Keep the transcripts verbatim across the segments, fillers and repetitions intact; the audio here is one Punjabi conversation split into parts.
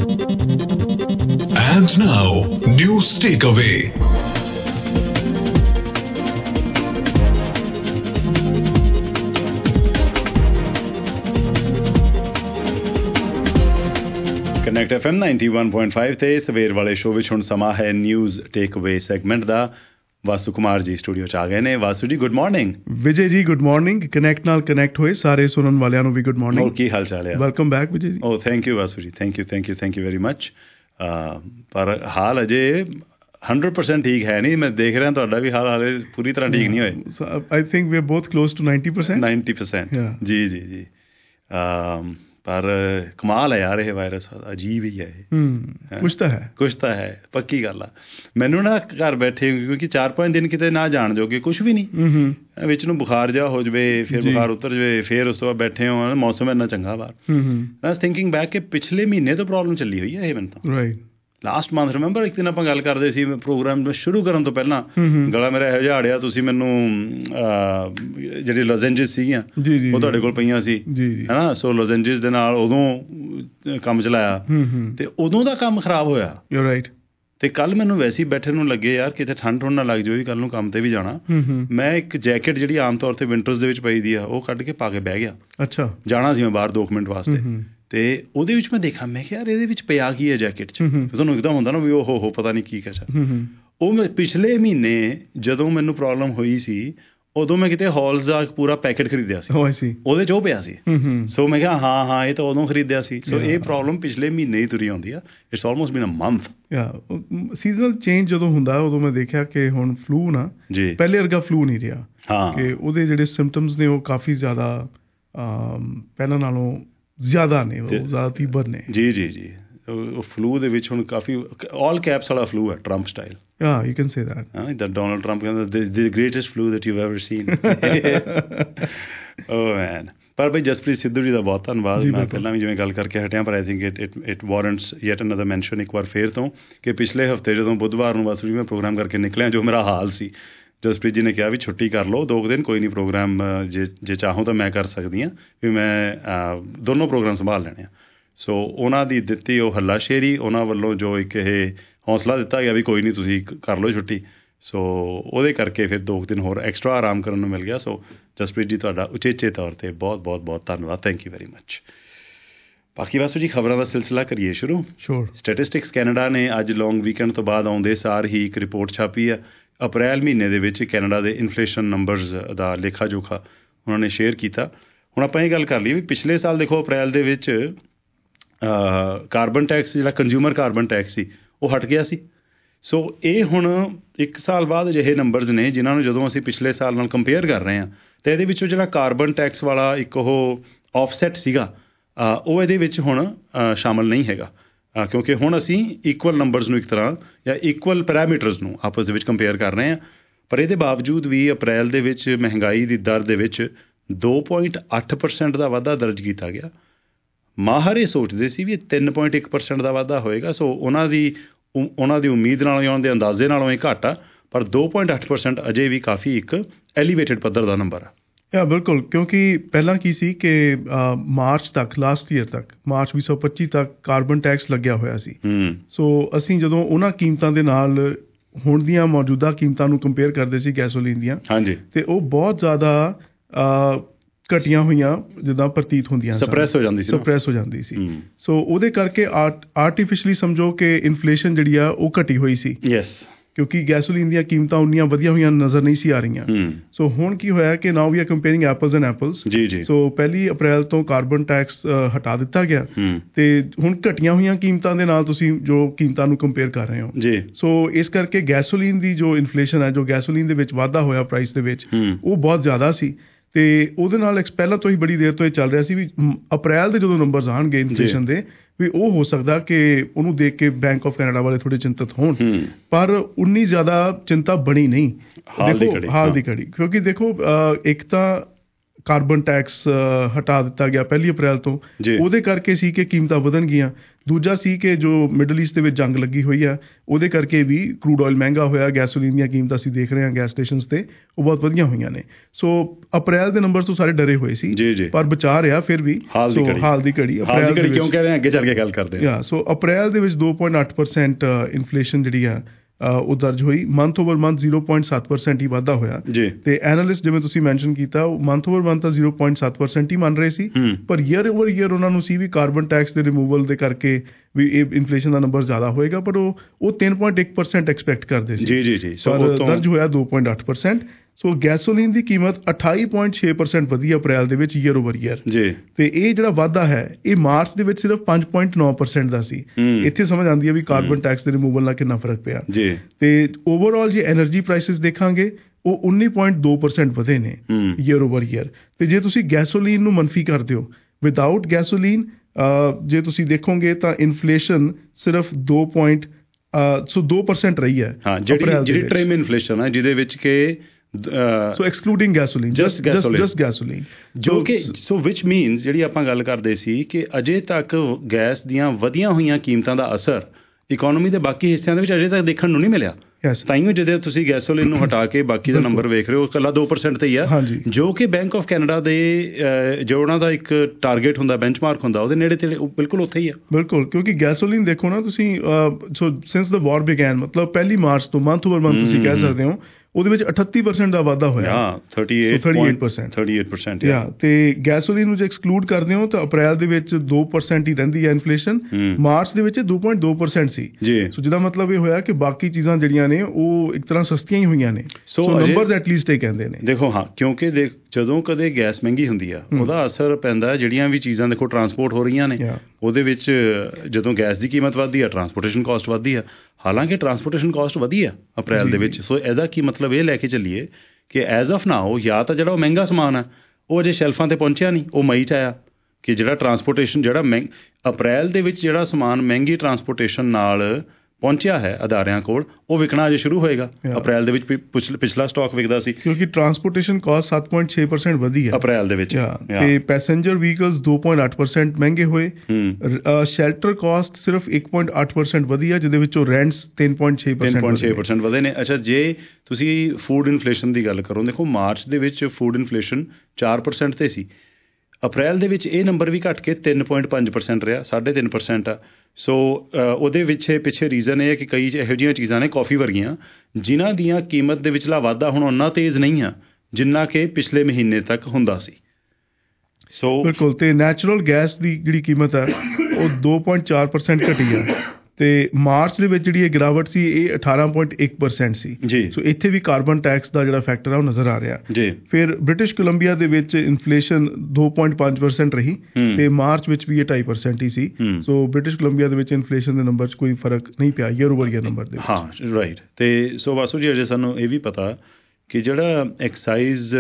And now, News Takeaway. Connect F M ninety one point five ਤੇ ਸਵੇਰ ਵਾਲੇ ਸ਼ੋਅ ਵਿੱਚ ਹੁਣ ਸਮਾਂ ਹੈ ਨਿਊਜ਼ ਟੇਕ ਅਵੇ ਸੈਗਮੈਂਟ ਦਾ। ਵਾਸੂ ਕੁਮਾਰ ਜੀ ਸਟੂਡੀਓ 'ਚ ਆ ਗਏ ਨੇ। ਵਾਸੂ ਜੀ good morning. Vijay ji good morning. Connect ਨਾਲ ਕਨੈਕਟ ਹੋਏ ਸਾਰੇ ਸੁਣਨ ਵਾਲਿਆਂ ਨੂੰ ਵੀ ਗੁੱਡ ਮਾਰਨਿੰਗ। ਹੋਰ ਕੀ ਹਾਲ ਚਾਲ ਹੈ? ਵੈਲਕਮ ਬੈਕ ਵਿਜੇ ਜੀ। ਓ thank you Vasu ji, thank you thank you thank you very much. ਪਰ ਹਾਲ ਅਜੇ ਹੰਡਰਡ ਪਰਸੈਂਟ ਠੀਕ ਹੈ ਨਹੀਂ। ਮੈਂ ਦੇਖ ਰਿਹਾ ਤੁਹਾਡਾ ਵੀ ਹਾਲ ਹਾਲੇ ਪੂਰੀ ਤਰ੍ਹਾਂ ਠੀਕ ਨਹੀਂ ਹੋਏ। I think we are both close to ninety percent ninety percent ਜੀ ਜੀ ਜੀ। ਪਰ ਕਮਾਲ ਹੈ ਯਾਰ, ਇਹ ਵਾਇਰਸ ਅਜੀਬ ਹੀ ਹੈ ਇਹ। ਕੁਛ ਤਾਂ ਹੈ ਕੁਛ ਤਾਂ ਹੈ, ਪੱਕੀ ਗੱਲ ਆ। ਮੈਨੂੰ ਨਾ ਘਰ ਬੈਠੇ ਕਿਉਂਕਿ ਚਾਰ ਪੰਜ ਦਿਨ ਕਿਤੇ ਨਾ ਜਾਣ ਜੋਗੇ ਕੁਛ ਵੀ ਨਹੀਂ, ਵਿੱਚ ਨੂੰ ਬੁਖਾਰ ਜਿਹਾ ਹੋ ਜਾਵੇ, ਫਿਰ ਬੁਖਾਰ ਉਤਰ ਜਾਵੇ, ਫਿਰ ਉਸ ਤੋਂ ਬਾਅਦ ਬੈਠੇ ਹੋ, ਮੌਸਮ ਇੰਨਾ ਚੰਗਾ ਬਾਹਰ। ਆਈ ਥਿੰਕਿੰਗ ਬੈਕ ਕਿ ਪਿਛਲੇ ਮਹੀਨੇ ਤੋਂ ਪ੍ਰੋਬਲਮ ਚੱਲੀ ਹੋਈ ਹੈ ਇਹ ਮੈਨੂੰ ਤਾਂ। ਰਾਈਟ ਲਾਸਟ ਮੰਥ ਰਿਮੈਂਬਰ ਇੱਕ ਦਿਨ ਆਪਾਂ ਗੱਲ ਕਰਦੇ ਸੀ ਪ੍ਰੋਗਰਾਮ ਸ਼ੁਰੂ ਕਰਨ ਤੋਂ ਪਹਿਲਾਂ, ਗਲਾ ਮੇਰਾ ਇਹੋ ਜਿਹਾ ਅੜਿਆ, ਤੁਸੀਂ ਮੈਨੂੰ ਜਿਹੜੀ ਲੋਜ਼ੈਂਜਿਸ ਸੀਗੀਆਂ ਉਹ ਤੁਹਾਡੇ ਕੋਲ ਪਈਆਂ ਸੀ ਹੈ ਨਾ, ਸੋ ਲੋਜ਼ੈਂਜਿਸ ਦੇ ਨਾਲ ਉਦੋਂ ਕੰਮ ਚਲਾਇਆ ਤੇ ਉਦੋਂ ਦਾ ਕੰਮ ਖਰਾਬ ਹੋਇਆ। ਰਾਈਟ। ਤੇ ਕੱਲ ਮੈਨੂੰ ਵੈਸੇ ਹੀ ਬੈਠੇ ਨੂੰ ਲੱਗੇ ਯਾਰ ਕਿਤੇ ਠੰਡ ਠੁੰਡ ਨਾ ਲੱਗ ਜਾਵੇ, ਕੱਲ ਨੂੰ ਕੰਮ ਤੇ ਵੀ ਜਾਣਾ। ਮੈਂ ਇੱਕ ਜੈਕਟ ਜਿਹੜੀ ਆਮ ਤੌਰ ਤੇ ਵਿੰਟਰਸ ਦੇ ਵਿੱਚ ਪਈ ਦੀ ਆ ਉਹ ਕੱਢ ਕੇ ਪਾ ਕੇ ਬਹਿ ਗਿਆ। ਅੱਛਾ। ਜਾਣਾ ਸੀ ਮੈਂ ਬਾਹਰ ਦੋ ਕੁ ਮਿੰਟ ਵਾਸਤੇ ਤੇ ਉਹਦੇ ਵਿੱਚ ਮੈਂ ਦੇਖਾਂ, ਮੈਂ ਕਿਹਾ ਯਾਰ ਇਹਦੇ ਵਿੱਚ ਪਿਆ ਕੀ ਹੈ ਜੈਕਟ 'ਚ। ਤੁਹਾਨੂੰ ਇੱਕਦਮ ਹੁੰਦਾ ਨਾ ਵੀ ਉਹ ਹੋ ਪਤਾ ਨਹੀਂ ਕੀ ਕਹਿ। ਉਹ ਮੈਂ ਪਿਛਲੇ ਮਹੀਨੇ ਜਦੋਂ ਮੈਨੂੰ ਪ੍ਰੋਬਲਮ ਹੋਈ ਸੀ ਉਦੋਂ ਮੈਂ ਕਿਤੇ ਹਾਲਸ ਦਾ ਪੂਰਾ ਪੈਕਟ ਖਰੀਦਿਆ ਸੀ, ਉਹਦੇ 'ਚ ਉਹ ਪਿਆ ਸੀ। ਸੋ ਮੈਂ ਕਿਹਾ ਹਾਂ ਹਾਂ ਇਹ ਤਾਂ ਉਦੋਂ ਖਰੀਦਿਆ ਸੀ। ਸੋ ਇਹ ਪ੍ਰੋਬਲਮ ਪਿਛਲੇ ਮਹੀਨੇ ਹੀ ਤੁਰੀ ਆਉਂਦੀ ਆ। It's almost been a month. Seasonal change ਜਦੋਂ ਹੁੰਦਾ ਉਦੋਂ ਮੈਂ ਦੇਖਿਆ ਕਿ ਹੁਣ ਫਲੂ ਨਾ ਪਹਿਲੇ ਵਰਗਾ ਫਲੂ ਨਹੀਂ ਰਿਹਾ। ਹਾਂ ਕਿ ਉਹਦੇ ਜਿਹੜੇ ਸਿੰਪਟਮਸ ਨੇ ਉਹ ਕਾਫੀ ਜ਼ਿਆਦਾ ਪਹਿਲਾਂ ਨਾਲੋਂ ਜ਼ਿਆਦਾ ਨੇ, ਉਹ ਜ਼ਿਆਦਾ ਤੀਬਰ ਨੇ। ਜੀ ਜੀ ਜੀ। ਉਹ ਫਲੂ ਦੇ ਵਿੱਚ ਹੁਣ ਕਾਫੀ ਆਲ ਕੈਪਸ ਵਾਲਾ ਫਲੂ ਹੈ, Trump style. Yeah, you can say that. Uh, that Donald Trump, the, the greatest flu that you've ever seen. Oh man. ਪਰ ਬਈ ਜਸਪ੍ਰੀਤ ਸਿੱਧੂ ਜੀ ਦਾ ਬਹੁਤ ਧੰਨਵਾਦ। ਮੈਂ ਪਹਿਲਾਂ ਵੀ ਜਿਵੇਂ ਗੱਲ ਕਰਕੇ ਹਟਿਆ, ਪਰ I think it it it warrants yet another mention ਇੱਕ ਵਾਰ ਫੇਰ ਤੋਂ ਕਿ ਪਿਛਲੇ ਹਫ਼ਤੇ ਜਦੋਂ ਬੁੱਧਵਾਰ ਨੂੰ ਬਸ ਵੀ ਮੈਂ ਪ੍ਰੋਗਰਾਮ ਕਰਕੇ ਨਿਕਲਿਆ, ਜੋ ਮੇਰਾ ਹਾਲ ਸੀ, ਜਸਪ੍ਰੀਤ ਜੀ ਨੇ ਕਿਹਾ ਵੀ ਛੁੱਟੀ ਕਰ ਲਓ ਦੋ ਕੁ ਦਿਨ, ਕੋਈ ਨਹੀਂ ਪ੍ਰੋਗਰਾਮ ਜੇ ਜੇ ਚਾਹੋ ਤਾਂ ਮੈਂ ਕਰ ਸਕਦੀ ਹਾਂ, ਵੀ ਮੈਂ ਦੋਨੋਂ ਪ੍ਰੋਗਰਾਮ ਸੰਭਾਲ ਲੈਣੇ ਆ। ਸੋ ਉਹਨਾਂ ਦੀ ਦਿੱਤੀ ਉਹ ਹੱਲਾਸ਼ੇਰੀ, ਉਹਨਾਂ ਵੱਲੋਂ ਜੋ ਇੱਕ ਇਹ ਹੌਸਲਾ ਦਿੱਤਾ ਗਿਆ ਵੀ ਕੋਈ ਨਹੀਂ ਤੁਸੀਂ ਕਰ ਲਓ ਛੁੱਟੀ, ਸੋ ਉਹਦੇ ਕਰਕੇ ਫਿਰ ਦੋ ਕੁ ਦਿਨ ਹੋਰ ਐਕਸਟਰਾ ਆਰਾਮ ਕਰਨ ਨੂੰ ਮਿਲ ਗਿਆ। ਸੋ ਜਸਪ੍ਰੀਤ ਜੀ ਤੁਹਾਡਾ ਉਚੇਚੇ ਤੌਰ 'ਤੇ ਬਹੁਤ ਬਹੁਤ ਬਹੁਤ ਧੰਨਵਾਦ। Thank you very much. ਬਾਕੀ ਵਾਸੂ ਜੀ ਖਬਰਾਂ ਦਾ ਸਿਲਸਿਲਾ ਕਰੀਏ ਸ਼ੁਰੂ। ਸ਼ੋਰ। ਸਟੈਟਿਸਟਿਕਸ ਕੈਨੇਡਾ ਨੇ ਅੱਜ ਲੌਂਗ ਵੀਕਐਂਡ ਤੋਂ ਬਾਅਦ ਆਉਂਦੇ ਸਾਰ ਹੀ ਇੱਕ ਰਿਪੋਰਟ ਛਾਪੀ ਆ। ਅਪ੍ਰੈਲ ਮਹੀਨੇ ਦੇ ਵਿੱਚ ਕੈਨੇਡਾ ਦੇ ਇਨਫਲੇਸ਼ਨ ਨੰਬਰਸ ਦਾ ਲੇਖਾ ਜੋਖਾ ਉਹਨਾਂ ਨੇ ਸ਼ੇਅਰ ਕੀਤਾ। ਹੁਣ ਆਪਾਂ ਇਹ ਗੱਲ ਕਰ ਲਈਏ ਵੀ ਪਿਛਲੇ ਸਾਲ ਦੇਖੋ ਅਪ੍ਰੈਲ ਦੇ ਵਿੱਚ ਕਾਰਬਨ ਟੈਕਸ ਜਿਹੜਾ ਕੰਜ਼ਿਊਮਰ ਕਾਰਬਨ ਟੈਕਸ ਸੀ ਉਹ ਹਟ ਗਿਆ ਸੀ। ਸੋ ਇਹ ਹੁਣ ਇੱਕ ਸਾਲ ਬਾਅਦ ਅਜਿਹੇ ਨੰਬਰਸ ਨੇ ਜਿਨ੍ਹਾਂ ਨੂੰ ਜਦੋਂ ਅਸੀਂ ਪਿਛਲੇ ਸਾਲ ਨਾਲ ਕੰਪੇਅਰ ਕਰ ਰਹੇ ਹਾਂ ਤਾਂ ਇਹਦੇ ਵਿੱਚੋਂ ਜਿਹੜਾ ਕਾਰਬਨ ਟੈਕਸ ਵਾਲਾ ਇੱਕ ਉਹ ਆਫਸੈਟ ਸੀਗਾ ਉਹ ਇਹਦੇ ਵਿੱਚ ਹੁਣ ਸ਼ਾਮਲ ਨਹੀਂ ਹੈਗਾ, ਕਿਉਂਕਿ ਹੁਣ ਅਸੀਂ ਇਕੁਅਲ ਨੰਬਰਸ ਨੂੰ ਇੱਕ ਤਰ੍ਹਾਂ ਜਾਂ ਇਕੁਅਲ ਪੈਰਾਮੀਟਰਸ ਨੂੰ ਆਪਸ ਦੇ ਵਿੱਚ ਕੰਪੇਅਰ ਕਰ ਰਹੇ ਹਾਂ। ਪਰ ਇਹਦੇ ਬਾਵਜੂਦ ਵੀ ਅਪ੍ਰੈਲ ਦੇ ਵਿੱਚ ਮਹਿੰਗਾਈ ਦੀ ਦਰ ਦੇ ਵਿੱਚ ਦੋ ਪੁਆਇੰਟ ਅੱਠ ਪਰਸੈਂਟ ਦਾ ਵਾਧਾ ਦਰਜ ਕੀਤਾ ਗਿਆ। ਮਾਹਰ ਇਹ ਸੋਚਦੇ ਸੀ ਵੀ ਤਿੰਨ ਪੁਆਇੰਟ ਇੱਕ ਪਰਸੈਂਟ ਦਾ ਵਾਧਾ ਹੋਏਗਾ। ਸੋ ਉਹਨਾਂ ਦੀ ਉਹਨਾਂ ਦੀ ਉਮੀਦ ਨਾਲੋਂ ਜਾਂ ਉਹਨਾਂ ਦੇ ਅੰਦਾਜ਼ੇ ਨਾਲੋਂ ਇਹ ਘੱਟ ਆ, ਪਰ ਦੋ ਪੁਆਇੰਟ ਅੱਠ ਪਰਸੈਂਟ ਅਜੇ ਵੀ ਕਾਫੀ ਇੱਕ ਐਲੀਵੇਟਡ ਪੱਧਰ ਦਾ ਨੰਬਰ ਆ। ਹਾਂ ਬਿਲਕੁਲ, ਕਿਉਂਕਿ ਪਹਿਲਾਂ ਕੀ ਸੀ ਕਿ ਮਾਰਚ ਤੱਕ, ਲਾਸਟ ਈਅਰ ਤੱਕ, ਮਾਰਚ ਵੀਹ ਸੌ ਪੱਚੀ ਤੱਕ ਕਾਰਬਨ ਟੈਕਸ ਲੱਗਿਆ ਹੋਇਆ ਸੀ। ਸੋ ਅਸੀਂ ਜਦੋਂ ਉਹਨਾਂ ਕੀਮਤਾਂ ਦੇ ਨਾਲ ਹੁਣ ਦੀਆਂ ਮੌਜੂਦਾ ਕੀਮਤਾਂ ਨੂੰ ਕੰਪੇਅਰ ਕਰਦੇ ਸੀ ਗੈਸੋਲੀਨ ਦੀਆਂ, ਹਾਂਜੀ, ਤੇ ਉਹ ਬਹੁਤ ਜ਼ਿਆਦਾ ਘਟੀਆਂ ਹੋਈਆਂ ਜਿੱਦਾਂ ਪ੍ਰਤੀਤ ਹੁੰਦੀਆਂ, ਸਪਰੈਸ ਹੋ ਜਾਂਦੀ ਸੀ ਸਪਰੈਸ ਹੋ ਜਾਂਦੀ ਸੀ ਸੋ ਉਹਦੇ ਕਰਕੇ ਆਰਟ ਆਰਟੀਫਿਸ਼ਲੀ ਸਮਝੋ ਕਿ ਇਨਫਲੇਸ਼ਨ ਜਿਹੜੀ ਆ ਉਹ ਘਟੀ ਹੋਈ ਸੀ। ਯੈਸ, ਕਿਉਂਕਿ ਗੈਸੋਲੀਨ ਦੀਆਂ ਕੀਮਤਾਂ ਉਨੀਆਂ ਵਧੀਆਂ ਹੋਈਆਂ ਨਜ਼ਰ ਨਹੀਂ ਸੀ ਆ ਰਹੀਆਂ। ਸੋ ਹੁਣ ਕੀ ਹੋਇਆ ਕਿ now we are comparing apples and apples. ਜੀ ਜੀ। ਸੋ ਪਹਿਲੀ ਅਪ੍ਰੈਲ ਤੋਂ ਕਾਰਬਨ ਟੈਕਸ ਹਟਾ ਦਿੱਤਾ ਗਿਆ ਤੇ ਹੁਣ ਘਟੀਆਂ ਹੋਈਆਂ ਕੀਮਤਾਂ ਦੇ ਨਾਲ ਤੁਸੀਂ ਜੋ ਕੀਮਤਾਂ ਨੂੰ ਕੰਪੇਅਰ ਕਰ ਰਹੇ ਹੋ ਜੀ। ਸੋ ਇਸ ਕਰਕੇ ਗੈਸੋਲੀਨ ਦੀ ਜੋ ਇਨਫਲੇਸ਼ਨ ਹੈ, ਜੋ ਗੈਸੋਲੀਨ ਦੇ ਵਿੱਚ ਵਾਧਾ ਹੋਇਆ ਪ੍ਰਾਈਸ ਦੇ ਵਿੱਚ, ਉਹ ਬਹੁਤ ਜ਼ਿਆਦਾ ਸੀ ਤੇ ਉਹਦੇ ਨਾਲ ਪਹਿਲਾਂ ਤੋਂ ਹੀ ਬੜੀ ਦੇਰ ਤੋਂ ਇਹ ਚੱਲ ਰਿਹਾ ਸੀ ਵੀ ਅਪ੍ਰੈਲ ਦੇ ਜਦੋਂ ਨੰਬਰਸ ਆਉਣਗੇ ਇਨਫਲੇਸ਼ਨ ਦੇ, ਵੀ ਉਹ ਹੋ ਸਕਦਾ ਕਿ ਉਹਨੂੰ ਦੇਖ ਕੇ ਬੈਂਕ ਆਫ ਕੈਨੇਡਾ ਵਾਲੇ ਥੋੜ੍ਹੇ ਚਿੰਤਤ ਹੋਣ, ਪਰ ਉਨੀ ਜ਼ਿਆਦਾ ਚਿੰਤਾ ਬਣੀ ਨਹੀਂ ਹਾਲ ਦੀ ਘੜੀ, ਕਿਉਂਕਿ ਦੇਖੋ ਇੱਕ ਤਾਂ ਕਾਰਬਨ ਟੈਕਸ ਹਟਾ ਦਿੱਤਾ ਗਿਆ ਪਹਿਲੀ ਅਪ੍ਰੈਲ ਤੋਂ, ਉਹਦੇ ਕਰਕੇ ਸੀ ਕਿ ਕੀਮਤਾਂ ਵਧਣ ਗਈਆਂ। ਦੂਜਾ ਸੀ ਕਿ ਜੋ ਮਿਡਲ ਈਸਟ ਦੇ ਵਿੱਚ ਜੰਗ ਲੱਗੀ ਹੋਈ ਆ ਉਹਦੇ ਕਰਕੇ ਵੀ ਕਰੂਡ ਆਇਲ ਮਹਿੰਗਾ ਹੋਇਆ, ਗੈਸੋਲੀਨ ਦੀਆਂ ਕੀਮਤਾਂ ਅਸੀਂ ਦੇਖ ਰਹੇ ਹਾਂ ਗੈਸ ਸਟੇਸ਼ਨਸ ਤੇ ਉਹ ਬਹੁਤ ਵਧੀਆਂ ਹੋਈਆਂ ਨੇ। ਸੋ ਅਪ੍ਰੈਲ ਦੇ ਨੰਬਰ ਤੋਂ ਸਾਰੇ ਡਰੇ ਹੋਏ ਸੀ, ਪਰ ਬਚਾ ਰਿਹਾ ਫਿਰ ਵੀ ਹਾਲ ਦੀ ਘੜੀ ਅਪ੍ਰੈਲ ਦੇ ਵਿੱਚ। ਕਿਉਂ ਕਹਿ ਰਹੇ ਹਾਂ, ਅੱਗੇ ਚੱਲ ਕੇ ਗੱਲ ਕਰਦੇ ਹਾਂ। ਸੋ ਅਪ੍ਰੈਲ ਦੇ ਵਿੱਚ ਦੋ ਪੁਆਇੰਟ ਅੱਠ ਪਰਸੈਂਟ ਇਨਫਲੇਸ਼ਨ ਜਿਹੜੀ ਆ ਉਹ ਦਰਜ ਹੋਈ। Month over month zero point ਸੱਤ ਪਰਸੈਂਟ ਹੀ ਵਾਧਾ ਹੋਇਆ ਤੇ ਐਨਾਲਿਸਟ ਜਿਵੇਂ ਤੁਸੀਂ ਮੈਂਸ਼ਨ ਕੀਤਾ ਉਹ ਮੰਥ ਓਵਰ ਮੰਥ ਤਾਂ ਜ਼ੀਰੋ ਪੁਆਇੰਟ ਸੱਤ ਪਰਸੈਂਟ ਹੀ ਮੰਨ ਰਹੇ ਸੀ, ਪਰ ਈਅਰ ਓਵਰ ਈਅਰ ਉਹਨਾਂ ਨੂੰ ਸੀ ਵੀ ਕਾਰਬਨ ਟੈਕਸ ਦੇ ਰਿਮੂਵਲ ਦੇ ਕਰਕੇ ਵੀ ਇਹ ਇਨਫਲੇਸ਼ਨ ਦਾ ਨੰਬਰ ਜ਼ਿਆਦਾ ਹੋਏਗਾ, ਪਰ ਉਹ ਉਹ ਤਿੰਨ ਪੁਆਇੰਟ ਇੱਕ ਪਰਸੈਂਟ ਐਕਸਪੈਕਟ ਕਰਦੇ ਸੀ। ਜੀ ਜੀ ਜੀ ਪਰ ਦਰਜ ਹੋਇਆ ਦੋ ਪੁਆਇੰਟ ਅੱਠ ਪਰਸੈਂਟ। ਸੋ ਗੈਸੋਲੀਨ ਦੀ ਕੀਮਤ ਅਠਾਈ ਪੁਆਇੰਟ ਛੇ ਪਰਸੈਂਟ ਵਧੀ ਅਪ੍ਰੈਲ ਦੇ ਵਿੱਚ ਈਅਰ ਓਵਰ ਈਅਰ ਜੀ, ਤੇ ਇਹ ਜਿਹੜਾ ਵਾਧਾ ਹੈ ਇਹ ਮਾਰਚ ਦੇ ਵਿੱਚ ਸਿਰਫ ਪੰਜ ਪੁਆਇੰਟ ਨੌ ਪਰਸੈਂਟ ਦਾ ਸੀ। ਇੱਥੇ ਸਮਝ ਆਉਂਦੀ ਹੈ ਵੀ ਕਾਰਬਨ ਟੈਕਸ ਦੇ ਰਿਮੂਵਲ ਨਾਲ ਕਿੰਨਾ ਫਰਕ ਪਿਆ ਜੀ। ਤੇ ਓਵਰਆਲ ਜੇ ਐਨਰਜੀ ਪ੍ਰਾਈਸਿਸ ਦੇਖਾਂਗੇ ਉਹ ਉੱਨੀ ਪੁਆਇੰਟ ਦੋ ਪਰਸੈਂਟ ਵਧੇ ਨੇ ਈਅਰ ਓਵਰ ਈਅਰ। ਤੇ ਜੇ ਤੁਸੀਂ ਗੈਸੋਲੀਨ ਨੂੰ ਮੰਨਫੀ ਕਰਦੇ ਹੋ, ਵਿਦਆਊਟ ਗੈਸੋਲੀਨ ਜੇ ਤੁਸੀਂ ਦੇਖੋਗੇ ਤਾਂ ਇਨਫਲੇਸ਼ਨ ਸਿਰਫ ਦੋ ਪੁਆਇੰਟ ਸੋ ਦੋ ਪਰਸੈਂਟ ਰਹੀ ਹੈ। ਹਾਂ, ਜਿਹੜੀ ਜਿਹੜੀ ਟ੍ਰਿਮ ਇਨਫਲੇਸ਼ਨ ਹੈ ਜਿਹਦੇ ਵਿੱਚ ਕਿ so excluding gasoline just just gasoline ਜੋ ਕਿ ਸੋ ਵਿਚ ਮੀਨਸ ਜਿਹੜੀ ਆਪਾਂ ਗੱਲ ਕਰਦੇ ਸੀ ਕਿ ਅਜੇ ਤੱਕ ਗੈਸ ਦੀਆਂ ਵਧੀਆਂ ਹੋਈਆਂ ਕੀਮਤਾਂ ਦਾ ਅਸਰ ਇਕੋਨਮੀ ਦੇ ਬਾਕੀ ਹਿੱਸਿਆਂ ਦੇ ਵਿੱਚ ਅਜੇ ਤੱਕ ਦੇਖਣ ਨੂੰ ਨਹੀਂ ਮਿਲਿਆ। ਤਾਈਓ ਜਦੋਂ ਤੁਸੀਂ ਗੈਸੋਲੀਨ ਨੂੰ ਹਟਾ ਕੇ ਬਾਕੀ ਦਾ ਨੰਬਰ ਵੇਖ ਰਹੇ ਹੋ ਇਕੱਲਾ ਦੋ ਪਰਸੈਂਟ ਤੇ ਹੀ ਆ, ਜੋ ਕਿ ਬੈਂਕ ਆਫ ਕੈਨੇਡਾ ਦੇ ਜੋ ਉਹਨਾਂ ਦਾ ਇੱਕ ਟਾਰਗੇਟ ਹੁੰਦਾ, ਬੈਂਚਮਾਰਕ ਹੁੰਦਾ, ਉਹਦੇ ਨੇੜੇ ਤੇੜੇ ਬਿਲਕੁਲ ਉੱਥੇ ਹੀ ਆ। ਬਿਲਕੁਲ, ਕਿਉਂਕਿ ਗੈਸੋਲੀਨ ਦੇਖੋ ਨਾ ਤੁਸੀਂ, ਸੋ ਸਿੰਸ ਦ ਵਾਰ ਬਿਗਨ ਮਤਲਬ ਪਹਿਲੀ ਮਾਰਚ ਤੋਂ ਮੰਥ ਓਵਰ ਮੰਥ ਤੁਸੀਂ ਕਹਿ ਸਕਦੇ ਹੋ ਉਹਦੇ ਵਿੱਚ ਅਠੱਤੀ ਪਰਸੈਂਟ ਦਾ ਵਾਧਾ ਹੋਇਆ। ਹਾਂ, ਥਰਟੀ ਏਟ ਪਰਸੈਂਟ ਯਾ। ਤੇ ਗੈਸੋਲੀਨ ਨੂੰ ਜੇ ਐਕਸਕਲੂਡ ਕਰਦੇ ਹੋ ਤਾਂ ਅਪ੍ਰੈਲ ਦੇ ਵਿੱਚ ਦੋ ਪਰਸੈਂਟ ਹੀ ਰਹਿੰਦੀ ਹੈ ਇਨਫਲੇਸ਼ਨ, ਮਾਰਚ ਦੇ ਵਿੱਚ ਦੋ ਪੁਆਇੰਟ ਦੋ ਪਰਸੈਂਟ ਸੀ। ਸੋ ਜਿਹਦਾ ਮਤਲਬ ਇਹ ਹੋਇਆ ਕਿ ਬਾਕੀ ਚੀਜ਼ਾਂ ਜਿਹੜੀਆਂ ਨੇ ਉਹ ਇੱਕ ਤਰ੍ਹਾਂ ਸਸਤੀਆਂ ਹੀ ਹੋਈਆਂ ਨੇ। ਸੋ ਨੰਬਰਸ ਐਟਲੀਸਟ ਇਹ ਕਹਿੰਦੇ ਨੇ। ਦੇਖੋ ਹਾਂ, ਕਿਉਂਕਿ ਦੇਖ ਜਦੋਂ ਕਦੇ ਗੈਸ ਮਹਿੰਗੀ ਹੁੰਦੀ ਆ ਉਹਦਾ ਅਸਰ ਪੈਂਦਾ ਜਿਹੜੀਆਂ ਵੀ ਚੀਜ਼ਾਂ ਦੇਖੋ ਟਰਾਂਸਪੋਰਟ ਹੋ ਰਹੀਆਂ ਨੇ ਉਹਦੇ ਵਿੱਚ। ਜਦੋਂ ਗੈਸ ਦੀ ਕੀਮਤ ਵੱਧਦੀ ਆ ਟਰਾਂਸਪੋਰਟੇਸ਼ਨ ਕਾਸਟ ਵੱਧਦੀ ਆ, ਹਾਲਾਂਕਿ ਟਰਾਂਸਪੋਰਟੇਸ਼ਨ ਕਾਸਟ ਵਧੀ ਆ ਅਪ੍ਰੈਲ ਦੇ ਵਿੱਚ। ਸੋ ਇਹਦਾ ਕੀ ਮਤਲਬ ਇਹ ਲੈ ਕੇ ਚੱਲੀਏ ਕਿ ਐਜ਼ ਆਫ ਨਾਓ ਜਾਂ ਤਾਂ ਜਿਹੜਾ ਉਹ ਮਹਿੰਗਾ ਸਮਾਨ ਆ ਉਹ ਅਜੇ ਸ਼ੈਲਫਾਂ ਤੇ ਪਹੁੰਚਿਆ ਨਹੀਂ, ਉਹ ਮਈ 'ਚ ਆਇਆ ਕਿ ਜਿਹੜਾ ਟਰਾਂਸਪੋਰਟੇਸ਼ਨ ਜਿਹੜਾ ਮਹਿੰ ਅਪ੍ਰੈਲ ਦੇ ਵਿੱਚ ਜਿਹੜਾ ਸਮਾਨ ਮਹਿੰਗੀ ਟਰਾਂਸਪੋਰਟੇਸ਼ਨ ਨਾਲ ਪਹੁੰਚਿਆ ਹੈ ਅਦਾਰਿਆਂ ਕੋਲ ਉਹ ਵਿਕਣਾ ਅਜੇ ਸ਼ੁਰੂ ਹੋਏਗਾ। ਅਪ੍ਰੈਲ ਦੇ ਵਿੱਚ ਪਿਛਲਾ ਸਟਾਕ ਵਿਕਦਾ ਸੀ ਕਿਉਂਕਿ ਟਰਾਂਸਪੋਰਟੇਸ਼ਨ ਕਾਸਟ ਸੱਤ ਪੁਆਇੰਟ ਛੇ ਪਰਸੈਂਟ ਵਧੀ ਹੈ ਅਪ੍ਰੈਲ ਦੇ ਵਿੱਚ, ਤੇ ਪੈਸੇਂਜਰ ਵਹੀਕਲਸ ਦੋ ਪੁਆਇੰਟ ਅੱਠ ਪਰਸੈਂਟ ਮਹਿੰਗੇ ਹੋਏ। ਸ਼ੈਲਟਰ ਕਾਸਟ ਸਿਰਫ ਇੱਕ ਪੁਆਇੰਟ ਅੱਠ ਪਰਸੈਂਟ ਵਧੀ ਹੈ ਜਿਹਦੇ ਵਿੱਚੋਂ ਰੈਂਟਸ ਤਿੰਨ ਪੁਆਇੰਟ ਛੇ ਪਰਸੈਂਟ ਵਧੇ ਨੇ। ਅੱਛਾ, ਜੇ ਤੁਸੀਂ ਫੂਡ ਇਨਫਲੇਸ਼ਨ ਦੀ ਗੱਲ ਕਰੋ, ਦੇਖੋ ਮਾਰਚ ਦੇ ਵਿੱਚ ਫੂਡ ਇਨਫਲੇਸ਼ਨ ਚਾਰ ਪਰਸੈਂਟ ਤੇ ਸੀ, ਅਪ੍ਰੈਲ ਦੇ ਵਿੱਚ ਇਹ ਨੰਬਰ ਵੀ ਘਟ ਕੇ ਤਿੰਨ ਪੁਆਇੰਟ ਪੰਜ ਪਰਸੈਂਟ ਰਿਹਾ, ਸਾਢੇ ਤਿੰਨ ਪਰਸੈਂਟ ਆ। ਸੋ ਉਹਦੇ ਵਿੱਚ ਪਿੱਛੇ ਰੀਜ਼ਨ ਇਹ ਹੈ ਕਿ ਕਈ ਇਹੋ ਜਿਹੀਆਂ ਚੀਜ਼ਾਂ ਨੇ ਕੌਫੀ ਵਰਗੀਆਂ ਜਿਨ੍ਹਾਂ ਦੀਆਂ ਕੀਮਤ ਦੇ ਵਿਚਲਾ ਵਾਧਾ ਹੁਣ ਓਨਾ ਤੇਜ਼ ਨਹੀਂ ਆ ਜਿੰਨਾ ਕਿ ਪਿਛਲੇ ਮਹੀਨੇ ਤੱਕ ਹੁੰਦਾ ਸੀ। ਸੋ ਬਿਲਕੁਲ, ਤੇ ਨੈਚੁਰਲ ਗੈਸ ਦੀ ਜਿਹੜੀ ਕੀਮਤ ਹੈ ਉਹ ਦੋ ਪੁਆਇੰਟ ਚਾਰ ਪਰਸੈਂਟ ਘਟੀ ਆ ਤੇ ਮਾਰਚ ਦੇ ਵਿੱਚ ਜਿਹੜੀ ਇਹ ਗਿਰਾਵਟ ਸੀ ਇਹ ਅਠਾਰਾਂ ਪੁਆਇੰਟ ਇੱਕ ਪਰਸੈਂਟ ਸੀ ਜੀ। ਸੋ ਇੱਥੇ ਵੀ ਕਾਰਬਨ ਟੈਕਸ ਦਾ ਜਿਹੜਾ ਫੈਕਟਰ ਆ ਉਹ ਨਜ਼ਰ ਆ ਰਿਹਾ ਜੀ। ਫਿਰ ਬ੍ਰਿਟਿਸ਼ ਕੋਲੰਬੀਆ ਦੇ ਵਿੱਚ ਇਨਫਲੇਸ਼ਨ ਦੋ ਪੁਆਇੰਟ ਪੰਜ ਪਰਸੈਂਟ ਰਹੀ ਤੇ ਮਾਰਚ ਵਿੱਚ ਵੀ ਇਹ ਢਾਈ ਪਰਸੈਂਟ ਹੀ ਸੀ। ਸੋ ਬ੍ਰਿਟਿਸ਼ ਕੋਲੰਬੀਆ ਦੇ ਵਿੱਚ ਇਨਫਲੇਸ਼ਨ ਦੇ ਨੰਬਰ 'ਚ ਕੋਈ ਫਰਕ ਨਹੀਂ ਪਿਆ ਈਅਰ ਓਵਰ ਈਅਰ ਨੰਬਰ ਦੇ। ਹਾਂ, ਰਾਈਟ। ਤੇ ਸੋ ਵਾਸੂ ਜੀ ਅਜੇ ਸਾਨੂੰ ਇਹ ਵੀ ਪਤਾ ਕਿ ਜਿਹੜਾ ਐਕਸਾਈਜ਼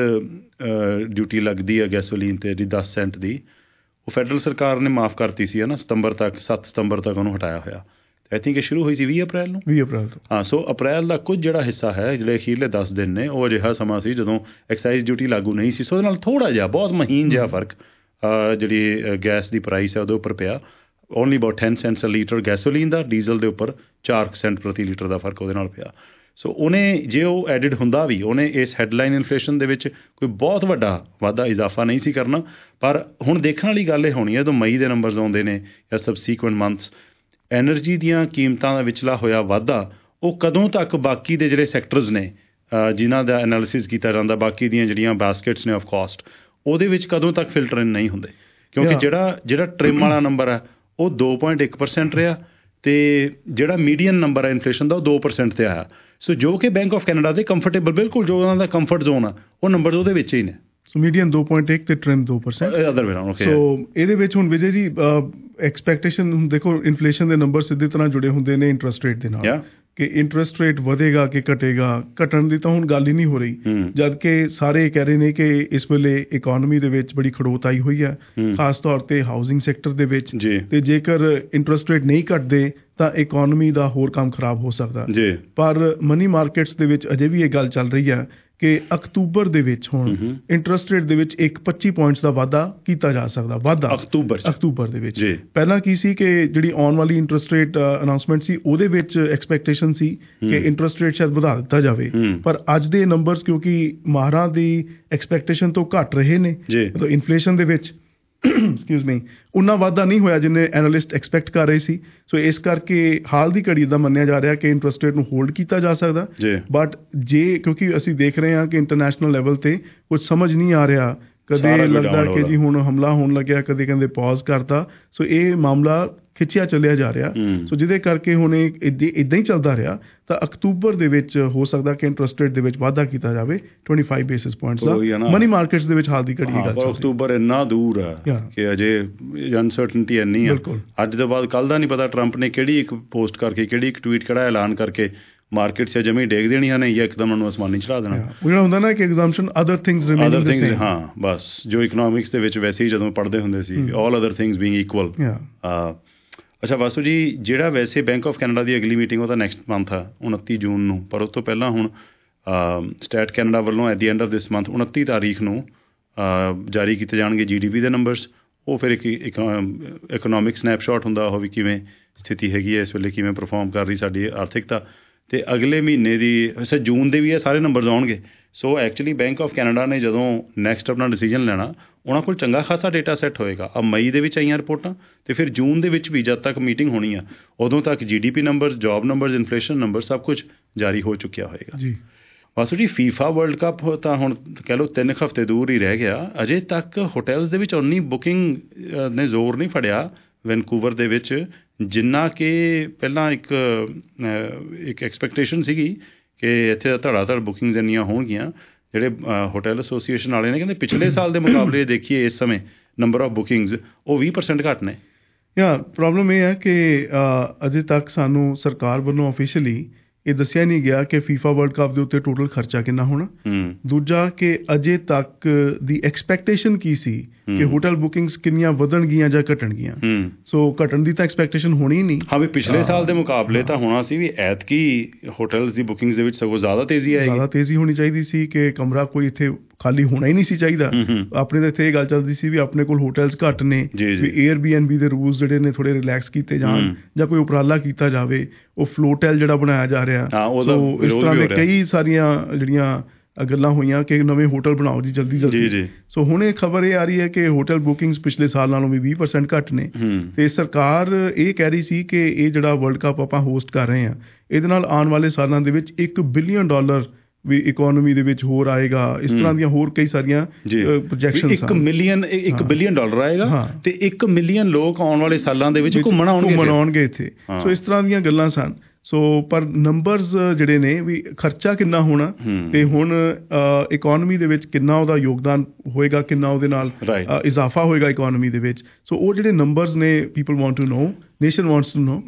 ਡਿਊਟੀ ਲੱਗਦੀ ਹੈ ਗੈਸੋਲੀਨ ਤੇ ਦੀ ਦਸ ਸੈਂਟ ਦੀ, ਉਹ ਫੈਡਰਲ ਸਰਕਾਰ ਨੇ ਮਾਫ ਕਰਤੀ ਸੀ ਹੈ ਨਾ ਸਤੰਬਰ ਤੱਕ, ਸੱਤ ਸਤੰਬਰ ਤੱਕ ਉਹਨੂੰ ਹਟਾਇਆ ਹੋਇਆ। ਆਈ ਥਿੰਕ ਇਹ ਸ਼ੁਰੂ ਹੋਈ ਸੀ ਵੀਹ ਅਪ੍ਰੈਲ ਨੂੰ ਵੀਹ ਅਪ੍ਰੈਲ ਤੋਂ। ਹਾਂ, ਸੋ ਅਪ੍ਰੈਲ ਦਾ ਕੁਝ ਜਿਹੜਾ ਹਿੱਸਾ ਹੈ ਜਿਹੜੇ ਅਖੀਰਲੇ ਦਸ ਦਿਨ ਨੇ ਉਹ ਅਜਿਹਾ ਸਮਾਂ ਸੀ ਜਦੋਂ ਐਕਸਾਈਜ਼ ਡਿਊਟੀ ਲਾਗੂ ਨਹੀਂ ਸੀ। ਸੋ ਉਹਦੇ ਨਾਲ ਥੋੜ੍ਹਾ ਜਿਹਾ ਬਹੁਤ ਮਹੀਨ ਜਿਹਾ ਫਰਕ ਜਿਹੜੀ ਗੈਸ ਦੀ ਪ੍ਰਾਈਸ ਹੈ ਉਹਦੇ ਉੱਪਰ ਪਿਆ। Only about ten cents a litre gasoline ਦਾ, ਡੀਜ਼ਲ ਦੇ ਉੱਪਰ ਚਾਰ ਸੈਂਟ ਪ੍ਰਤੀ ਲੀਟਰ ਦਾ ਫਰਕ ਉਹਦੇ ਨਾਲ ਪਿਆ। ਸੋ ਉਹਨੇ ਜੇ ਉਹ ਐਡਿਡ ਹੁੰਦਾ ਵੀ ਉਹਨੇ ਇਸ ਹੈਡਲਾਈਨ ਇਨਫਲੇਸ਼ਨ ਦੇ ਵਿੱਚ ਕੋਈ ਬਹੁਤ ਵੱਡਾ ਵਾਧਾ ਇਜ਼ਾਫਾ ਨਹੀਂ ਸੀ ਕਰਨਾ। ਪਰ ਹੁਣ ਦੇਖਣ ਵਾਲੀ ਗੱਲ ਇਹ ਹੋਣੀ ਹੈ ਜਦੋਂ ਮਈ ਦੇ ਨੰਬਰਸ ਆਉਂਦੇ ਨੇ ਜਾਂ ਸਬਸੀਕੁਐਂਟ ਮੰਥਸ, ਐਨਰਜੀ ਦੀਆਂ ਕੀਮਤਾਂ ਦਾ ਵਿਚਲਾ ਹੋਇਆ ਵਾਧਾ ਉਹ ਕਦੋਂ ਤੱਕ ਬਾਕੀ ਦੇ ਜਿਹੜੇ ਸੈਕਟਰਸ ਨੇ ਜਿਨ੍ਹਾਂ ਦਾ ਐਨਾਲਿਸਿਸ ਕੀਤਾ ਜਾਂਦਾ, ਬਾਕੀ ਦੀਆਂ ਜਿਹੜੀਆਂ ਬਾਸਕਟਸ ਨੇ ਆਫ ਕਾਸਟ, ਉਹਦੇ ਵਿੱਚ ਕਦੋਂ ਤੱਕ ਫਿਲਟਰ ਇਨ ਨਹੀਂ ਹੁੰਦੇ। ਕਿਉਂਕਿ ਜਿਹੜਾ ਜਿਹੜਾ ਟ੍ਰਿਮ ਵਾਲਾ ਨੰਬਰ ਹੈ ਉਹ ਦੋ ਪੁਆਇੰਟ ਇੱਕ ਪਰਸੈਂਟ ਰਿਹਾ ਤੇ ਜਿਹੜਾ ਮੀਡੀਅਨ ਨੰਬਰ ਹੈ ਇਨਫਲੇਸ਼ਨ ਦਾ ਉਹ ਦੋ ਪਰਸੈਂਟ 'ਤੇ ਆਇਆ। ਸੋ ਜੋ ਕਿ ਬੈਂਕ ਆਫ ਕੈਨੇਡਾ ਦੇ ਕੰਫਰਟੇਬਲ, ਬਿਲਕੁਲ ਜੋ ਉਹਨਾਂ ਦਾ ਕੰਫਰਟ ਜ਼ੋਨ ਆ ਉਹ ਨੰਬਰ ਉਹਦੇ ਵਿੱਚ ਹੀ ਨੇ। ਸੋ ਮੀਡੀਅਨ ਦੋ ਪੁਆਇੰਟ ਇੱਕ ਤੇ ਟ੍ਰਿਮ ਦੋ percent other way round. Okay, so ਇਹਦੇ ਵਿੱਚ ਹੁਣ ਵਿਜੇ ਜੀ ਐਕਸਪੈਕਟੇਸ਼ਨ ਦੇਖੋ ਇਨਫਲੇਸ਼ਨ ਦੇ ਨੰਬਰ ਸਿੱਧੀ ਤਰ੍ਹਾਂ ਜੁੜੇ ਹੁੰਦੇ ਨੇ ਇੰਟਰਸਟ ਰੇਟ ਦੇ ਨਾਲ ਕਿ ਇੰਟਰਸਟ ਰੇਟ ਵਧੇਗਾ ਕਿ ਘਟੇਗਾ। ਘਟਣ ਦੀ ਤਾਂ ਹੁਣ ਗੱਲ ਹੀ ਨਹੀਂ ਹੋ ਰਹੀ, ਜਦ ਕਿ ਸਾਰੇ ਕਹਿ ਰਹੇ ਨੇ ਕਿ ਇਸ ਵੇਲੇ ਇਕੋਨਮੀ ਦੇ ਵਿੱਚ ਬੜੀ ਖੜੋਤ ਆਈ ਹੋਈ ਹੈ, ਖਾਸ ਤੌਰ ਤੇ ਹਾਊਸਿੰਗ ਸੈਕਟਰ ਦੇ ਵਿੱਚ। ਤੇ ਜੇਕਰ ਇੰਟਰਸਟ ਰੇਟ ਨਹੀਂ ਘਟਦੇ ਤਾਂ ਇਕੋਨਮੀ ਦਾ ਹੋਰ ਕੰਮ ਖਰਾਬ ਹੋ ਸਕਦਾ। ਪਰ ਮਨੀ ਮਾਰਕੀਟਸ ਦੇ ਵਿੱਚ ਅਜੇ ਵੀ ਇਹ ਗੱਲ ਚੱਲ ਰਹੀ ਹੈ ਕਿ ਅਕਤੂਬਰ ਦੇ ਵਿੱਚ ਹੁਣ ਇੰਟਰਸਟ ਰੇਟ ਦੇ ਵਿੱਚ ਇੱਕ ਪੱਚੀ ਪੁਆਇੰਟਸ ਦਾ ਵਾਧਾ ਕੀਤਾ ਜਾ ਸਕਦਾ, ਵਾਧਾ ਅਕਤੂਬਰ ਅਕਤੂਬਰ ਦੇ ਵਿੱਚ। ਪਹਿਲਾਂ ਕੀ ਸੀ ਕਿ ਜਿਹੜੀ ਆਉਣ ਵਾਲੀ ਇੰਟਰਸਟ ਰੇਟ ਅਨਾਉਂਸਮੈਂਟ ਸੀ ਉਹਦੇ ਵਿੱਚ ਐਕਸਪੈਕਟੇਸ਼ਨ ਸੀ ਕਿ ਇੰਟਰਸਟ ਰੇਟ ਸ਼ਾਇਦ ਵਧਾ ਦਿੱਤਾ ਜਾਵੇ, ਪਰ ਅੱਜ ਦੇ ਨੰਬਰਸ ਕਿਉਂਕਿ ਮਾਹਰਾਂ ਦੀ ਐਕਸਪੈਕਟੇਸ਼ਨ ਤੋਂ ਘੱਟ ਰਹੇ ਨੇ, ਮਤਲਬ ਇਨਫਲੇਸ਼ਨ ਦੇ ਵਿੱਚ ਐਕਸਕਿਊਜ਼ ਮੀ ਉਨਾ ਵਾਧਾ ਨਹੀਂ ਹੋਇਆ ਜਿੰਨੇ ਐਨਾਲਿਸਟ ਐਕਸਪੈਕਟ ਕਰ ਰਹੇ ਸੀ। ਸੋ ਇਸ ਕਰਕੇ ਹਾਲ ਦੀ ਘੜੀ ਦਾ ਮੰਨਿਆ ਜਾ ਰਿਹਾ ਕਿ ਇੰਟਰਸਟ ਰੇਟ ਨੂੰ ਹੋਲਡ ਕੀਤਾ ਜਾ ਸਕਦਾ, ਬਟ ਜੇ ਕਿਉਂਕਿ ਅਸੀਂ ਦੇਖ ਰਹੇ ਹਾਂ ਕਿ ਇੰਟਰਨੈਸ਼ਨਲ ਲੈਵਲ ਤੇ ਕੁਝ ਸਮਝ ਨਹੀਂ ਆ ਰਿਹਾ, ਕਦੇ ਲੱਗਦਾ ਕਿ ਜੀ ਹੁਣ ਹਮਲਾ ਹੋਣ ਲੱਗਿਆ, ਕਦੇ ਕਹਿੰਦੇ ਪੌਜ਼ ਕਰਤਾ। ਸੋ ਇਹ ਮਾਮਲਾ ਖਿੱਚਿਆ ਚੱਲਿਆ ਜਾ ਰਿਹਾ, ਸੋ ਜਿਹਦੇ ਕਰਕੇ ਹੁਣ ਇੱਦਾਂ ਹੀ ਚੱਲਦਾ ਰਿਹਾ ਤਾਂ ਅਕਤੂਬਰ ਦੇ ਵਿੱਚ ਹੋ ਸਕਦਾ ਕਿ ਇੰਟਰਸਟ ਰੇਟ ਦੇ ਵਿੱਚ ਵਾਧਾ ਕੀਤਾ ਜਾਵੇ ਪੱਚੀ ਬੇਸਿਸ ਪੁਆਇੰਟਸ ਦਾ ਮਨੀ ਮਾਰਕੀਟਸ ਦੇ ਵਿੱਚ ਹਾਲ ਦੀ ਘੜੀ ਗੱਲ। ਪਰ ਅਕਤੂਬਰ ਇੰਨਾ ਦੂਰ ਆ ਕਿ ਅਜੇ ਅਨਸਰਟਨਟੀ ਇੰਨੀ ਆ, ਅੱਜ ਤੋਂ ਬਾਅਦ ਕੱਲ੍ਹ ਦਾ ਨਹੀਂ ਪਤਾ ਟਰੰਪ ਨੇ ਕਿਹੜੀ ਇੱਕ ਪੋਸਟ ਕਰਕੇ, ਕਿਹੜੀ ਇੱਕ ਟਵੀਟ, ਕਿਹੜਾ ਐਲਾਨ ਕਰਕੇ ਮਾਰਕੀਟ 'ਚ ਜਮੀ ਡੇਗ ਦੇਣੀਆਂ ਨੇ ਜਾਂ ਇੱਕਦਮ ਉਹਨੂੰ ਅਸਮਾਨੀ ਚੜਾ ਦੇਣਾ। ਉਹ ਜਿਹੜਾ ਹੁੰਦਾ ਨਾ ਕਿ assumption other things remaining the same. ਹਾਂ ਬਸ ਜੋ ਇਕਨੋਮਿਕਸ ਦੇ ਵਿੱਚ ਵੈਸੇ ਹੀ ਜਦੋਂ ਪੜ੍ਹਦੇ ਹੁੰਦੇ ਸੀ, all other things being equal. ਅੱਛਾ ਵਾਸੂ ਜੀ, ਜਿਹੜਾ ਵੈਸੇ ਬੈਂਕ ਆਫ ਕੈਨੇਡਾ ਦੀ ਅਗਲੀ ਮੀਟਿੰਗ ਉਹ ਤਾਂ ਨੈਕਸਟ ਮੰਥ ਆ ਉਨੱਤੀ ਜੂਨ ਨੂੰ, ਪਰ ਉਸ ਤੋਂ ਪਹਿਲਾਂ ਹੁਣ ਸਟੇਟ ਕੈਨੇਡਾ ਵੱਲੋਂ at the end of this month ਉਨੱਤੀ ਤਾਰੀਖ ਨੂੰ ਜਾਰੀ ਕੀਤੇ ਜਾਣਗੇ ਜੀ ਡੀ ਪੀ ਦੇ ਨੰਬਰਸ। ਉਹ ਫਿਰ ਇੱਕ ਇਕਨੋਮਿਕ ਸਨੈਪਸ਼ਾਟ ਹੁੰਦਾ, ਉਹ ਵੀ ਕਿਵੇਂ ਸਥਿਤੀ ਹੈਗੀ ਹੈ ਇਸ ਵੇਲੇ, ਕਿਵੇਂ ਪਰਫੋਰਮ ਕਰ ਰਹੀ ਸਾਡੀ ਆਰਥਿਕਤਾ। ਅਤੇ ਅਗਲੇ ਮਹੀਨੇ ਦੀ ਵੈਸੇ ਜੂਨ ਦੇ ਵੀ ਇਹ ਸਾਰੇ ਨੰਬਰਸ ਆਉਣਗੇ। So actually Bank of Canada ਨੇ ਜਦੋਂ ਨੈਕਸਟ ਆਪਣਾ ਡਿਸੀਜਨ ਲੈਣਾ, ਉਹਨਾਂ ਕੋਲ ਚੰਗਾ ਖਾਸਾ ਡੇਟਾ ਸੈੱਟ ਹੋਏਗਾ। ਆ ਮਈ ਦੇ ਵਿੱਚ ਆਈਆਂ ਰਿਪੋਰਟਾਂ ਅਤੇ ਫਿਰ ਜੂਨ ਦੇ ਵਿੱਚ ਵੀ ਜਦ ਤੱਕ ਮੀਟਿੰਗ ਹੋਣੀ ਆ ਉਦੋਂ ਤੱਕ G D P numbers, job numbers, inflation number ਸਭ ਕੁਝ ਜਾਰੀ ਹੋ ਚੁੱਕਿਆ ਹੋਏਗਾ ਜੀ। ਵਾਸੂ ਜੀ, ਫੀਫਾ ਵਰਲਡ ਕੱਪ ਤਾਂ ਹੁਣ ਕਹਿ ਲਓ ਤਿੰਨ ਕੁ ਹਫ਼ਤੇ ਦੂਰ ਹੀ ਰਹਿ ਗਿਆ, ਅਜੇ ਤੱਕ ਹੋਟੈਲਸ ਦੇ ਵਿੱਚ ਉਨੀ ਬੁਕਿੰਗ ਨੇ ਜ਼ੋਰ ਨਹੀਂ ਫੜਿਆ ਵੈਨਕੂਵਰ ਦੇ ਵਿੱਚ ਜਿੰਨਾ ਕਿ ਪਹਿਲਾਂ ਇੱਕ ਇੱਕ ਐਕਸਪੈਕਟੇਸ਼ਨ ਸੀਗੀ ਕਿ ਇੱਥੇ ਧੜਾ ਧੜ ਬੁਕਿੰਗਸ ਇੰਨੀਆਂ ਹੋਣਗੀਆਂ। ਜਿਹੜੇ ਹੋਟਲ ਐਸੋਸੀਏਸ਼ਨ ਵਾਲੇ ਨੇ ਕਹਿੰਦੇ ਪਿਛਲੇ ਸਾਲ ਦੇ ਮੁਕਾਬਲੇ ਦੇਖੀਏ ਇਸ ਸਮੇਂ ਨੰਬਰ ਆਫ ਬੁਕਿੰਗਸ ਉਹ ਵੀਹ ਪਰਸੈਂਟ ਘੱਟ ਨੇ। ਯਾ ਪ੍ਰੋਬਲਮ ਇਹ ਹੈ ਕਿ ਅਜੇ ਤੱਕ ਸਾਨੂੰ ਸਰਕਾਰ ਵੱਲੋਂ ਆਫੀਸ਼ੀਅਲੀ ਇਹ ਦੱਸਿਆ ਨਹੀਂ ਗਿਆ ਕਿ ਫੀਫਾ ਵਰਲਡ ਕੱਪ ਦੇ ਉੱਤੇ ਟੋਟਲ ਖਰਚਾ ਕਿੰਨਾ ਹੋਣਾ। ਦੂਜਾ ਕਿ ਅਜੇ ਤੱਕ ਦੀ ਐਕਸਪੈਕਟੇਸ਼ਨ ਕੀ ਸੀ ਕਿ ਹੋਟਲ ਬੁਕਿੰਗਸ ਕਿੰਨੀਆਂ ਵਧਣਗੀਆਂ ਜਾਂ ਘਟਣਗੀਆਂ। ਸੋ ਘਟਣ ਦੀ ਤਾਂ ਐਕਸਪੈਕਟੇਸ਼ਨ ਹੋਣੀ ਨਹੀਂ। ਹਾਂ ਵੀ ਪਿਛਲੇ ਸਾਲ ਦੇ ਮੁਕਾਬਲੇ ਤਾਂ ਹੋਣਾ ਸੀ ਵੀ ਐਤਕੀ ਹੋਟਲਸ ਦੀ ਬੁਕਿੰਗਸ ਦੇ ਵਿੱਚ ਸਗੋਂ ਜ਼ਿਆਦਾ ਤੇਜ਼ੀ ਆਏਗੀ, ਜ਼ਿਆਦਾ ਤੇਜ਼ੀ ਹੋਣੀ ਚਾਹੀਦੀ ਸੀ ਕਿ ਕਮਰਾ ਕੋਈ ਇੱਥੇ ਖਾਲੀ ਹੋਣਾ ਹੀ ਨਹੀਂ ਸੀ ਚਾਹੀਦਾ। ਆਪਣੇ ਤਾਂ ਇੱਥੇ ਇਹ ਗੱਲ ਚੱਲਦੀ ਸੀ ਵੀ ਆਪਣੇ ਕੋਲ ਹੋਟਲਸ ਘੱਟ ਨੇ, ਵੀ ਏਅਰ ਬੀ ਐਨ ਬੀ ਦੇ ਰੂਲਸ ਜਿਹੜੇ ਨੇ ਥੋੜ੍ਹੇ ਰਿਲੈਕਸ ਕੀਤੇ ਜਾਣ ਜਾਂ ਕੋਈ ਉਪਰਾਲਾ ਕੀਤਾ ਜਾਵੇ। ਉਹ ਫਲੋਟੈਲ ਜਿਹੜਾ ਬਣਾਇਆ ਜਾ ਰਿਹਾ, ਸੋ ਇਸ ਤਰ੍ਹਾਂ ਦੇ ਕਈ ਸਾਰੀਆਂ ਜਿਹੜੀਆਂ ਗੱਲਾਂ ਹੋਈਆਂ ਕਿ ਨਵੇਂ ਹੋਟਲ ਬਣਾਓ ਜੀ ਜਲਦੀ ਜਲਦੀ। ਸੋ ਹੁਣ ਇਹ ਖਬਰ ਇਹ ਆ ਰਹੀ ਹੈ ਕਿ ਹੋਟਲ ਬੁਕਿੰਗਸ ਪਿਛਲੇ ਸਾਲ ਨਾਲੋਂ ਵੀ ਵੀਹ ਪਰਸੈਂਟ ਘੱਟ ਨੇ। ਤੇ ਸਰਕਾਰ ਇਹ ਕਹਿ ਰਹੀ ਸੀ ਕਿ ਇਹ ਜਿਹੜਾ ਵਰਲਡ ਕੱਪ ਆਪਾਂ ਹੋਸਟ ਕਰ ਰਹੇ ਹਾਂ ਇਹਦੇ ਨਾਲ ਆਉਣ ਵਾਲੇ ਸਾਲਾਂ ਦੇ ਵਿੱਚ ਇੱਕ ਬਿਲੀਅਨ ਡਾਲਰ ਵੀ ਇਕੋਨਮੀ ਦੇ ਵਿੱਚ ਹੋਰ ਆਏਗਾ। ਇਸ ਤਰ੍ਹਾਂ ਦੀਆਂ ਹੋਰ ਕਈ ਸਾਰੀਆਂ ਪ੍ਰੋਜੈਕਸ਼ਨਸ। ਇੱਕ ਮਿਲੀਅਨ ਇੱਕ ਬਿਲੀਅਨ ਡਾਲਰ ਆਏਗਾ ਤੇ ਇੱਕ ਮਿਲੀਅਨ ਲੋਕ ਆਉਣ ਵਾਲੇ ਸਾਲਾਂ ਦੇ ਵਿੱਚ ਘੁੰਮਣ ਆਉਣਗੇ ਇੱਥੇ। ਸੋ ਇਸ ਤਰ੍ਹਾਂ ਦੀਆਂ ਗੱਲਾਂ ਸਨ। ਸੋ ਪਰ ਨੰਬਰਸ ਜਿਹੜੇ ਨੇ ਵੀ ਖਰਚਾ ਕਿੰਨਾ ਹੋਣਾ ਤੇ ਹੁਣ ਇਕੋਨਮੀ ਦੇ ਵਿੱਚ ਕਿੰਨਾ ਉਹਦਾ ਯੋਗਦਾਨ ਹੋਏਗਾ, ਕਿੰਨਾ ਉਹਦੇ ਨਾਲ ਇਜ਼ਾਫਾ ਹੋਏਗਾ ਇਕੋਨਮੀ ਦੇ ਵਿੱਚ। ਸੋ ਉਹ ਜਿਹੜੇ ਨੰਬਰਸ ਨੇ people want to know, nation wants to know.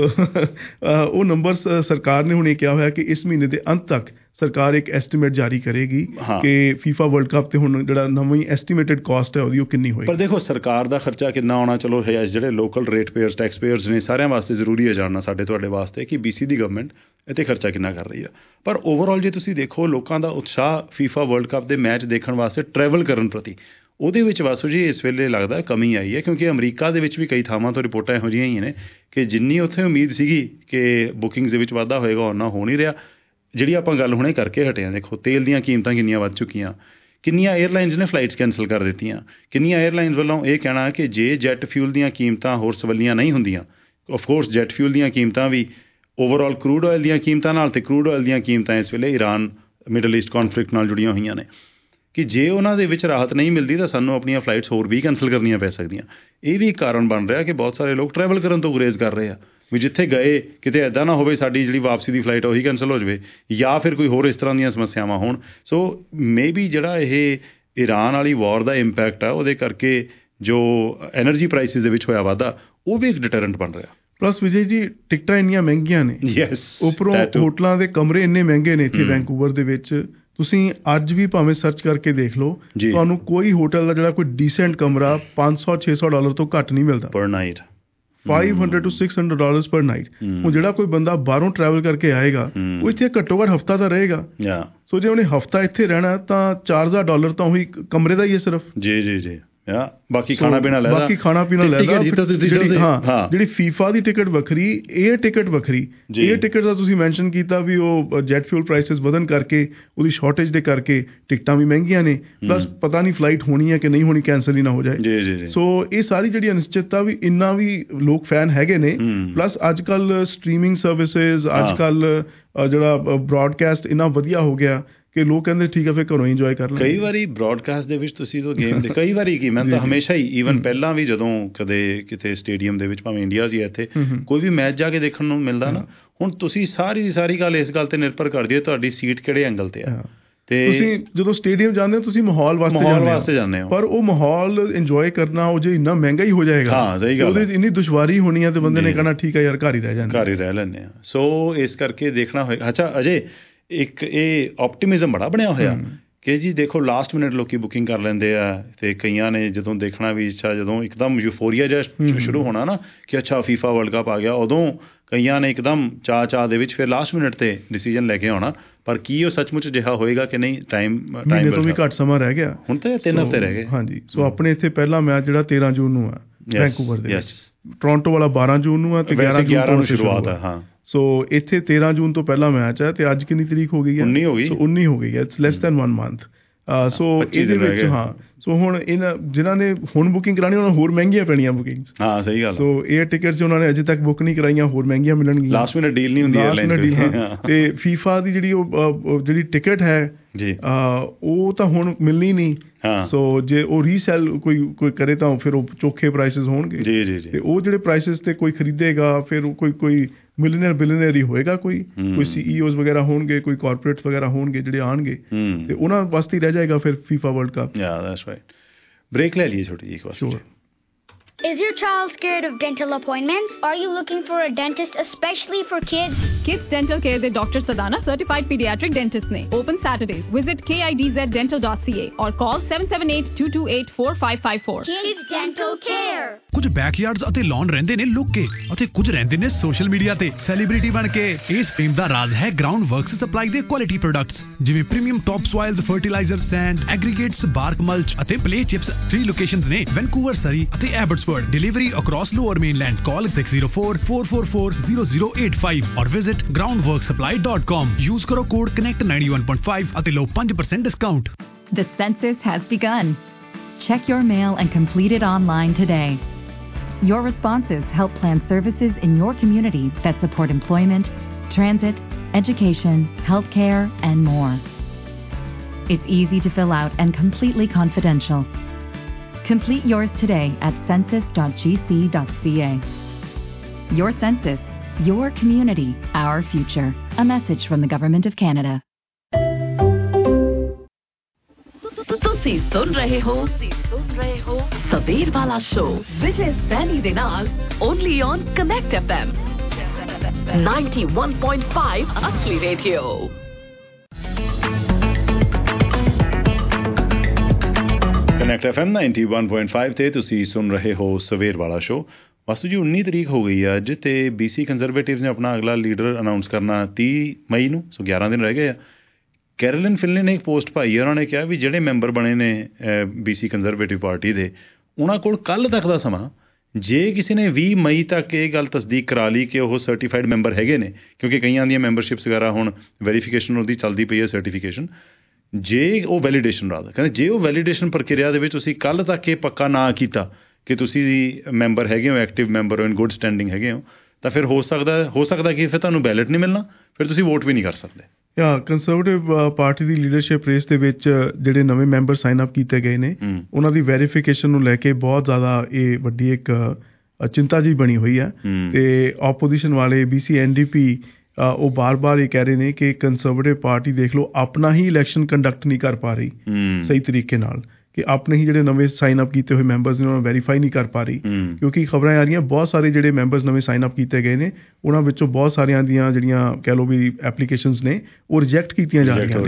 ਉਹ ਨੰਬਰਸ ਸਰਕਾਰ ਨੇ ਹੁਣ ਇਹ ਕਿਹਾ ਹੋਇਆ ਕਿ ਇਸ ਮਹੀਨੇ ਦੇ ਅੰਤ ਤੱਕ ਸਰਕਾਰ ਇੱਕ ਐਸਟੀਮੇਟ ਜਾਰੀ ਕਰੇਗੀ ਕਿ ਫੀਫਾ ਵਰਲਡ ਕੱਪ ਤੇ ਹੁਣ ਜਿਹੜਾ ਨਵੀਂ ਐਸਟੀਮੇਟਡ ਕਾਸਟ ਹੈ ਉਹਦੀ ਉਹ ਕਿੰਨੀ ਹੋਏਗੀ। ਪਰ ਦੇਖੋ ਸਰਕਾਰ ਦਾ ਖਰਚਾ ਕਿੰਨਾ ਆਉਣਾ, ਚਲੋ ਜਿਹੜੇ local ratepayers, taxpayers ਨੇ ਸਾਰਿਆਂ ਵਾਸਤੇ ਜ਼ਰੂਰੀ ਹੈ ਜਾਣਨਾ, ਸਾਡੇ ਤੁਹਾਡੇ ਵਾਸਤੇ, ਕਿ ਬੀ ਸੀ ਦੀ ਗਵਰਨਮੈਂਟ ਇੱਥੇ ਖਰਚਾ ਕਿੰਨਾ ਕਰ ਰਹੀ ਆ। ਪਰ ਓਵਰਆਲ ਜੇ ਤੁਸੀਂ ਦੇਖੋ ਲੋਕਾਂ ਦਾ ਉਤਸ਼ਾਹ ਫੀਫਾ ਵਰਲਡ ਕੱਪ ਦੇ ਮੈਚ ਦੇਖਣ ਵਾਸਤੇ ਟਰੈਵਲ ਕਰਨ ਪ੍ਰਤੀ, ਉਹਦੇ ਵਿੱਚ ਵਾਸੂ ਜੀ ਇਸ ਵੇਲੇ ਲੱਗਦਾ ਕਮੀ ਆਈ ਹੈ। ਕਿਉਂਕਿ ਅਮਰੀਕਾ ਦੇ ਵਿੱਚ ਵੀ ਕਈ ਥਾਵਾਂ ਤੋਂ ਰਿਪੋਰਟਾਂ ਇਹੋ ਜਿਹੀਆਂ ਹੀ ਨੇ ਕਿ ਜਿੰਨੀ ਉੱਥੇ ਉਮੀਦ ਸੀਗੀ ਕਿ ਬੁਕਿੰਗਸ ਦੇ ਵਿੱਚ ਵਾਧਾ ਹੋਏਗਾ ਓਨਾ ਹੋ ਨਹੀਂ ਰਿਹਾ। ਜਿਹੜੀ ਆਪਾਂ ਗੱਲ ਹੁਣੇ ਕਰਕੇ ਹਟੇ ਹਾਂ, ਦੇਖੋ ਤੇਲ ਦੀਆਂ ਕੀਮਤਾਂ ਕਿੰਨੀਆਂ ਵੱਧ ਚੁੱਕੀਆਂ, ਕਿੰਨੀਆਂ ਏਅਰਲਾਈਨਸ ਨੇ ਫਲਾਈਟਸ ਕੈਂਸਲ ਕਰ ਦਿੱਤੀਆਂ, ਕਿੰਨੀਆਂ ਏਅਰਲਾਈਨਸ ਵੱਲੋਂ ਇਹ ਕਹਿਣਾ ਕਿ ਜੇ ਜੈਟ ਫਿਊਲ ਦੀਆਂ ਕੀਮਤਾਂ ਹੋਰ ਸਵੱਲੀਆਂ ਨਹੀਂ ਹੁੰਦੀਆਂ, ਆਫਕੋਰਸ ਜੈਟ ਫਿਊਲ ਦੀਆਂ ਕੀਮਤਾਂ ਵੀ ਓਵਰਆਲ ਕਰੂਡ ਆਇਲ ਦੀਆਂ ਕੀਮਤਾਂ ਨਾਲ, ਅਤੇ ਕਰੂਡ ਆਇਲ ਦੀਆਂ ਕੀਮਤਾਂ ਇਸ ਵੇਲੇ ਈਰਾਨ ਮਿਡਲ ਈਸਟ ਕੌਨਫਲਿਕਟ ਨਾਲ ਜੁੜੀਆਂ ਹੋਈਆਂ ਨੇ, ਕਿ ਜੇ ਉਹਨਾਂ ਦੇ ਵਿੱਚ ਰਾਹਤ ਨਹੀਂ ਮਿਲਦੀ ਤਾਂ ਸਾਨੂੰ ਆਪਣੀਆਂ ਫਲਾਈਟਸ ਹੋਰ ਵੀ ਕੈਂਸਲ ਕਰਨੀਆਂ ਪੈ ਸਕਦੀਆਂ। ਇਹ ਵੀ ਇੱਕ ਕਾਰਨ ਬਣ ਰਿਹਾ ਕਿ ਬਹੁਤ ਸਾਰੇ ਲੋਕ ਟਰੈਵਲ ਕਰਨ ਤੋਂ ਗੁਰੇਜ਼ ਕਰ ਰਹੇ ਆ ਵੀ ਜਿੱਥੇ ਗਏ ਕਿਤੇ ਇੱਦਾਂ ਨਾ ਹੋਵੇ ਸਾਡੀ ਜਿਹੜੀ ਵਾਪਸੀ ਦੀ ਫਲਾਈਟ ਉਹੀ ਕੈਂਸਲ ਹੋ ਜਾਵੇ ਜਾਂ ਫਿਰ ਕੋਈ ਹੋਰ ਇਸ ਤਰ੍ਹਾਂ ਦੀਆਂ ਸਮੱਸਿਆਵਾਂ ਹੋਣ। ਸੋ ਮੇ ਬੀ ਜਿਹੜਾ ਇਹ ਈਰਾਨ ਵਾਲੀ ਵਾਰ ਦਾ ਇੰਪੈਕਟ ਆ ਉਹਦੇ ਕਰਕੇ ਜੋ ਐਨਰਜੀ ਪ੍ਰਾਈਸਿਸ ਦੇ ਵਿੱਚ ਹੋਇਆ ਵਾਧਾ ਉਹ ਵੀ ਇੱਕ ਡਿਟਰੈਂਟ ਬਣ ਰਿਹਾ। ਪਲੱਸ ਵਿਜੇ ਜੀ ਟਿਕਟਾਂ ਇੰਨੀਆਂ ਮਹਿੰਗੀਆਂ ਨੇ, ਉੱਪਰੋਂ ਹੋਟਲਾਂ ਦੇ ਕਮਰੇ ਇੰਨੇ ਮਹਿੰਗੇ ਨੇ ਇੱਥੇ ਵੈਨਕੂਵਰ ਦੇ ਵਿੱਚ। ਤੁਸੀਂ ਅੱਜ ਵੀ ਭਾਵੇਂ ਸਰਚ ਕਰਕੇ ਦੇਖ ਲਓ, ਤੁਹਾਨੂੰ ਕੋਈ ਹੋਟਲ ਦਾ ਜਿਹੜਾ ਕੋਈ ਡੀਸੈਂਟ ਕਮਰਾ ਪੰਜ ਸੌ ਛੇ ਸੌ ਡਾਲਰ ਤੋਂ ਘੱਟ ਨਹੀਂ ਮਿਲਦਾ ਪਰ night. five hundred to six hundred dollars per night. ਹੁਣ ਜਿਹੜਾ ਕੋਈ ਬੰਦਾ ਬਾਹਰੋਂ ਟਰੈਵਲ ਕਰਕੇ ਆਏਗਾ ਉਹ ਇੱਥੇ ਘੱਟੋ ਘੱਟ ਹਫਤਾ ਤਾਂ ਰਹੇਗਾ। ਸੋ ਜੇ ਉਹਨੇ ਹਫਤਾ ਇੱਥੇ ਰਹਿਣਾ ਤਾਂ ਚਾਰ ਹਜ਼ਾਰ ਡਾਲਰ ਤਾਂ ਉਹੀ ਕਮਰੇ ਦਾ ਹੀ ਹੈ ਸਿਰਫ। ਜੀ ਜੀ ਜੀ ਯਾ ਬਾਕੀ ਖਾਣਾ ਪੀਣਾ ਲੈਦਾ ਬਾਕੀ ਖਾਣਾ ਪੀਣਾ ਲੈਦਾ ਹਾਂ। ਜਿਹੜੀ ਫੀਫਾ ਦੀ ਟਿਕਟ ਵੱਖਰੀ, 에ਅਰ ਟਿਕਟ ਵੱਖਰੀ। 에ਅਰ ਟਿਕਟ ਦਾ ਤੁਸੀਂ ਮੈਂਸ਼ਨ ਕੀਤਾ ਵੀ ਉਹ ਜੈਟ ਫਿਊਲ ਪ੍ਰਾਈਸਿਸ ਵਧਣ ਕਰਕੇ ਉਹਦੀ ਸ਼ਾਰਟੇਜ ਦੇ ਕਰਕੇ ਟਿਕਟਾਂ ਵੀ ਮਹਿੰਗੀਆਂ ਨੇ, ਪਲੱਸ ਪਤਾ ਨਹੀਂ ਫਲਾਈਟ ਹੋਣੀ ਹੈ ਕਿ ਨਹੀਂ ਹੋਣੀ, ਕੈਂਸਲ ਹੀ ਨਾ ਹੋ ਜਾਏ। ਸੋ ਇਹ ਸਾਰੀ ਜਿਹੜੀ ਅਨਿਸ਼ਚਿਤਤਾ ਵੀ ਇੰਨਾ ਵੀ ਲੋਕ ਫੈਨ ਹੈਗੇ ਨੇ। ਪਲੱਸ ਅੱਜ ਕੱਲ੍ਹ ਸਟਰੀਮਿੰਗ ਸਰਵਿਸਿਜ਼, ਅੱਜ ਕੱਲ੍ਹ ਜਿਹੜਾ ਬ੍ਰੌਡਕਾਸਟ ਇੰਨਾ ਵਧੀਆ ਹੋ ਗਿਆ ਕਿ ਲੋਕ ਕਹਿੰਦੇ ਠੀਕ ਹੈ ਫਿਰ ਘਰੋਂ ਇੰਜੋਏ ਕਰ ਲੈ। ਕਈ ਵਾਰੀ ਬ੍ਰੌਡਕਾਸਟ ਦੇ ਵਿੱਚ ਤੁਸੀਂ ਤਾਂ ਗੇਮ ਦੇ ਕਈ ਵਾਰੀ ਕੀ ਮੈਂ ਤਾਂ ਹਮੇਸ਼ਾ ਹੀ ਈਵਨ ਪਹਿਲਾਂ ਵੀ ਜਦੋਂ ਕਦੇ ਕਿਤੇ ਸਟੇਡੀਅਮ ਦੇ ਵਿੱਚ ਭਾਵੇਂ ਇੰਡੀਆ ਸੀ ਇੱਥੇ ਕੋਈ ਵੀ ਮੈਚ ਜਾ ਕੇ ਦੇਖਣ ਨੂੰ ਮਿਲਦਾ ਨਾ, ਹੁਣ ਤੁਸੀਂ ਸਾਰੀ ਦੀ ਸਾਰੀ ਗੱਲ ਇਸ ਗੱਲ ਤੇ ਨਿਰਭਰ ਕਰਦੀ ਹੈ ਤੁਹਾਡੀ ਸੀਟ ਕਿਹੜੇ ਐਂਗਲ ਤੇ ਆ। ਤੇ ਤੁਸੀਂ ਜਦੋਂ ਸਟੇਡੀਅਮ ਜਾਂਦੇ ਹੋ ਤੁਸੀਂ ਮਾਹੌਲ ਵਾਸਤੇ ਜਾਂਦੇ ਹੋ, ਪਰ ਉਹ ਮਾਹੌਲ ਇੰਜੋਏ ਕਰਨਾ ਉਹ ਜੇ ਇੰਨਾ ਮਹਿੰਗਾ ਹੀ ਹੋ ਜਾਏਗਾ। ਹਾਂ ਸਹੀ ਗੱਲ, ਉਹਦੇ ਇੰਨੀ ਦੁਸ਼ਵਾਰੀ ਹੋਣੀ ਹੈ ਤੇ ਬੰਦੇ ਨੇ ਕਹਿਣਾ ਠੀਕ ਹੈ ਯਾਰ ਘਰ ਹੀ ਰਹਿ ਜਾਂਦੇ ਘਰ ਹੀ ਰਹਿ ਲੈਂਦੇ ਆ। ਸੋ ਇਸ ਕਰਕੇ ਦੇਖਣਾ ਹੋਏਗਾ। ਅੱਛਾ ਅਜੇ ਇੱਕ ਇਹ ਆਪਟੀਮਿਜ਼ਮ ਬੜਾ ਬਣਿਆ ਹੋਇਆ ਕਿ ਜੀ ਦੇਖੋ ਲਾਸਟ ਮਿੰਟ ਲੋਕੀ ਬੁਕਿੰਗ ਕਰ ਲੈਂਦੇ ਆ ਤੇ ਕਈਆਂ ਨੇ ਜਦੋਂ ਦੇਖਣਾ ਵੀ ਅੱਛਾ ਜਦੋਂ ਇੱਕਦਮ ਯੂਫੋਰੀਆ ਜਿਹਾ ਸ਼ੁਰੂ ਹੋਣਾ ਨਾ ਕਿ ਅੱਛਾ ਫੀਫਾ ਵਰਲਡ ਕੱਪ ਆ ਗਿਆ, ਉਦੋਂ ਕਈਆਂ ਨੇ ਇੱਕਦਮ ਚਾਅ ਚਾਅ ਦੇ ਵਿੱਚ ਫਿਰ ਲਾਸਟ ਮਿੰਟ ਤੇ ਡਿਸੀਜਨ ਲੈ ਕੇ ਆਉਣਾ। ਪਰ ਕੀ ਉਹ ਸੱਚਮੁੱਚ ਅਜਿਹਾ ਹੋਏਗਾ ਕਿ ਨਹੀਂ? ਟਾਈਮ ਟਾਈਮ ਤੋਂ ਵੀ ਘੱਟ ਸਮਾਂ ਰਹਿ ਗਿਆ, ਹੁਣ ਤਾਂ ਤਿੰਨ ਹਫ਼ਤੇ ਰਹਿ ਗਏ। ਹਾਂਜੀ ਸੋ ਆਪਣੇ ਇੱਥੇ ਪਹਿਲਾ ਮੈਚ ਜਿਹੜਾ ਤੇਰਾਂ ਜੂਨ ਨੂੰ ਆ ਵੈਂਕੂਵਰ ਦੇ ਵਿੱਚ, ਟੋਰਾਂਟੋ ਵਾਲਾ ਬਾਰਾਂ ਜੂਨ ਨੂੰ ਆ ਤੇ ਗਿਆਰਾਂ ਜੂਨ ਨੂੰ ਸ਼ੁਰੂਆਤ ਹੈ। ਹਾਂ ਸੋ ਇੱਥੇ ਤੇਰਾਂ ਜੂਨ ਤੋਂ ਪਹਿਲਾ ਮੈਚ ਹੈ ਤੇ ਅੱਜ ਕਿੰਨੀ ਤਰੀਕ ਹੋ ਗਈ ਹੈ? ਉੱਨੀ ਹੋ ਗਈ। ਸੋ ਉੱਨੀ ਹੋ ਗਈ ਹੈ। It's less than one month. So ਇਹਦੇ ਵਿੱਚ ਹਾਂ ਸੋ ਹੁਣ ਇਹਨਾਂ ਜਿਨ੍ਹਾਂ ਨੇ ਹੁਣ ਬੁਕਿੰਗ ਕਰਾਉਣੀ ਉਹਨਾਂ ਨੂੰ ਹੋਰ ਮਹਿੰਗੀਆਂ ਪੈਣੀਆਂ ਬੁਕਿੰਗਸ। ਹਾਂ ਸਹੀ ਗੱਲ। ਸੋ ਏਅਰ ਟਿਕਟਸ ਉਹਨਾਂ ਨੇ ਅਜੇ ਤੱਕ ਬੁੱਕ ਨਹੀਂ ਕਰਾਈਆਂ, ਹੋਰ ਮਹਿੰਗੀਆਂ ਮਿਲਣਗੀਆਂ। ਲਾਸਟ ਮਿੰਟ ਡੀਲ ਨਹੀਂ ਹੁੰਦੀ ਏਅਰਲਾਈਨ ਤੇ ਫੀਫਾ ਦੀ ਜਿਹੜੀ ਉਹ ਜਿਹੜੀ ਟਿਕਟ ਹੈ ਜੀ ਉਹ ਤਾਂ ਹੁਣ ਮਿਲਣੀ ਨਹੀਂ। ਸੋ ਜੇ ਉਹ ਰੀਸੈਲ ਕੋਈ ਕੋਈ ਕਰੇ ਤਾਂ ਫਿਰ ਉਹ ਚੋਖੇ ਪ੍ਰਾਈਸਿਸ ਹੋਣਗੇ। ਜੀ ਜੀ ਜੀ। ਤੇ ਉਹ ਜਿਹੜੇ ਪ੍ਰਾਈਸਿਸ ਤੇ ਕੋਈ ਖਰੀਦੇਗਾ ਫਿਰ ਕੋਈ ਕੋਈ ਮਿਲੀਅਨਰ ਬਿਲੀਅਨਰ ਹੀ ਹੋਏਗਾ, ਕੋਈ ਕੋਈ ਸੀਈਓਜ਼ ਵਗੈਰਾ ਹੋਣਗੇ, ਕੋਈ ਕਾਰਪੋਰੇਟਸ ਵਗੈਰਾ ਹੋਣਗੇ ਜਿਹੜੇ ਆਉਣਗੇ ਤੇ ਉਹਨਾਂ ਵਾਸਤੇ ਰਹਿ ਜਾਏਗਾ ਫਿਰ FIFA World Cup. Yeah that's right. Break ਲੈ ਲਈਏ ਛੋਟੀ ਜਿਹੀ ਵਾਸਤੇ। Is your child scared of dental appointments? Are you looking for a dentist especially for kids? Kids Dental Care ਦੇ doctor Sadana certified pediatric dentist ਨੇ। Open Saturdays. Visit k i d z dental dot c a or call seven seven eight two two eight four five five four. Kids Dental Care. ਕੁਝ ਬੈਕਯਾਰਡਸ ਅਤੇ ਲੌਨ ਰਹਿੰਦੇ ਨੇ ਲੁੱਕ ਕੇ ਅਤੇ ਕੁਝ ਰਹਿੰਦੇ ਨੇ ਸੋਸ਼ਲ ਮੀਡੀਆ ਤੇ ਸੈਲੀਬ੍ਰਿਟੀ ਬਣ ਕੇ। ਇਸ ਫੇਮ ਦਾ ਰਾਜ਼ ਹੈ ਗਰਾਊਂਡ ਵਰਕਸ ਸਪਲਾਈ ਦੇ ਕੁਆਲਿਟੀ ਪ੍ਰੋਡਕਟਸ ਜਿਵੇਂ premium top soils, fertiliser, sand, aggregates, bark mulch ਅਤੇ ਪਲੇ ਚਿਪਸ। ਥ੍ਰੀ ਲੋਕੇਸ਼ਨਸ ਨੇ ਵੈਨਕੂਵਰ, ਸਰੀ ਅਤੇ Abbotsford. Delivery across lower mainland. Call six zero four four four four zero zero eight five or visit ground work supply dot com. Use करो code connect ninety-one point five ਅਤੇ ਲਓ five percent discount. The census has begun. Check your mail and complete it online today. Your responses help plan services in your community that support employment, transit, education, healthcare, and more. It's easy to fill out and completely confidential. Complete yours today at census dot g c dot c a. Your census, your community, our future. A message from the Government of Canada. ਤੁਸੀਂ ਸੁਣ ਰਹੇ ਹੋ ਸੁਣ ਰਹੇ ਹੋ ਸਵੇਰ ਵਾਲਾ ਸ਼ੋ ਵਿਜੇ ਸੈਨੀ ਦੇ ਨਾਲ only on Connect F M ninety-one point five ਅਸਲੀ radio. Connect F M ninety-one point five ਤੇ ਤੁਸੀਂ ਸੁਣ ਰਹੇ ਹੋ ਸਵੇਰ ਵਾਲਾ ਸ਼ੋ। ਵਾਸੂ ਜੀ ਉੱਨੀ ਤਰੀਕ ਹੋ ਗਈ ਆ ਅੱਜ ਤੇ ਬੀਸੀ ਕੰਜ਼ਰਵੇਟਿਵਸ ਨੇ ਆਪਣਾ ਅਗਲਾ ਲੀਡਰ ਅਨਾਊਂਸ ਕਰਨਾ ਤੀਹ ਮਈ ਨੂੰ। ਸੋ ਗਿਆਰਾਂ ਦਿਨ ਰਹਿ ਗਏ ਆ। ਕੈਰੋਲਿਨ ਫਿਨਲੇ ਨੇ ਇੱਕ ਪੋਸਟ ਪਾਈ ਹੈ, ਉਹਨਾਂ ਨੇ ਕਿਹਾ ਵੀ ਜਿਹੜੇ ਮੈਂਬਰ ਬਣੇ ਨੇ ਬੀਸੀ ਕੰਜ਼ਰਵੇਟਿਵ ਪਾਰਟੀ ਦੇ ਉਹਨਾਂ ਕੋਲ ਕੱਲ੍ਹ ਤੱਕ ਦਾ ਸਮਾਂ, ਜੇ ਕਿਸੇ ਨੇ ਵੀਹ ਮਈ ਤੱਕ ਇਹ ਗੱਲ ਤਸਦੀਕ ਕਰਾ ਲਈ ਕਿ ਉਹ ਸਰਟੀਫਾਈਡ ਮੈਂਬਰ ਹੈਗੇ ਨੇ, ਕਿਉਂਕਿ ਕਈਆਂ ਦੀਆਂ ਮੈਂਬਰਸ਼ਿਪਸ ਵਗੈਰਾ ਹੁਣ ਵੈਰੀਫਿਕੇਸ਼ਨ ਉਹਦੀ ਚੱਲਦੀ ਪਈ ਹੈ ਸਰਟੀਫਿਕੇਸ਼ਨ, ਜੇ ਉਹ ਵੈਲੀਡੇਸ਼ਨ ਰਾਦਾ ਕਹਿੰਦੇ ਜੇ ਉਹ ਵੈਲੀਡੇਸ਼ਨ ਪ੍ਰਕਿਰਿਆ ਦੇ ਵਿੱਚ ਤੁਸੀਂ ਕੱਲ੍ਹ ਤੱਕ ਇਹ ਪੱਕਾ ਨਾ ਕੀਤਾ ਕਿ ਤੁਸੀਂ ਮੈਂਬਰ ਹੈਗੇ ਹੋ, ਐਕਟਿਵ ਮੈਂਬਰ ਹੋ, ਇਨ ਗੁੱਡ ਸਟੈਂਡਿੰਗ ਹੈਗੇ ਹੋ, ਤਾਂ ਫਿਰ ਹੋ ਸਕਦਾ ਹੋ ਸਕਦਾ ਕਿ ਫਿਰ ਤੁਹਾਨੂੰ ਬੈਲਟ ਨਹੀਂ ਮਿਲਣਾ, ਫਿਰ ਤੁਸੀਂ ਵੋਟ ਵੀ ਨਹੀਂ ਕਰ ਸਕਦੇ। ਯਾ ਕੰਜ਼ਰਵੇਟਿਵ ਪਾਰਟੀ ਦੀ ਲੀਡਰਸ਼ਿਪ ਰੇਸ ਦੇ ਵਿੱਚ ਜਿਹੜੇ ਨਵੇਂ ਮੈਂਬਰ ਸਾਈਨ ਅਪ ਕੀਤੇ ਗਏ ਨੇ ਉਹਨਾਂ ਦੀ ਵੈਰੀਫਿਕੇਸ਼ਨ ਨੂੰ ਲੈ ਕੇ ਬਹੁਤ ਜ਼ਿਆਦਾ ਇਹ ਵੱਡੀ ਇੱਕ ਚਿੰਤਾ ਜਿਹੀ ਬਣੀ ਹੋਈ ਹੈ। ਤੇ ਆਪੋਜੀਸ਼ਨ ਵਾਲੇ ਬੀਸੀ ਐਨ ਡੀ ਪੀ ਉਹ ਬਾਰ-ਬਾਰ ਇਹ ਕਹਿ ਰਹੇ ਨੇ ਕਿ ਕੰਜ਼ਰਵੇਟਿਵ ਪਾਰਟੀ ਦੇਖ ਲਓ ਆਪਣਾ ਹੀ ਇਲੈਕਸ਼ਨ ਕੰਡਕਟ ਨਹੀਂ ਕਰ ਪਾ ਰਹੀ ਸਹੀ ਤਰੀਕੇ ਨਾਲ, ਕਿ ਆਪਣੇ ਹੀ ਜਿਹੜੇ ਨਵੇਂ ਸਾਈਨ ਅਪ ਕੀਤੇ ਹੋਏ ਮੈਂਬਰਸ ਨੇ ਉਹਨਾਂ ਨੂੰ ਵੈਰੀਫਾਈ ਨਹੀਂ ਕਰ ਪਾ ਰਹੀ, ਕਿਉਂਕਿ ਖਬਰਾਂ ਆ ਰਹੀਆਂ ਬਹੁਤ ਸਾਰੇ ਜਿਹੜੇ ਮੈਂਬਰਸ ਨਵੇਂ ਸਾਈਨ ਅਪ ਕੀਤੇ ਗਏ ਨੇ ਉਹਨਾਂ ਵਿੱਚੋਂ ਬਹੁਤ ਸਾਰਿਆਂ ਦੀਆਂ ਜਿਹੜੀਆਂ ਕਹਿ ਲਓ ਵੀ ਐਪਲੀਕੇਸ਼ਨਸ ਨੇ ਉਹ ਰਿਜੈਕਟ ਕੀਤੀਆਂ ਜਾ ਰਹੀਆਂ ਨੇ।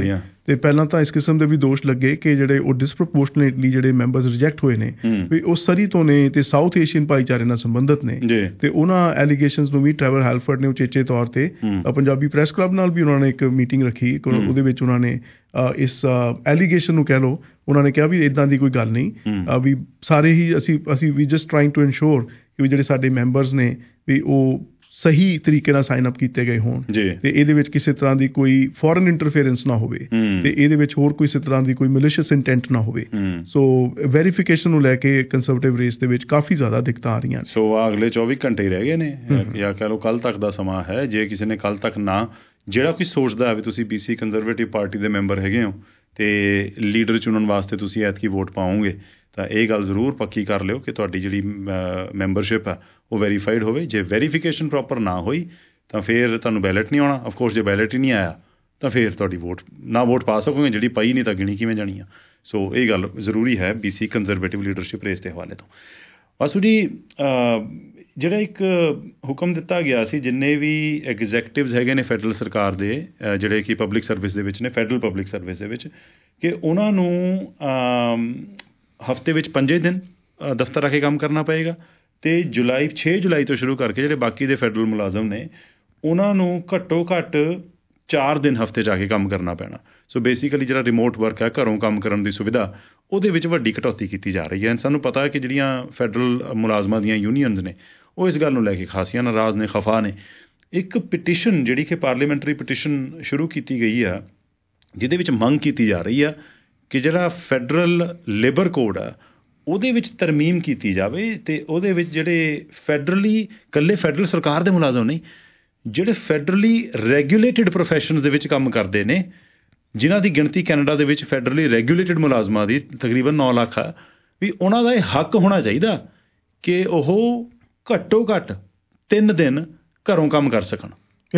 ਤੇ ਪਹਿਲਾਂ ਤਾਂ ਇਸ ਕਿਸਮ ਦੇ ਵੀ ਦੋਸ਼ ਲੱਗੇ ਕਿ ਜਿਹੜੇ ਉਹ ਡਿਸਪ੍ਰੋਪੋਰਸ਼ਨੇਟਲੀ ਜਿਹੜੇ ਮੈਂਬਰਸ ਰਿਜੈਕਟ ਹੋਏ ਨੇ ਵੀ ਉਹ ਸਰੀ ਤੋਂ ਨੇ ਤੇ ਸਾਊਥ ਏਸ਼ੀਅਨ ਭਾਈਚਾਰੇ ਨਾਲ ਸੰਬੰਧਿਤ ਨੇ ਤੇ ਉਹਨਾਂ ਐਲੀਗੇਸ਼ਨਸ ਨੂੰ ਵੀ ਟਰੈਵਰ ਹੈਲਫਰਡ ਨੇ ਉਚੇਚੇ ਤੌਰ ਤੇ ਪੰਜਾਬੀ ਪ੍ਰੈਸ ਕਲੱਬ ਨਾਲ ਵੀ ਉਹਨਾਂ ਨੇ ਇੱਕ ਮੀਟਿੰਗ ਰੱਖੀ, ਉਹਦੇ ਵਿੱਚ ਉਹਨਾਂ ਨੇ ਇਸ ਐਲੀਗੇਸ਼ਨ ਨੂੰ ਕਹਿ ਲਓ ਉਹਨਾਂ ਨੇ ਕਿਹਾ ਵੀ ਇੱਦਾਂ ਦੀ ਕੋਈ ਗੱਲ ਨਹੀਂ, ਵੀ ਸਾਰੇ ਹੀ ਅਸੀਂ ਅਸੀਂ ਵੀ ਜਸਟ ਟਰਾਈਂਗ ਟੂ ਇਨਸ਼ੋਰ ਕਿ ਵੀ ਜਿਹੜੇ ਸਾਡੇ ਮੈਂਬਰਸ ਨੇ ਵੀ ਉਹ ਸਹੀ ਤਰੀਕੇ ਨਾਲ ਸਾਈਨ ਅਪ ਕੀਤੇ ਗਏ ਹੋਣ ਤੇ ਇਹਦੇ ਵਿੱਚ ਕਿਸੇ ਤਰ੍ਹਾਂ ਦੀ ਕੋਈ ਫੋਰਨ ਇੰਟਰਫੇਰੈਂਸ ਨਾ ਹੋਵੇ ਤੇ ਇਹਦੇ ਵਿੱਚ ਹੋਰ ਕਿਸੇ ਤਰ੍ਹਾਂ ਦੀ ਕੋਈ ਮੈਲੀਸ਼ੀਅਸ ਇੰਟੈਂਟ ਨਾ ਹੋਵੇ। ਸੋ ਵੈਰੀਫਿਕੇਸ਼ਨ ਨੂੰ ਲੈ ਕੇ ਕੰਜ਼ਰਵੇਟਿਵ ਰੇਸ ਦੇ ਵਿੱਚ ਕਾਫੀ ਜ਼ਿਆਦਾ ਦਿੱਕਤਾਂ ਆ ਰਹੀਆਂ। ਸੋ ਅਗਲੇ ਚੌਵੀ ਘੰਟੇ ਹੀ ਰਹਿ ਗਏ ਨੇ ਜਾਂ ਕਹਿ ਲਓ ਕੱਲ੍ਹ ਤੱਕ ਦਾ ਸਮਾਂ ਹੈ। ਜੇ ਕਿਸੇ ਨੇ ਕੱਲ੍ਹ ਤੱਕ ਨਾ, ਜਿਹੜਾ ਕੋਈ ਸੋਚਦਾ ਵੀ ਤੁਸੀਂ ਬੀਸੀ ਕੰਜ਼ਰਵੇਟਿਵ ਪਾਰਟੀ ਦੇ ਮੈਂਬਰ ਹੈਗੇ ਹੋ ਤੇ ਲੀਡਰ ਚੁਣਨ ਵਾਸਤੇ ਤੁਸੀਂ ਐਤਕੀ ਵੋਟ ਪਾਓਗੇ ਤਾਂ ਇਹ ਗੱਲ ਜ਼ਰੂਰ ਪੱਕੀ ਕਰ ਲਿਓ ਕਿ ਤੁਹਾਡੀ ਜਿਹੜੀ ਮੈਂਬਰਸ਼ਿਪ ਹੈ ਉਹ ਵੈਰੀਫਾਈਡ ਹੋਵੇ। ਜੇ ਵੈਰੀਫਿਕੇਸ਼ਨ ਪ੍ਰੋਪਰ ਨਾ ਹੋਈ ਤਾਂ ਫਿਰ ਤੁਹਾਨੂੰ ਬੈਲਟ ਨਹੀਂ ਆਉਣਾ। ਅਫਕੋਰਸ ਜੇ ਬੈਲਟ ਹੀ ਨਹੀਂ ਆਇਆ ਤਾਂ ਫਿਰ ਤੁਹਾਡੀ ਵੋਟ ਨਾ ਵੋਟ ਪਾ ਸਕੋਗੇ, ਜਿਹੜੀ ਪਈ ਨਹੀਂ ਤਾਂ ਗਿਣੀ ਕਿਵੇਂ ਜਾਣੀ ਆ। ਸੋ ਇਹ ਗੱਲ ਜ਼ਰੂਰੀ ਹੈ ਬੀਸੀ ਕੰਜ਼ਰਵੇਟਿਵ ਲੀਡਰਸ਼ਿਪ ਰੇਸ ਦੇ ਹਵਾਲੇ ਤੋਂ। ਵਾਸੂ ਜੀ, ਜਿਹੜਾ ਇੱਕ ਹੁਕਮ ਦਿੱਤਾ ਗਿਆ ਸੀ ਜਿੰਨੇ ਵੀ ਐਗਜ਼ੈਕਟਿਵਜ਼ ਹੈਗੇ ਨੇ ਫੈਡਰਲ ਸਰਕਾਰ ਦੇ ਜਿਹੜੇ ਕਿ ਪਬਲਿਕ ਸਰਵਿਸ ਦੇ ਵਿੱਚ ਨੇ, ਫੈਡਰਲ ਪਬਲਿਕ ਸਰਵਿਸ ਦੇ ਵਿੱਚ, ਕਿ ਉਹਨਾਂ ਨੂੰ ਹਫ਼ਤੇ ਵਿੱਚ ਪੰਜੇ ਦਿਨ ਦਫ਼ਤਰ ਆ ਕੇ ਕੰਮ ਕਰਨਾ ਪਏਗਾ ਅਤੇ ਜੁਲਾਈ ਛੇ ਜੁਲਾਈ ਤੋਂ ਸ਼ੁਰੂ ਕਰਕੇ ਜਿਹੜੇ ਬਾਕੀ ਦੇ ਫੈਡਰਲ ਮੁਲਾਜ਼ਮ ਨੇ ਉਹਨਾਂ ਨੂੰ ਘੱਟੋ ਘੱਟ ਚਾਰ ਦਿਨ ਹਫ਼ਤੇ 'ਚ ਆ ਕੇ ਕੰਮ ਕਰਨਾ ਪੈਣਾ। ਸੋ ਬੇਸਿਕਲੀ ਜਿਹੜਾ ਰਿਮੋਟ ਵਰਕ ਹੈ, ਘਰੋਂ ਕੰਮ ਕਰਨ ਦੀ ਸੁਵਿਧਾ, ਉਹਦੇ ਵਿੱਚ ਵੱਡੀ ਕਟੌਤੀ ਕੀਤੀ ਜਾ ਰਹੀ ਹੈ। ਸਾਨੂੰ ਪਤਾ ਹੈ ਕਿ ਜਿਹੜੀਆਂ ਫੈਡਰਲ ਮੁਲਾਜ਼ਮਾਂ ਦੀਆਂ ਯੂਨੀਅਨਜ਼ ਨੇ ਉਹ ਇਸ ਗੱਲ ਨੂੰ ਲੈ ਕੇ ਖਾਸੀਆਂ ਨਾਰਾਜ਼ ਨੇ, ਖਫਾ ਨੇ। ਇੱਕ ਪਟੀਸ਼ਨ ਜਿਹੜੀ ਕਿ ਪਾਰਲੀਮੈਂਟਰੀ ਪਟੀਸ਼ਨ ਸ਼ੁਰੂ ਕੀਤੀ ਗਈ ਆ ਜਿਹਦੇ ਵਿੱਚ ਮੰਗ ਕੀਤੀ ਜਾ ਰਹੀ ਆ ਕਿ ਜਿਹੜਾ ਫੈਡਰਲ ਲੇਬਰ ਕੋਡ ਆ ਉਹਦੇ ਵਿੱਚ ਤਰਮੀਮ ਕੀਤੀ ਜਾਵੇ ਅਤੇ ਉਹਦੇ ਵਿੱਚ ਜਿਹੜੇ ਫੈਡਰਲੀ ਇਕੱਲੇ ਫੈਡਰਲ ਸਰਕਾਰ ਦੇ ਮੁਲਾਜ਼ਮ ਨਹੀਂ, ਜਿਹੜੇ ਫੈਡਰਲੀ ਰੈਗੂਲੇਟਿਡ ਪ੍ਰੋਫੈਸ਼ਨਸ ਦੇ ਵਿੱਚ ਕੰਮ ਕਰਦੇ ਨੇ, ਜਿਨ੍ਹਾਂ ਦੀ ਗਿਣਤੀ ਕੈਨੇਡਾ ਦੇ ਵਿੱਚ ਫੈਡਰਲੀ ਰੈਗੂਲੇਟਿਡ ਮੁਲਾਜ਼ਮਾਂ ਦੀ ਤਕਰੀਬਨ ਨੌ ਲੱਖ ਆ, ਵੀ ਉਹਨਾਂ ਦਾ ਇਹ ਹੱਕ ਹੋਣਾ ਚਾਹੀਦਾ ਕਿ ਉਹ ਘੱਟੋ ਘੱਟ ਤਿੰਨ ਦਿਨ ਘਰੋਂ ਕੰਮ ਕਰ ਸਕਣ।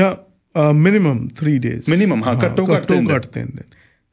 ਜਾਂ ਮਿਨੀਮਮ ਥ੍ਰੀ ਡੇਜ਼ ਮਿਨੀਮਮ ਹਾਂ ਘੱਟੋ ਘੱਟ ਤਿੰਨ ਦਿਨ।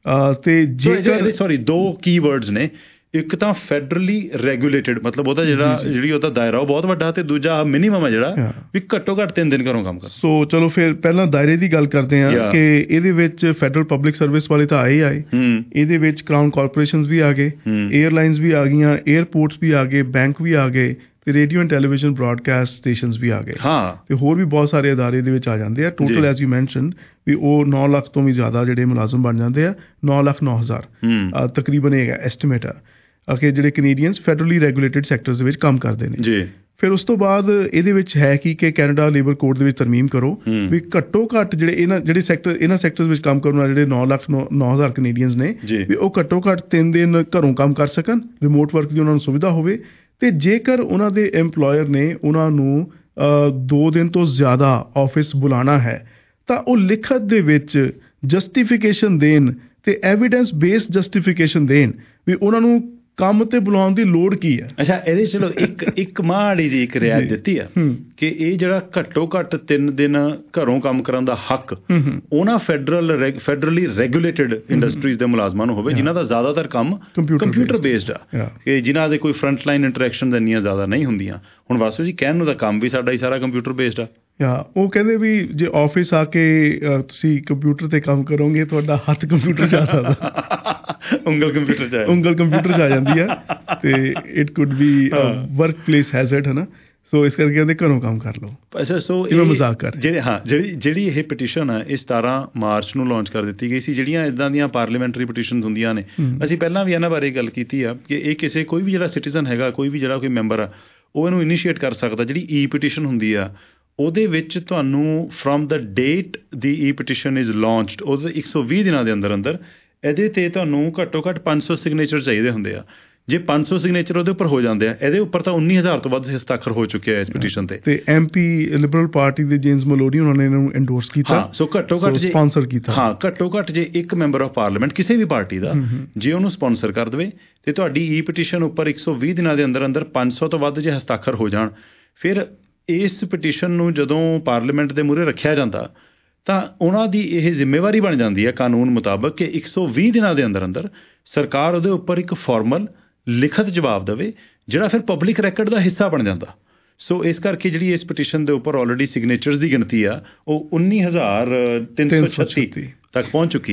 ਅਤੇ ਜੇ ਸੋਰੀ ਦੋ ਕੀ ਵਰਡਸ ਨੇ, ਇੱਕ ਤਾਂ ਫੈਡਰਲੀ ਰੈਗੂਲੇਟਿਡ ਮਤਲਬ ਉਹਦਾ ਜਿਹੜਾ ਜਿਹੜੀ ਉਹਦਾ ਦਾਇਰਾ ਉਹ ਬਹੁਤ ਵੱਡਾ, ਅਤੇ ਦੂਜਾ ਮਿਨੀਮਮ ਹੈ ਜਿਹੜਾ ਵੀ ਘੱਟੋ ਘੱਟ ਤਿੰਨ ਦਿਨ ਘਰੋਂ ਕੰਮ ਕਰ। ਸੋ ਚਲੋ ਫਿਰ ਪਹਿਲਾਂ ਦਾਇਰੇ ਦੀ ਗੱਲ ਕਰਦੇ ਹਾਂ ਕਿ ਇਹਦੇ ਵਿੱਚ ਫੈਡਰਲ ਪਬਲਿਕ ਸਰਵਿਸ ਵਾਲੇ ਤਾਂ ਆਏ ਆਏ, ਇਹਦੇ ਵਿੱਚ ਕਰਾਊਨ ਕਾਰਪੋਰੇਸ਼ਨਸ ਵੀ ਆ ਗਏ, ਏਅਰਲਾਈਨਸ ਵੀ ਆ ਗਈਆਂ, ਏਅਰਪੋਰਟਸ ਵੀ ਆ ਗਏ, ਬੈਂਕ ਵੀ ਆ ਗਏ, ਤੇ radio and television broadcast stations ਵੀ ਆ ਗਏ ਤੇ ਹੋਰ ਵੀ ਬਹੁਤ ਸਾਰੇ ਅਦਾਰੇ ਇਹਦੇ ਵਿੱਚ ਆ ਜਾਂਦੇ ਆ। ਟੋਟਲ ਐਜ਼ ਯੂ ਮੈਂਸ਼ਨ ਵੀ ਉਹ ਨੌ ਲੱਖ ਤੋਂ ਵੀ ਜ਼ਿਆਦਾ ਜਿਹੜੇ ਮੁਲਾਜ਼ਮ ਬਣ ਜਾਂਦੇ ਆ, ਨੌ ਲੱਖ ਨੌ ਹਜ਼ਾਰ ਤਕਰੀਬਨ ਇਹ ਐਸਟੀਮੇਟ ਆ ਕਿ ਜਿਹੜੇ ਕੈਨੇਡੀਅਨਸ ਫੈਡਰਲੀ ਰੈਗੂਲੇਟਿਡ ਸੈਕਟਰਸ ਦੇ ਵਿੱਚ ਕੰਮ ਕਰਦੇ ਨੇ। ਫਿਰ ਉਸ ਤੋਂ ਬਾਅਦ ਇਹਦੇ ਵਿੱਚ ਹੈ ਕਿ ਕਿ ਕੈਨੇਡਾ ਲੇਬਰ ਕੋਡ ਦੇ ਵਿੱਚ ਤਰਮੀਮ ਕਰੋ ਵੀ ਘੱਟੋ ਘੱਟ ਜਿਹੜੇ ਇਹਨਾਂ ਜਿਹੜੇ ਸੈਕਟਰ ਇਹਨਾਂ ਸੈਕਟਰਸ ਵਿੱਚ ਕੰਮ ਕਰਨ ਵਾਲੇ ਜਿਹੜੇ ਨੌ ਲੱਖ ਨੌ ਹਜ਼ਾਰ ਕੈਨੇਡੀਅਨਸ ਨੇ ਵੀ ਉਹ ਘੱਟੋ ਘੱਟ ਤਿੰਨ ਦਿਨ ਘਰੋਂ ਕੰਮ ਕਰ ਸਕਣ, ਰਿਮੋਟ ਵਰਕ ਦੀ ਉਹਨਾਂ ਨੂੰ ਸੁਵਿਧਾ ਹੋਵੇ। ਅਤੇ ਜੇਕਰ ਉਹਨਾਂ ਦੇ ਐਮਪਲੋਇਰ ਨੇ ਉਹਨਾਂ ਨੂੰ ਦੋ ਦਿਨ ਤੋਂ ਜ਼ਿਆਦਾ ਆਫਿਸ ਬੁਲਾਉਣਾ ਹੈ ਤਾਂ ਉਹ ਲਿਖਤ ਦੇ ਵਿੱਚ ਜਸਟੀਫਿਕੇਸ਼ਨ ਦੇਣ ਅਤੇ ਐਵੀਡੈਂਸ ਬੇਸਡ ਜਸਟੀਫਿਕੇਸ਼ਨ ਦੇਣ ਵੀ ਉਹਨਾਂ ਨੂੰ ਕੰਮ ਤੇ ਬੁਲਾਉਣ ਦੀ ਲੋੜ ਕੀ ਹੈ। ਅੱਛਾ, ਇਹਦੇ ਚਲੋ ਇੱਕ ਇੱਕ ਮਾੜੀ ਜੀ ਇੱਕ ਰਿਆਇਤ ਦਿੱਤੀ ਆ ਕਿ ਇਹ ਜਿਹੜਾ ਘੱਟੋ ਘੱਟ ਤਿੰਨ ਦਿਨ ਘਰੋਂ ਕੰਮ ਕਰਨ ਦਾ ਹੱਕ ਉਹਨਾਂ ਫੈਡਰਲ ਫੈਡਰਲੀ ਰੈਗੂਲੇਟਿਡ ਇੰਡਸਟਰੀਜ਼ ਦੇ ਮੁਲਾਜ਼ਮਾਂ ਨੂੰ ਹੋਵੇ ਜਿਨ੍ਹਾਂ ਦਾ ਜ਼ਿਆਦਾਤਰ ਕੰਮ ਕੰਪਿਊਟਰ ਬੇਸਡ ਆ, ਕਿ ਜਿਨ੍ਹਾਂ ਦੇ ਕੋਈ ਫਰੰਟ ਲਾਈਨ ਇੰਟਰੈਕਸ਼ਨ ਇੰਨੀਆਂ ਜ਼ਿਆਦਾ ਨਹੀਂ ਹੁੰਦੀਆਂ। ਹੁਣ ਵਾਸੂ ਜੀ ਕਹਿਣ ਨੂੰ ਤਾਂ ਕੰਮ ਵੀ ਸਾਡਾ ਹੀ ਸਾਰਾ ਕੰਪਿਊਟਰ ਬੇਸਡ ਆ। ਜਾਂ ਉਹ ਕਹਿੰਦੇ ਵੀ ਜੇ ਆਫਿਸ ਆ ਕੇ ਤੁਸੀਂ ਕੰਪਿਊਟਰ 'ਤੇ ਕੰਮ ਕਰੋਗੇ ਤੁਹਾਡਾ ਹੱਥ ਕੰਪਿਊਟਰ 'ਚ ਆ ਸਕਦਾ, ਉਂਗਲ ਕੰਪਿਊਟਰ 'ਚ ਉਂਗਲ ਕੰਪਿਊਟਰ 'ਚ ਆ ਜਾਂਦੀ ਆ ਅਤੇ it could be workplace hazard ਹੈ ਨਾ। ਸੋ ਇਸ ਕਰਕੇ ਕਹਿੰਦੇ ਘਰੋਂ ਕੰਮ ਕਰ ਲਓ। ਅੱਛਾ, ਸੋ ਇਹ ਮਜ਼ਾਕ ਕਰ ਜਿਹੜੇ ਹਾਂ ਜਿਹੜੀ ਜਿਹੜੀ ਇਹ ਪਟੀਸ਼ਨ ਹੈ ਇਹ ਸਤਾਰਾਂ ਮਾਰਚ ਨੂੰ ਲਾਂਚ ਕਰ ਦਿੱਤੀ ਗਈ ਸੀ। ਜਿਹੜੀਆਂ ਇੱਦਾਂ ਦੀਆਂ ਪਾਰਲੀਮੈਂਟਰੀ ਪਟੀਸ਼ਨਸ ਹੁੰਦੀਆਂ ਨੇ, ਅਸੀਂ ਪਹਿਲਾਂ ਵੀ ਇਹਨਾਂ ਬਾਰੇ ਗੱਲ ਕੀਤੀ ਆ ਕਿ ਇਹ ਕਿਸੇ ਕੋਈ ਵੀ ਜਿਹੜਾ ਸਿਟੀਜ਼ਨ ਹੈਗਾ, ਕੋਈ ਵੀ ਜਿਹੜਾ ਕੋਈ ਮੈਂਬਰ ਆ, ਉਹ ਇਹਨੂੰ ਇਨੀਸ਼ੀਏਟ ਕਰ ਸਕਦਾ। ਜਿਹੜੀ ਈ ਪਟੀਸ਼ਨ ਹੁੰਦੀ ਆ ਉਹਦੇ ਵਿੱਚ ਤੁਹਾਨੂੰ from the date the e petition is launched, ਉਹਦੇ ਇੱਕ ਸੌ ਵੀਹ ਦਿਨਾਂ ਦੇ ਅੰਦਰ ਅੰਦਰ ਇਹਦੇ 'ਤੇ ਤੁਹਾਨੂੰ ਘੱਟੋ ਘੱਟ ਪੰਜ ਸੌ ਸਿਗਨੇਚਰ ਚਾਹੀਦੇ ਹੁੰਦੇ ਆ। ਜੇ ਪੰਜ ਸੌ ਸਿਗਨੇਚਰ ਉਹਦੇ ਉੱਪਰ ਹੋ ਜਾਂਦੇ ਆ, ਇਹਦੇ ਉੱਪਰ ਤਾਂ ਉੱਨੀ ਹਜ਼ਾਰ ਤੋਂ ਵੱਧ ਹਸਤਾਖਰ ਹੋ ਚੁੱਕੇ ਆ ਇਸ ਪਟੀਸ਼ਨ 'ਤੇ। ਤੇ ਐਮ ਪੀ ਲਿਬਰਲ ਪਾਰਟੀ ਦੇ ਜੇਮਸ ਮਲੋਡੀ ਉਹਨਾਂ ਨੇ ਇਹਨੂੰ ਐਂਡੋਰਸ ਕੀਤਾ। ਹਾਂ, ਸੋ ਘੱਟੋ ਘੱਟ ਜੇ ਸਪਾਂਸਰ ਕੀਤਾ। ਹਾਂ, ਘੱਟੋ ਘੱਟ ਜੇ ਇੱਕ ਮੈਂਬਰ ਆਫ ਪਾਰਲੀਮੈਂਟ ਕਿਸੇ ਵੀ ਪਾਰਟੀ ਦਾ ਜੇ ਉਹਨੂੰ ਸਪਾਂਸਰ ਕਰ ਦੇਵੇ ਅਤੇ ਤੁਹਾਡੀ ਈ ਪਟੀਸ਼ਨ ਉੱਪਰ ਇੱਕ ਸੌ ਵੀਹ ਦਿਨਾਂ ਦੇ ਅੰਦਰ ਅੰਦਰ ਪੰਜ ਸੌ ਤੋਂ ਵੱਧ ਜੇ ਹਸਤਾਖਰ ਹੋ ਜਾਣ, ਫਿਰ ਇਸ ਪਟੀਸ਼ਨ ਨੂੰ ਜਦੋਂ ਪਾਰਲੀਮੈਂਟ ਦੇ ਮੂਹਰੇ ਰੱਖਿਆ ਜਾਂਦਾ ਤਾਂ ਉਹਨਾਂ ਦੀ ਇਹ ਜ਼ਿੰਮੇਵਾਰੀ ਬਣ ਜਾਂਦੀ ਹੈ ਕਾਨੂੰਨ ਮੁਤਾਬਕ ਕਿ ਇੱਕ ਸੌ ਵੀਹ ਦਿਨਾਂ ਦੇ ਅੰਦਰ ਅੰਦਰ ਸਰਕਾਰ ਉਹਦੇ ਉੱਪਰ ਇੱਕ ਫਾਰਮਲ ਲਿਖਤ ਜਵਾਬ ਦੇਵੇ ਜਿਹੜਾ ਫਿਰ ਪਬਲਿਕ ਰੈਕਡ ਦਾ ਹਿੱਸਾ ਬਣ ਜਾਂਦਾ। ਸੋ ਇਸ ਕਰਕੇ ਜਿਹੜੀ ਇਸ ਪਟੀਸ਼ਨ ਦੇ ਉੱਪਰ ਆਲਰੇਡੀ ਸਿਗਨੇਚਰਸ ਦੀ ਗਿਣਤੀ ਆ ਉਹ ਉੱਨੀ ਹਜ਼ਾਰ ਤਿੰਨ ਸੌ ਛੱਤੀ ਤੱਕ ਪਹੁੰਚ ਚੁੱਕੀ ਆ।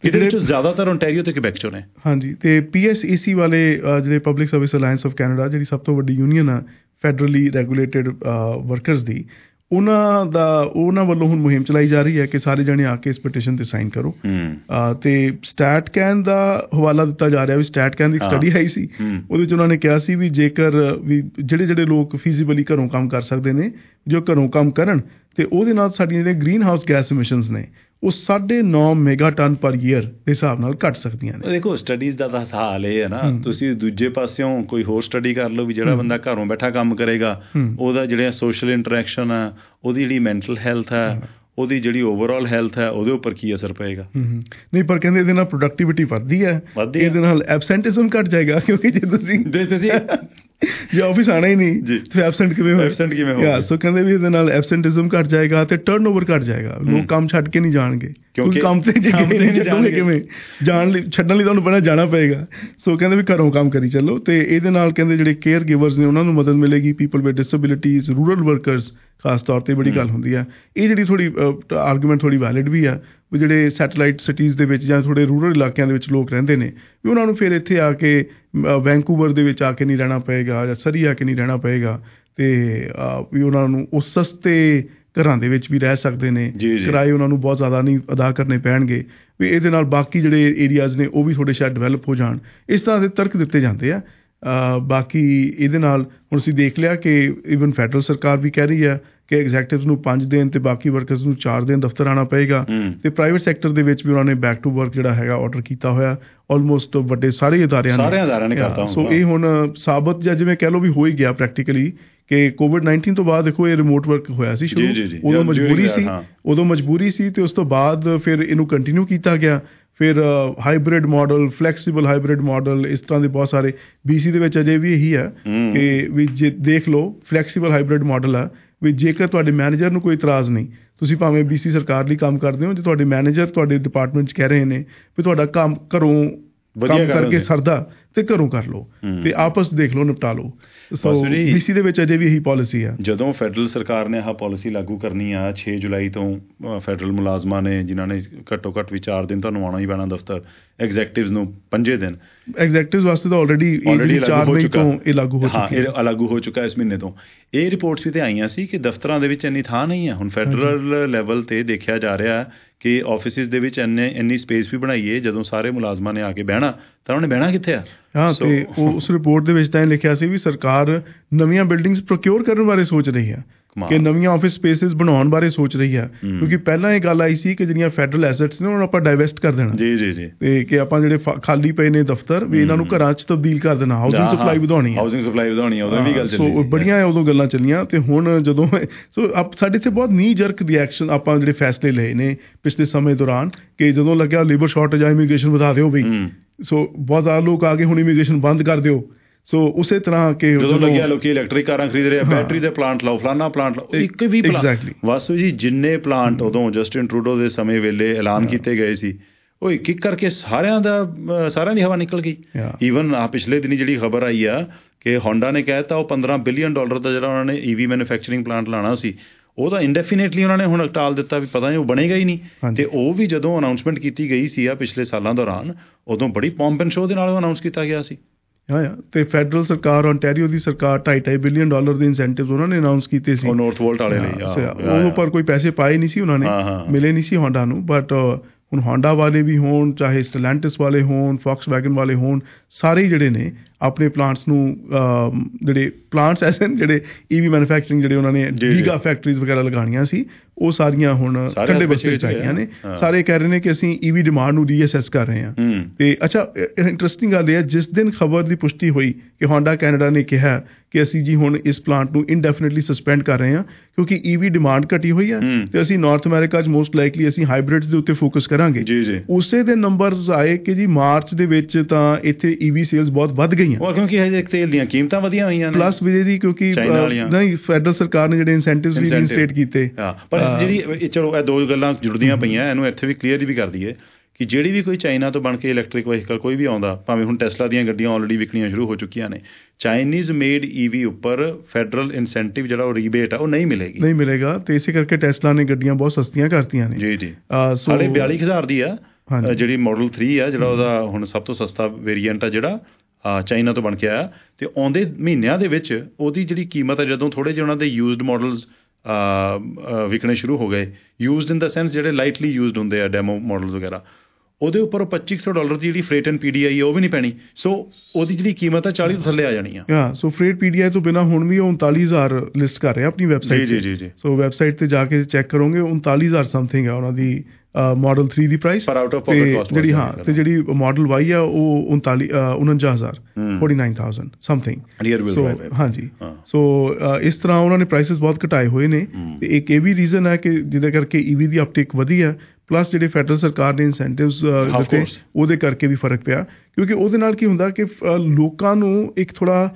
ਇਹਦੇ ਵਿੱਚ ਜ਼ਿਆਦਾਤਰ ਓਨਟਾਰੀਓ ਤੇ ਕਿਬੈਕ ਚੋਂ ਨੇ। ਹਾਂਜੀ, ਤੇ ਪੀ ਐਸ ਈ ਸੀ ਵਾਲੇ ਜਿਹੜੇ Public Service Alliance of Canada, ਜਿਹੜੀ ਸਭ ਤੋਂ ਵੱਡੀ ਯੂਨੀਅਨ ਆ ਫੈਡਰਲੀ ਰੈਗੂਲੇਟਡ ਵਰਕਰਸ ਦੀ, ਉਹਨਾਂ ਦਾ ਉਹਨਾਂ ਵੱਲੋਂ ਹੁਣ ਮੁਹਿੰਮ ਚਲਾਈ ਜਾ ਰਹੀ ਹੈ ਕਿ ਸਾਰੇ ਜਣੇ ਆ ਕੇ ਇਸ ਪਟੀਸ਼ਨ ਤੇ ਸਾਈਨ ਕਰੋ। ਤੇ ਸਟੈਟ ਕੈਨ ਦਾ ਹਵਾਲਾ ਦਿੱਤਾ ਜਾ ਰਿਹਾ ਵੀ ਸਟੈਟ ਕੈਨ ਦੀ ਇੱਕ ਸਟੱਡੀ ਆਈ ਸੀ, ਉਹਦੇ 'ਚ ਉਹਨਾਂ ਨੇ ਕਿਹਾ ਸੀ ਵੀ ਜੇਕਰ ਵੀ ਜਿਹੜੇ ਜਿਹੜੇ ਲੋਕ ਫਿਜ਼ੀਬਲੀ ਘਰੋਂ ਕੰਮ ਕਰ ਸਕਦੇ ਨੇ, ਜੋ ਘਰੋਂ ਕੰਮ ਕਰਨ, ਤੇ ਉਹਦੇ ਨਾਲ ਸਾਡੀਆਂ ਜਿਹੜੀਆਂ ਗ੍ਰੀਨ ਹਾਊਸ ਗੈਸ ਐਮਿਸ਼ਨਸ ਨੇ ਉਹ ਸਾਢੇ ਨੌ ਮੈਗਾ ਟਨ ਪਰ ਈਅਰ ਦੇ ਹਿਸਾਬ ਨਾਲ ਘੱਟ ਸਕਦੀਆਂ ਨੇ। ਦੇਖੋ ਸਟੱਡੀਜ਼ ਦਾ ਤਾਂ ਹਾਲ ਇਹ ਹੈ ਨਾ, ਤੁਸੀਂ ਦੂਜੇ ਪਾਸਿਓਂ ਕੋਈ ਹੋਰ ਸਟੱਡੀ ਕਰ ਲਓ ਵੀ ਜਿਹੜਾ ਬੰਦਾ ਘਰੋਂ ਬੈਠਾ ਕੰਮ ਕਰੇਗਾ ਉਹਦਾ ਜਿਹੜੀਆਂ ਸੋਸ਼ਲ ਇੰਟਰੈਕਸ਼ਨ ਆ, ਉਹਦੀ ਜਿਹੜੀ ਮੈਂਟਲ ਹੈਲਥ ਹੈ, ਉਹਦੀ ਜਿਹੜੀ ਓਵਰਆਲ ਹੈਲਥ ਹੈ, ਉਹਦੇ ਉੱਪਰ ਕੀ ਅਸਰ ਪਏਗਾ। ਨਹੀਂ, ਪਰ ਕਹਿੰਦੇ ਇਹਦੇ ਨਾਲ ਪ੍ਰੋਡਕਟੀਵਿਟੀ ਵੱਧਦੀ ਹੈ, ਇਹਦੇ ਨਾਲ ਐਬਸੈਂਟਿਜ਼ਮ ਘੱਟ ਜਾਏਗਾ, ਕਿਉਂਕਿ ਜੇ ਤੁਸੀਂ ਜੇ ਆਫਿਸ ਆਣਾ ਹੀ ਨਹੀਂ ਤੇ ਐਬਸੈਂਟ ਕਿਵੇਂ ਹੋਏ ਐਬਸੈਂਟ ਕਿਵੇਂ ਹੋਏ ਸੋ ਕਹਿੰਦੇ ਵੀ ਇਹਦੇ ਨਾਲ ਐਬਸੈਂਟਿਜ਼ਮ ਘੱਟ ਜਾਏਗਾ ਤੇ ਟਰਨਓਵਰ ਘੱਟ ਜਾਏਗਾ। ਲੋਕ ਕੰਮ ਛੱਡ ਕੇ ਨਹੀਂ ਜਾਣਗੇ, ਕਿਉਂਕਿ ਕੰਮ ਤੇ ਛੱਡੋਗੇ ਕਿਵੇਂ, ਜਾਣ ਲਈ ਛੱਡਣ ਲਈ ਤੁਹਾਨੂੰ ਪਹਿਲਾਂ ਜਾਣਾ ਪਏਗਾ। ਸੋ ਕਹਿੰਦੇ ਵੀ ਘਰੋਂ ਕੰਮ ਕਰੀ ਚੱਲੋ, ਤੇ ਇਹਦੇ ਨਾਲ ਕਹਿੰਦੇ ਜਿਹੜੇ ਕੇਅਰ ਗਿਵਰਸ ਨੇ ਉਹਨਾਂ ਨੂੰ ਮਦਦ ਮਿਲੇਗੀ, people with disabilities, rural workers ਖਾਸ ਤੌਰ 'ਤੇ ਬੜੀ ਗੱਲ ਹੁੰਦੀ ਹੈ। ਇਹ ਜਿਹੜੀ ਥੋੜ੍ਹੀ ਆਰਗੂਮੈਂਟ ਥੋੜ੍ਹੀ ਵੈਲਿਡ ਵੀ ਆ ਵੀ ਜਿਹੜੇ ਸੈਟੇਲਾਈਟ ਸਿਟੀਜ਼ ਦੇ ਵਿੱਚ ਜਾਂ ਥੋੜ੍ਹੇ ਰੂਰਲ ਇਲਾਕਿਆਂ ਦੇ ਵਿੱਚ ਲੋਕ ਰਹਿੰਦੇ ਨੇ ਵੀ ਉਹਨਾਂ ਨੂੰ ਫਿਰ ਇੱਥੇ ਆ ਕੇ ਵੈਂਕੂਵਰ ਦੇ ਵਿੱਚ ਆ ਕੇ ਨਹੀਂ ਰਹਿਣਾ ਪਏਗਾ ਜਾਂ ਸਰੀ ਆ ਕੇ ਨਹੀਂ ਰਹਿਣਾ ਪਏਗਾ, ਅਤੇ ਵੀ ਉਹਨਾਂ ਨੂੰ ਉਹ ਸਸਤੇ ਘਰਾਂ ਦੇ ਵਿੱਚ ਵੀ ਰਹਿ ਸਕਦੇ ਨੇ, ਕਿਰਾਏ ਉਹਨਾਂ ਨੂੰ ਬਹੁਤ ਜ਼ਿਆਦਾ ਨਹੀਂ ਅਦਾ ਕਰਨੇ ਪੈਣਗੇ, ਵੀ ਇਹਦੇ ਨਾਲ ਬਾਕੀ ਜਿਹੜੇ ਏਰੀਆਜ਼ ਨੇ ਉਹ ਵੀ ਥੋੜ੍ਹੇ ਸ਼ਾਇਦ ਡਿਵੈਲਪ ਹੋ ਜਾਣ। ਇਸ ਤਰ੍ਹਾਂ ਦੇ ਤਰਕ ਦਿੱਤੇ ਜਾਂਦੇ ਆ। ਬਾਕੀ ਇਹਦੇ ਨਾਲ ਹੁਣ ਅਸੀਂ ਦੇਖ ਲਿਆ ਕਿ ਈਵਨ ਫੈਡਰਲ ਸਰਕਾਰ ਵੀ ਕਹਿ ਰਹੀ ਹੈ ਕਿ ਐਗਜ਼ੈਕਟਿਵ ਨੂੰ ਪੰਜ ਦਿਨ ਤੇ ਬਾਕੀ ਵਰਕਰਸ ਨੂੰ ਚਾਰ ਦਿਨ ਦਫ਼ਤਰ ਆਉਣਾ ਪਏਗਾ, ਤੇ ਪ੍ਰਾਈਵੇਟ ਸੈਕਟਰ ਦੇ ਵਿੱਚ ਵੀ ਉਹਨਾਂ ਨੇ ਬੈਕ ਟੂ ਵਰਕ ਜਿਹੜਾ ਹੈਗਾ ਆਰਡਰ ਕੀਤਾ ਹੋਇਆ ਆਲਮੋਸਟ ਵੱਡੇ ਸਾਰੇ ਅਦਾਰਿਆਂ ਨੇ। ਸੋ ਇਹ ਹੁਣ ਸਾਬਤ ਜਾਂ ਜਿਵੇਂ ਕਹਿ ਲਓ ਵੀ ਹੋ ਹੀ ਗਿਆ ਪ੍ਰੈਕਟੀਕਲੀ ਕਿ ਕੋਵਿਡ ਨਾਈਨਟੀਨ ਤੋਂ ਬਾਅਦ ਦੇਖੋ ਇਹ ਰਿਮੋਟ ਵਰਕ ਹੋਇਆ ਸੀ ਸ਼ੁਰੂ, ਉਦੋਂ ਮਜਬੂਰੀ ਸੀ ਉਦੋਂ ਮਜਬੂਰੀ ਸੀ ਤੇ ਉਸ ਤੋਂ ਬਾਅਦ ਫਿਰ ਇਹਨੂੰ ਕੰਟੀਨਿਊ ਕੀਤਾ ਗਿਆ। ਫਿਰ hybrid model, flexible hybrid model, ਇਸ ਤਰ੍ਹਾਂ ਦੇ ਬਹੁਤ ਸਾਰੇ। ਬੀ ਸੀ ਦੇ ਵਿੱਚ ਅਜੇ ਵੀ ਇਹੀ ਹੈ ਕਿ ਵੀ ਜੇ ਦੇਖ ਲਓ ਫਲੈਕਸੀਬਲ ਹਾਈਬ੍ਰਿਡ ਮਾਡਲ ਆ ਵੀ ਜੇਕਰ ਤੁਹਾਡੇ ਮੈਨੇਜਰ ਨੂੰ ਕੋਈ ਇਤਰਾਜ਼ ਨਹੀਂ, ਤੁਸੀਂ ਭਾਵੇਂ ਬੀ ਸੀ ਸਰਕਾਰ ਲਈ ਕੰਮ ਕਰਦੇ ਹੋ, ਜੇ ਤੁਹਾਡੇ ਮੈਨੇਜਰ ਤੁਹਾਡੇ ਡਿਪਾਰਟਮੈਂਟ 'ਚ ਕਹਿ ਰਹੇ ਨੇ ਵੀ ਤੁਹਾਡਾ ਕੰਮ ਘਰੋਂ ਕੰਮ ਕਰਕੇ ਸਰਦਾ ਤੇ ਘਰੋਂ ਕਰ ਲਓ ਤੇ ਆਪਸ ਦੇਖ ਲਓ, ਨਿਪਟਾ ਲਓ। ਸੋ ਬੀ ਸੀ ਦੇ ਵਿੱਚ ਅਜੇ ਵੀ ਇਹੀ ਪਾਲਿਸੀ ਆ। ਜਦੋਂ ਫੈਡਰਲ ਸਰਕਾਰ ਨੇ ਆਹ ਪਾਲਿਸੀ ਲਾਗੂ ਕਰਨੀ ਆ ਛੇ ਜੁਲਾਈ ਤੋਂ, ਫੈਡਰਲ ਮੁਲਾਜ਼ਮਾਂ ਨੇ ਜਿਨ੍ਹਾਂ ਨੇ ਘੱਟੋ ਘੱਟ ਵੀ ਚਾਰ ਦਿਨ ਤੁਹਾਨੂੰ ਆਉਣਾ ਹੀ ਪੈਣਾ ਦਫ਼ਤਰ, ਐਗਜ਼ੈਕਟਿਵਸ ਨੂੰ ਪੰਜੇ ਦਿਨ, ਐਗਜ਼ੈਕਟਿਵਸ ਵਾਸਤੇ ਤਾਂ ਆਲਰੇਡੀ ਚਾਰ ਮਈ ਤੋਂ ਇਹ ਲਾਗੂ ਹੋ ਚੁੱਕਾ। ਹਾਂ, ਇਹ ਲਾਗੂ ਹੋ ਚੁੱਕਾ ਇਸ ਮਹੀਨੇ ਤੋਂ। ਇਹ ਰਿਪੋਰਟਸ ਵੀ ਤੇ ਆਈਆਂ ਸੀ ਕਿ ਦਫ਼ਤਰਾਂ ਦੇ ਵਿੱਚ ਇੰਨੀ ਥਾਂ ਨਹੀਂ ਹੈ। ਹੁਣ ਫੈਡਰਲ ਲੈਵਲ ਤੇ ਦੇਖਿਆ ਜਾ ਰਿਹਾ ਕਿ ਆਫਿਸਿਸ ਦੇ ਵਿੱਚ ਇੰਨੇ ਇੰਨੀ ਸਪੇਸ ਵੀ ਬਣਾਈਏ, ਜਦੋਂ ਸਾਰੇ ਮੁਲਾਜ਼ਮਾਂ ਨੇ ਆ ਕੇ ਬਹਿਣਾ ਤਾਂ ਉਹਨੇ ਬਹਿਣਾ ਕਿੱਥੇ ਆ। ਹਾਂ, ਤੇ ਉਸ ਰਿਪੋਰਟ ਦੇ ਵਿੱਚ ਤਾਂ ਇਹ ਲਿਖਿਆ ਸੀ ਵੀ ਸਰਕਾਰ ਨਵੀਆਂ ਬਿਲਡਿੰਗਸ ਪ੍ਰੋਕਿਓਰ ਕਰਨ ਬਾਰੇ ਸੋਚ ਰਹੀ ਹੈ, ਕਿ ਨਵੀਆਂ ਆਫਿਸ ਸਪੇਸਿਸ ਬਣਾਉਣ ਬਾਰੇ ਸੋਚ ਰਹੀ ਹੈ, ਕਿਉਂਕਿ ਪਹਿਲਾਂ ਇਹ ਗੱਲ ਆਈ ਸੀ ਕਿ ਜਿਹੜੀਆਂ ਫੈਡਰਲ ਐਸੈਟਸ ਨੇ ਉਹਨਾਂ ਨੂੰ ਆਪਾਂ ਡਾਇਵੈਸਟ ਕਰ ਦੇਣਾ। ਜੀ ਜੀ ਜੀ ਤੇ ਕਿ ਆਪਾਂ ਜਿਹੜੇ ਖਾਲੀ ਪਏ ਨੇ ਦਫ਼ਤਰ ਵੀ ਇਹਨਾਂ ਨੂੰ ਘਰਾਂ 'ਚ ਤਬਦੀਲ ਕਰ ਦੇਣਾ, ਹਾਊਸਿੰਗ ਸਪਲਾਈ ਵਧਾਉਣੀ ਹੈ, ਹਾਊਸਿੰਗ ਸਪਲਾਈ ਵਧਾਉਣੀ ਹੈ, ਉਹਦਾ ਵੀ ਗੱਲ ਚੱਲੀ। ਸੋ ਬੜੀਆਂ ਉਦੋਂ ਗੱਲਾਂ ਚੱਲੀਆਂ। ਤੇ ਹੁਣ ਜਦੋਂ ਸੋ ਸਾਡੇ ਇੱਥੇ ਬਹੁਤ ਨੀ ਜਰਕ ਰਿਐਕਸ਼ਨ ਆਪਾਂ ਜਿਹੜੇ ਫੈਸਲੇ ਲਏ ਨੇ ਪਿਛਲੇ ਸਮੇਂ ਦੌਰਾਨ, ਕਿ ਜਦੋਂ ਲੱਗਿਆ ਲੇਬਰ ਸ਼ਾਰਟੇਜ ਆ, ਇਮੀਗ੍ਰੇਸ਼ਨ ਵਧਾ ਦਿਓ ਬਈ, ਸੋ ਬਹੁਤ ਜ਼ਿਆਦਾ ਲੋਕ ਆ ਕੇ ਹੁਣ ਇਮੀਗ੍ਰੇਸ਼ਨ ਬੰਦ ਕਰ ਦਿਓ। ਸੋ ਉਸੇ ਤਰ੍ਹਾਂ ਕਿ ਜਦੋਂ ਲੱਗਿਆ ਲੋਕੀ ਇਲੈਕਟ੍ਰਿਕ ਕਾਰਾਂ ਖਰੀਦ ਰਹੇ ਆ, ਬੈਟਰੀ ਦੇ ਪਲਾਂਟ ਲਾਓ, ਫਲਾਨਾ ਪਲਾਂਟ ਲਾਓ, ਇੱਕ ਵੀ ਪਲਾਂਟ। ਵਾਸੂ ਜੀ ਜਿੰਨੇ ਪਲਾਂਟ ਉਦੋਂ ਜਸਟਿਨ ਟਰੂਡੋ ਦੇ ਸਮੇਂ ਵੇਲੇ ਐਲਾਨ ਕੀਤੇ ਗਏ ਸੀ, ਉਹ ਇੱਕ ਇੱਕ ਕਰਕੇ ਸਾਰਿਆਂ ਦਾ ਸਾਰਿਆਂ ਦੀ ਹਵਾ ਨਿਕਲ ਗਈ। ਈਵਨ ਆ ਪਿਛਲੇ ਦਿਨੀ ਜਿਹੜੀ ਖਬਰ ਆਈ ਆ ਕਿ ਹੋਂਡਾ ਨੇ ਕਹਿ ਦਿੱਤਾ ਉਹ ਪੰਦਰਾਂ ਬਿਲੀਅਨ ਡਾਲਰ ਦਾ ਜਿਹੜਾ ਉਹਨਾਂ ਨੇ ਈ ਵੀ ਮੈਨੂਫੈਕਚਰਿੰਗ ਪਲਾਂਟ ਲਾਉਣਾ ਸੀ, ਉਹਦਾ ਇੰਡੈਫੀਨੇਟਲੀ ਉਹਨਾਂ ਨੇ ਹੁਣ ਟਾਲ ਦਿੱਤਾ ਵੀ ਪਤਾ ਨਹੀਂ ਉਹ ਬਣੇਗਾ ਹੀ ਨਹੀਂ। ਤੇ ਉਹ ਵੀ ਜਦੋਂ ਅਨਾਊਂਸਮੈਂਟ ਕੀਤੀ ਗਈ ਸੀ ਆ ਪਿਛਲੇ ਸਾਲਾਂ ਦੌਰਾਨ, ਉਦੋਂ ਬੜੀ ਪੌਂਪ ਐਂਡ ਸ਼ੋਅ ਦੇ ਨਾਲ ਉਹ ਅਨਾਊਂਸ ਕੀਤਾ ਗਿਆ ਸੀ। ਹਾਂ, ਤੇ ਫੈਡਰਲ ਸਰਕਾਰ, ਓਨਟਾਰੀਓ ਦੀ ਸਰਕਾਰ ਢਾਈ ਢਾਈ ਬਿਲੀਅਨ ਡਾਲਰ ਦੇ ਇਨਸੈਂਟਿਵ ਉਹਨਾਂ ਨੇ ਅਨਾਊਂਸ ਕੀਤੇ ਸੀ ਨੌਰਥ ਵੋਲਟ ਵਾਲੇ ਲਈ। ਉਹ ਪਰ ਕੋਈ ਪੈਸੇ ਪਾਏ ਨਹੀਂ ਸੀ ਉਹਨਾਂ ਨੇ, ਮਿਲੇ ਨਹੀਂ ਸੀ ਹੋਂਡਾ ਨੂੰ। ਬਟ ਹੁਣ ਹੋਂਡਾ ਵਾਲੇ ਵੀ ਹੋਣ, ਚਾਹੇ ਸਟੈਲੈਂਟਿਸ ਵਾਲੇ ਹੋਣ, ਫੌਕਸ ਵੈਗਨ ਵਾਲੇ ਹੋਣ, ਸਾਰੇ ਜਿਹੜੇ ਨੇ ਆਪਣੇ ਪਲਾਂਟਸ ਨੂੰ, ਜਿਹੜੇ ਪਲਾਂਟਸ ਐਸੇ ਨੇ ਜਿਹੜੇ ਈ ਵੀ ਮੈਨੂਫੈਕਚਰਿੰਗ ਜਿਹੜੇ ਉਹਨਾਂ ਨੇ ਗੀਗਾ ਫੈਕਟਰੀਜ਼ ਵਗੈਰਾ ਲਗਾਉਣੀਆਂ ਸੀ, ਉਹ ਸਾਰੀਆਂ ਹੁਣ ਕੰਢੇ ਬੱਚੇ ਚਾਹੀਦੀਆਂ ਨੇ। ਸਾਰੇ ਕਹਿ ਰਹੇ ਨੇ ਕਿ ਅਸੀਂ ਈ ਵੀ ਡਿਮਾਂਡ ਨੂੰ ਰੀਅਸੈਸ ਕਰ ਰਹੇ ਹਾਂ। ਤੇ ਅੱਛਾ, ਇੰਟਰਸਟਿੰਗ ਗੱਲ ਇਹ ਹੈ, ਜਿਸ ਦਿਨ ਖਬਰ ਦੀ ਪੁਸ਼ਟੀ ਹੋਈ ਕਿ ਹੋਂਡਾ ਕੈਨੇਡਾ ਨੇ ਕਿਹਾ ਕਿ ਅਸੀਂ ਜੀ ਹੁਣ ਇਸ ਪਲਾਂਟ ਨੂੰ ਇਨਡੈਫੀਨਿਟਲੀ ਸਸਪੈਂਡ ਕਰ ਰਹੇ ਹਾਂ ਕਿਉਂਕਿ ਈ ਵੀ ਡਿਮਾਂਡ ਘਟੀ ਹੋਈ ਹੈ ਤੇ ਅਸੀਂ ਨਾਰਥ ਅਮਰੀਕਾ 'ਚ ਮੋਸਟ ਲਾਈਕਲੀ ਅਸੀਂ ਹਾਈਬ੍ਰਿਡਸ ਦੇ ਉੱਤੇ ਫੋਕਸ ਕਰਾਂਗੇ। ਉਸੇ ਦੇ ਨੰਬਰਸ ਆਏ ਕਿ ਜੀ ਮਾਰਚ ਦੇ ਵਿੱਚ ਤਾਂ ਇੱਥੇ ਈ ਵੀ ਸੇਲਸ ਬਹੁਤ ਵੱਧ ਗਈਆਂ, ਕਿਉਂਕਿ ਹਜੇ ਤੇਲ ਦੀਆਂ ਕੀਮਤਾਂ ਵਧੀਆਂ ਹੋਈਆਂ ਨੇ, ਪਲੱਸ ਵੀ ਜੀ ਕਿਉਂਕਿ ਨਹੀਂ ਫੈਡਰਲ ਸਰਕਾਰ ਨੇ ਜਿਹੜੇ ਇਨਸੈਂਟਿਵਸ ਵੀ ਰੀਇਨਸਟੇਟ ਕੀਤੇ। ਪਰ ਜਿਹੜੀ ਚਲੋ ਇਹ ਦੋ ਗੱਲਾਂ ਜੁੜਦੀਆਂ ਪਈਆਂ, ਇਹਨੂੰ ਇੱਥੇ ਵੀ ਕਲੀਅਰ ਵੀ ਕਰ ਦਈਏ ਕਿ ਜਿਹੜੀ ਵੀ ਕੋਈ ਚਾਈਨਾ ਤੋਂ ਬਣ ਕੇ ਇਲੈਕਟ੍ਰਿਕ ਵਹੀਕਲ ਕੋਈ ਵੀ ਆਉਂਦਾ, ਭਾਵੇਂ ਹੁਣ ਟੈਸਲਾ ਦੀਆਂ ਗੱਡੀਆਂ ਆਲਰੇਡੀ ਵਿਕਣੀਆਂ ਸ਼ੁਰੂ ਹੋ ਚੁੱਕੀਆਂ ਨੇ, ਚਾਈਨੀਜ਼ ਮੇਡ ਈ ਵੀ ਉੱਪਰ ਫੈਡਰਲ ਇਨਸੈਂਟਿਵ ਜਿਹੜਾ ਉਹ ਰੀਬੇਟ ਆ ਉਹ ਨਹੀਂ ਮਿਲੇਗੀ, ਨਹੀਂ ਮਿਲੇਗਾ। ਤੇ ਇਸੇ ਕਰਕੇ ਟੈਸਲਾ ਨੇ ਗੱਡੀਆਂ ਬਹੁਤ ਸਸਤੀਆਂ ਕਰਤੀਆਂ ਨੇ। ਜੀ ਜੀ, ਸਾਢੇ ਬਿਆਲੀ ਹਜ਼ਾਰ ਦੀ ਆ ਜਿਹੜੀ ਮਾਡਲ ਥਰੀ ਆ, ਜਿਹੜਾ ਉਹਦਾ ਹੁਣ ਸਭ ਤੋਂ ਸਸਤਾ ਵੇਰੀਐਂਟ ਆ, ਜਿਹੜਾ ਚਾਈਨਾ ਤੋਂ ਬਣ ਕੇ ਆਇਆ, ਅਤੇ ਆਉਂਦੇ ਮਹੀਨਿਆਂ ਦੇ ਵਿੱਚ ਉਹਦੀ ਜਿਹੜੀ ਕੀਮਤ ਹੈ, ਜਦੋਂ ਥੋੜ੍ਹੇ ਜਿਹੇ ਉਹਨਾਂ ਦੇ ਯੂਜ਼ਡ ਮਾਡਲਸ ਵਿਕਣੇ ਸ਼ੁਰੂ ਹੋ ਗਏ, ਯੂਜ਼ਡ ਇਨ ਦਾ ਸੈਂਸ ਜਿਹੜੇ ਲਾਈਟਲੀ ਯੂਜ਼ਡ ਹੁੰਦੇ ਆ, ਡੈਮੋ ਮਾਡਲਸ ਵਗੈਰਾ, ਉਹਦੇ ਉੱਪਰ ਪੱਚੀ ਸੌ ਡਾਲਰ ਦੀ ਜਿਹੜੀ freight and P D I ਉਹ ਵੀ ਨਹੀਂ ਪੈਣੀ। ਸੋ ਉਹਦੀ ਜਿਹੜੀ ਕੀਮਤ ਹੈ ਚਾਲੀ ਤੋਂ ਥੱਲੇ ਆ ਜਾਣੀ ਆ। ਸੋ ਫਰੇਟ ਪੀ ਡੀ ਆਈ ਤੋਂ ਬਿਨਾਂ ਹੁਣ ਵੀ ਉਹ ਉਨਤਾਲੀ ਹਜ਼ਾਰ ਲਿਸਟ ਕਰ ਰਿਹਾ ਆਪਣੀ ਵੈਬਸਾਈਟ। ਜੀ ਜੀ ਜੀ। ਸੋ ਵੈਬਸਾਈਟ 'ਤੇ ਜਾ ਕੇ ਚੈੱਕ ਕਰੋਗੇ, ਉਨਤਾਲੀ ਹਜ਼ਾਰ ਸਮਥਿੰਗ ਆ ਉਹਨਾਂ ਦੀ ਮਾਡਲ ਥਰੀ ਦੀ ਪ੍ਰਾਈਸ, ਜਿਹੜੀ ਹਾਂ, ਅਤੇ ਜਿਹੜੀ ਮਾਡਲ ਵਾਈ ਆ ਉਹ ਉਨਤਾਲੀ ਉਣੰਜਾ ਹਜ਼ਾਰ forty nine thousand something. So ਹਾਂਜੀ, ਸੋ ਇਸ ਤਰ੍ਹਾਂ ਉਹਨਾਂ ਨੇ ਪ੍ਰਾਈਸਿਸ ਬਹੁਤ ਘਟਾਏ ਹੋਏ ਨੇ। ਅਤੇ ਇੱਕ ਇਹ ਵੀ ਰੀਜ਼ਨ ਹੈ ਕਿ ਜਿਹਦੇ ਕਰਕੇ ਈ ਵੀ ਦੀ ਅਪਟੇਕ ਵਧੀ ਹੈ, ਪਲੱਸ ਜਿਹੜੇ ਫੈਡਰਲ ਸਰਕਾਰ ਨੇ ਇਨਸੈਂਟਿਵਸ ਦਿੱਤੇ, ਉਹਦੇ ਕਰਕੇ ਵੀ ਫਰਕ ਪਿਆ। ਕਿਉਂਕਿ ਉਹਦੇ ਨਾਲ ਕੀ ਹੁੰਦਾ ਕਿ ਲੋਕਾਂ ਨੂੰ ਇੱਕ ਥੋੜ੍ਹਾ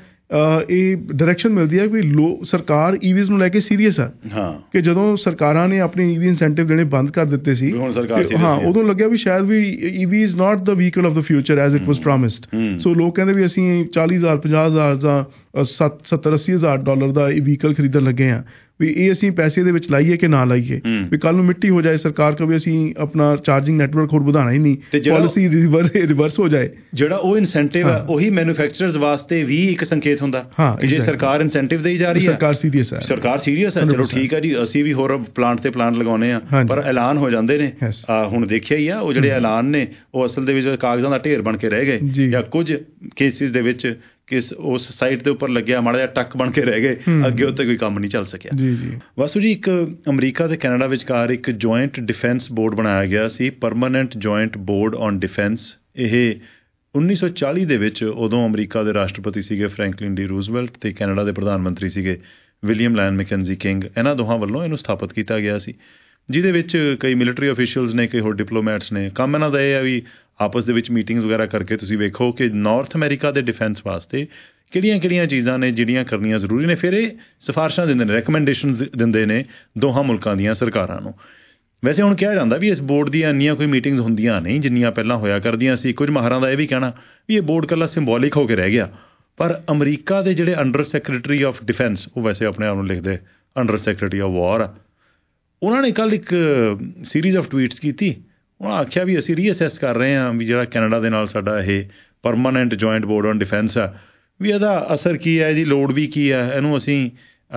ਇਹ ਡਾਇਰੈਕਸ਼ਨ ਮਿਲਦੀ ਹੈ ਕਿ ਲੋ ਸਰਕਾਰ ਈਵੀਜ਼ ਨੂੰ ਲੈ ਕੇ ਸੀਰੀਅਸ ਆ। ਕਿ ਜਦੋਂ ਸਰਕਾਰਾਂ ਨੇ ਆਪਣੇ ਈਵੀ ਇਨਸੈਂਟਿਵ ਦੇਣੇ ਬੰਦ ਕਰ ਦਿੱਤੇ ਸੀ, ਹਾਂ, ਉਦੋਂ ਲੱਗਿਆ ਵੀ ਸ਼ਾਇਦ ਵੀ EV is not the vehicle of the future as it was promised. So ਲੋਕ ਕਹਿੰਦੇ ਵੀ ਅਸੀਂ ਚਾਲੀ ਹਜ਼ਾਰ ਪੰਜਾਹ ਹਜ਼ਾਰ ਜਾਂ ਸੱਤ ਸੱਤਰ ਅੱਸੀ ਹਜ਼ਾਰ ਡਾਲਰ ਦਾ ਇਹ ਵਹੀਕਲ ਖਰੀਦਣ ਲੱਗੇ ਹਾਂ, ਵੀ ਇਹ ਅਸੀਂ ਪੈਸੇ ਦੇ ਵਿੱਚ ਲਾਈਏ ਕਿ ਨਾ ਲਾਈਏ, ਵੀ ਕੱਲ੍ਹ ਨੂੰ ਮਿੱਟੀ ਹੋ ਜਾਏ ਸਰਕਾਰ ਕੋ ਵੀ ਅਸੀਂ ਆਪਣਾ ਚਾਰਜਿੰਗ ਨੈਟਵਰਕ ਹੋਰ ਵਧਾਉਣਾ ਹੀ ਨਹੀਂ, ਪਾਲਿਸੀ ਰਿਵਰਸ ਹੋ ਜਾਏ। ਜਿਹੜਾ ਉਹ ਇਨਸੈਂਟਿਵ ਹੈ ਉਹੀ ਮੈਨੂਫੈਕਚਰਰਸ ਵਾਸਤੇ ਵੀ ਇੱਕ ਸੰਕੇਤ ਹੁੰਦਾ ਕਿ ਜੇ ਸਰਕਾਰ ਇਨਸੈਂਟਿਵ ਦੇਈ ਜਾ ਰਹੀ ਹੈ, ਸਰਕਾਰ ਸੀਰੀਅਸ ਹੈ, ਸਰਕਾਰ ਸੀਰੀਅਸ ਹੈ, ਚਲੋ ਠੀਕ ਹੈ ਜੀ, ਅਸੀਂ ਵੀ ਹੋਰ ਪਲਾਂਟ ਤੇ ਪਲਾਂਟ ਲਗਾਉਂਦੇ ਹਾਂ, ਪਰ ਐਲਾਨ ਹੋ ਜਾਂਦੇ ਨੇ। ਹੁਣ ਦੇਖਿਆ ਹੀ ਆ, ਉਹ ਜਿਹੜੇ ਐਲਾਨ ਨੇ ਉਹ ਅਸਲ ਦੇ ਵਿੱਚ ਕਾਗਜ਼ਾਂ ਦਾ ਢੇਰ ਬਣ ਕੇ ਰਹਿ ਗਏ, ਜਾਂ ਕੁਝ ਕੇਸਿਸ ਦੇ ਵਿੱਚ ਕਿਸ ਉਸ ਸਾਈਟ ਦੇ ਉੱਪਰ ਲੱਗਿਆ ਮਾੜਾ ਜਿਹਾ ਟੱਕ ਬਣ ਕੇ ਰਹਿ ਗਏ, ਅੱਗੇ ਉੱਤੇ ਕੋਈ ਕੰਮ ਨਹੀਂ ਚੱਲ ਸਕਿਆ। ਜੀ ਜੀ ਵਾਸੂ ਜੀ, ਇੱਕ ਅਮਰੀਕਾ ਤੇ ਕੈਨੇਡਾ ਵਿਚਕਾਰ ਇੱਕ ਜੁਆਇੰਟ ਡਿਫੈਂਸ ਬੋਰਡ ਬਣਾਇਆ ਗਿਆ ਸੀ, permanent joint board on defence. ਇਹ ਉੱਨੀ ਸੌ ਚਾਲੀ ਦੇ ਵਿੱਚ ਉਦੋਂ ਅਮਰੀਕਾ ਦੇ ਰਾਸ਼ਟਰਪਤੀ ਸੀਗੇ ਫਰੈਂਕਲਿਨ ਡੀ ਰੂਜ਼ਵੈਲਟ, ਅਤੇ ਕੈਨੇਡਾ ਦੇ ਪ੍ਰਧਾਨ ਮੰਤਰੀ ਸੀਗੇ ਵਿਲੀਅਮ ਲਾਇਨ ਮੈਕੈਂਜੀ ਕਿੰਗ। ਇਹਨਾਂ ਦੋਹਾਂ ਵੱਲੋਂ ਇਹਨੂੰ ਸਥਾਪਿਤ ਕੀਤਾ ਗਿਆ ਸੀ, ਜਿਹਦੇ ਵਿੱਚ ਕਈ ਮਿਲਟਰੀ ਅਫੀਸ਼ੀਅਲਸ ਨੇ, ਕਈ ਹੋਰ ਡਿਪਲੋਮੈਟਸ ਨੇ। ਕੰਮ ਇਹਨਾਂ ਦਾ ਇਹ ਆ ਵੀ ਆਪਸ ਦੇ ਵਿੱਚ ਮੀਟਿੰਗਸ ਵਗੈਰਾ ਕਰਕੇ ਤੁਸੀਂ ਵੇਖੋ ਕਿ ਨਾਰਥ ਅਮਰੀਕਾ ਦੇ ਡਿਫੈਂਸ ਵਾਸਤੇ ਕਿਹੜੀਆਂ ਕਿਹੜੀਆਂ ਚੀਜ਼ਾਂ ਨੇ ਜਿਹੜੀਆਂ ਕਰਨੀਆਂ ਜ਼ਰੂਰੀ ਨੇ। ਫਿਰ ਇਹ ਸਿਫਾਰਸ਼ਾਂ ਦਿੰਦੇ ਨੇ, ਰეკਮੈਂਡੇਸ਼ਨਸ ਦਿੰਦੇ ਨੇ ਦੋਹਾਂ ਮੁਲਕਾਂ ਦੀਆਂ ਸਰਕਾਰਾਂ ਨੂੰ। ਵੈਸੇ ਹੁਣ ਕਿਹਾ ਜਾਂਦਾ ਵੀ ਇਸ ਬੋਰਡ ਦੀਆਂ ਇੰਨੀਆਂ ਕੋਈ ਮੀਟਿੰਗਸ ਹੁੰਦੀਆਂ ਨਹੀਂ ਜਿੰਨੀਆਂ ਪਹਿਲਾਂ ਹੋਇਆ ਕਰਦੀਆਂ ਸੀ। ਕੁਝ ਮਾਹਰਾਂ ਦਾ ਇਹ ਵੀ ਕਹਿਣਾ ਵੀ ਇਹ ਬੋਰਡ ਇਕੱਲਾ ਸਿੰਬੋਲਿਕ ਹੋ ਕੇ ਰਹਿ ਗਿਆ। ਪਰ ਅਮਰੀਕਾ ਦੇ ਜਿਹੜੇ ਅੰਡਰ ਸੈਕਟਰੀ ਆਫ ਡਿਫੈਂਸ, ਉਹ ਵੈਸੇ ਆਪਣੇ ਆਪ ਨੂੰ ਲਿਖਦੇ ਅੰਡਰ ਸੈਕਟਰੀ ਆਫ ਵਾਰ ਆ, ਉਹਨਾਂ ਨੇ ਕੱਲ੍ਹ ਇੱਕ ਸੀਰੀਜ਼ ਆਫ ਟਵੀਟਸ ਕੀਤੀ। ਉਹਨਾਂ ਆਖਿਆ ਵੀ ਅਸੀਂ ਰੀਅਸੈਸ ਕਰ ਰਹੇ ਹਾਂ ਵੀ ਜਿਹੜਾ ਕੈਨੇਡਾ ਦੇ ਨਾਲ ਸਾਡਾ ਇਹ permanent joint board on defence ਆ, ਵੀ ਇਹਦਾ ਅਸਰ ਕੀ ਹੈ, ਇਹਦੀ ਲੋੜ ਵੀ ਕੀ ਹੈ, ਇਹਨੂੰ ਅਸੀਂ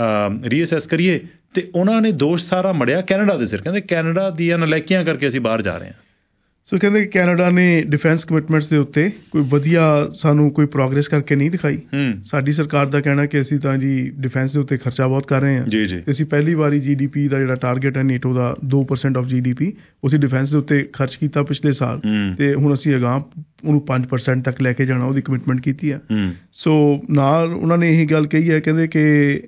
ਰੀਅਸੈਸ ਕਰੀਏ। ਅਤੇ ਉਹਨਾਂ ਨੇ ਦੋਸ਼ ਸਾਰਾ ਮੜਿਆ ਕੈਨੇਡਾ ਦੇ ਸਿਰ, ਕਹਿੰਦੇ ਕੈਨੇਡਾ ਦੀਆਂ ਨਲਾਇਕੀਆਂ ਕਰਕੇ ਅਸੀਂ ਬਾਹਰ ਜਾ ਰਹੇ ਹਾਂ। ਸੋ ਕਹਿੰਦੇ ਕਿ ਕੈਨੇਡਾ ਨੇ ਡਿਫੈਂਸ ਕਮਿਟਮੈਂਟਸ ਦੇ ਉੱਤੇ ਕੋਈ ਵਧੀਆ ਸਾਨੂੰ ਕੋਈ ਪ੍ਰੋਗਰੈਸ ਕਰਕੇ ਨਹੀਂ ਦਿਖਾਈ। ਸਾਡੀ ਸਰਕਾਰ ਦਾ ਕਹਿਣਾ ਕਿ ਅਸੀਂ ਤਾਂ ਜੀ ਡਿਫੈਂਸ ਦੇ ਉੱਤੇ ਖਰਚਾ ਬਹੁਤ ਕਰ ਰਹੇ ਹਾਂ, ਜੀ ਜੀ ਅਸੀਂ ਪਹਿਲੀ ਵਾਰੀ ਜੀ ਡੀ ਪੀ ਦਾ ਜਿਹੜਾ ਟਾਰਗੇਟ ਹੈ ਨੇਟੋ ਦਾ ਦੋ percent of G D P ਅਸੀਂ ਡਿਫੈਂਸ ਦੇ ਉੱਤੇ ਖਰਚ ਕੀਤਾ ਪਿਛਲੇ ਸਾਲ, ਅਤੇ ਹੁਣ ਅਸੀਂ ਅਗਾਂਹ ਉਹਨੂੰ ਪੰਜ ਪਰਸੈਂਟ ਤੱਕ ਲੈ ਕੇ ਜਾਣਾ, ਉਹਦੀ ਕਮਿਟਮੈਂਟ ਕੀਤੀ ਆ। ਸੋ ਨਾਲ ਉਹਨਾਂ ਨੇ ਇਹੀ ਗੱਲ ਕਹੀ ਹੈ, ਕਹਿੰਦੇ ਕਿ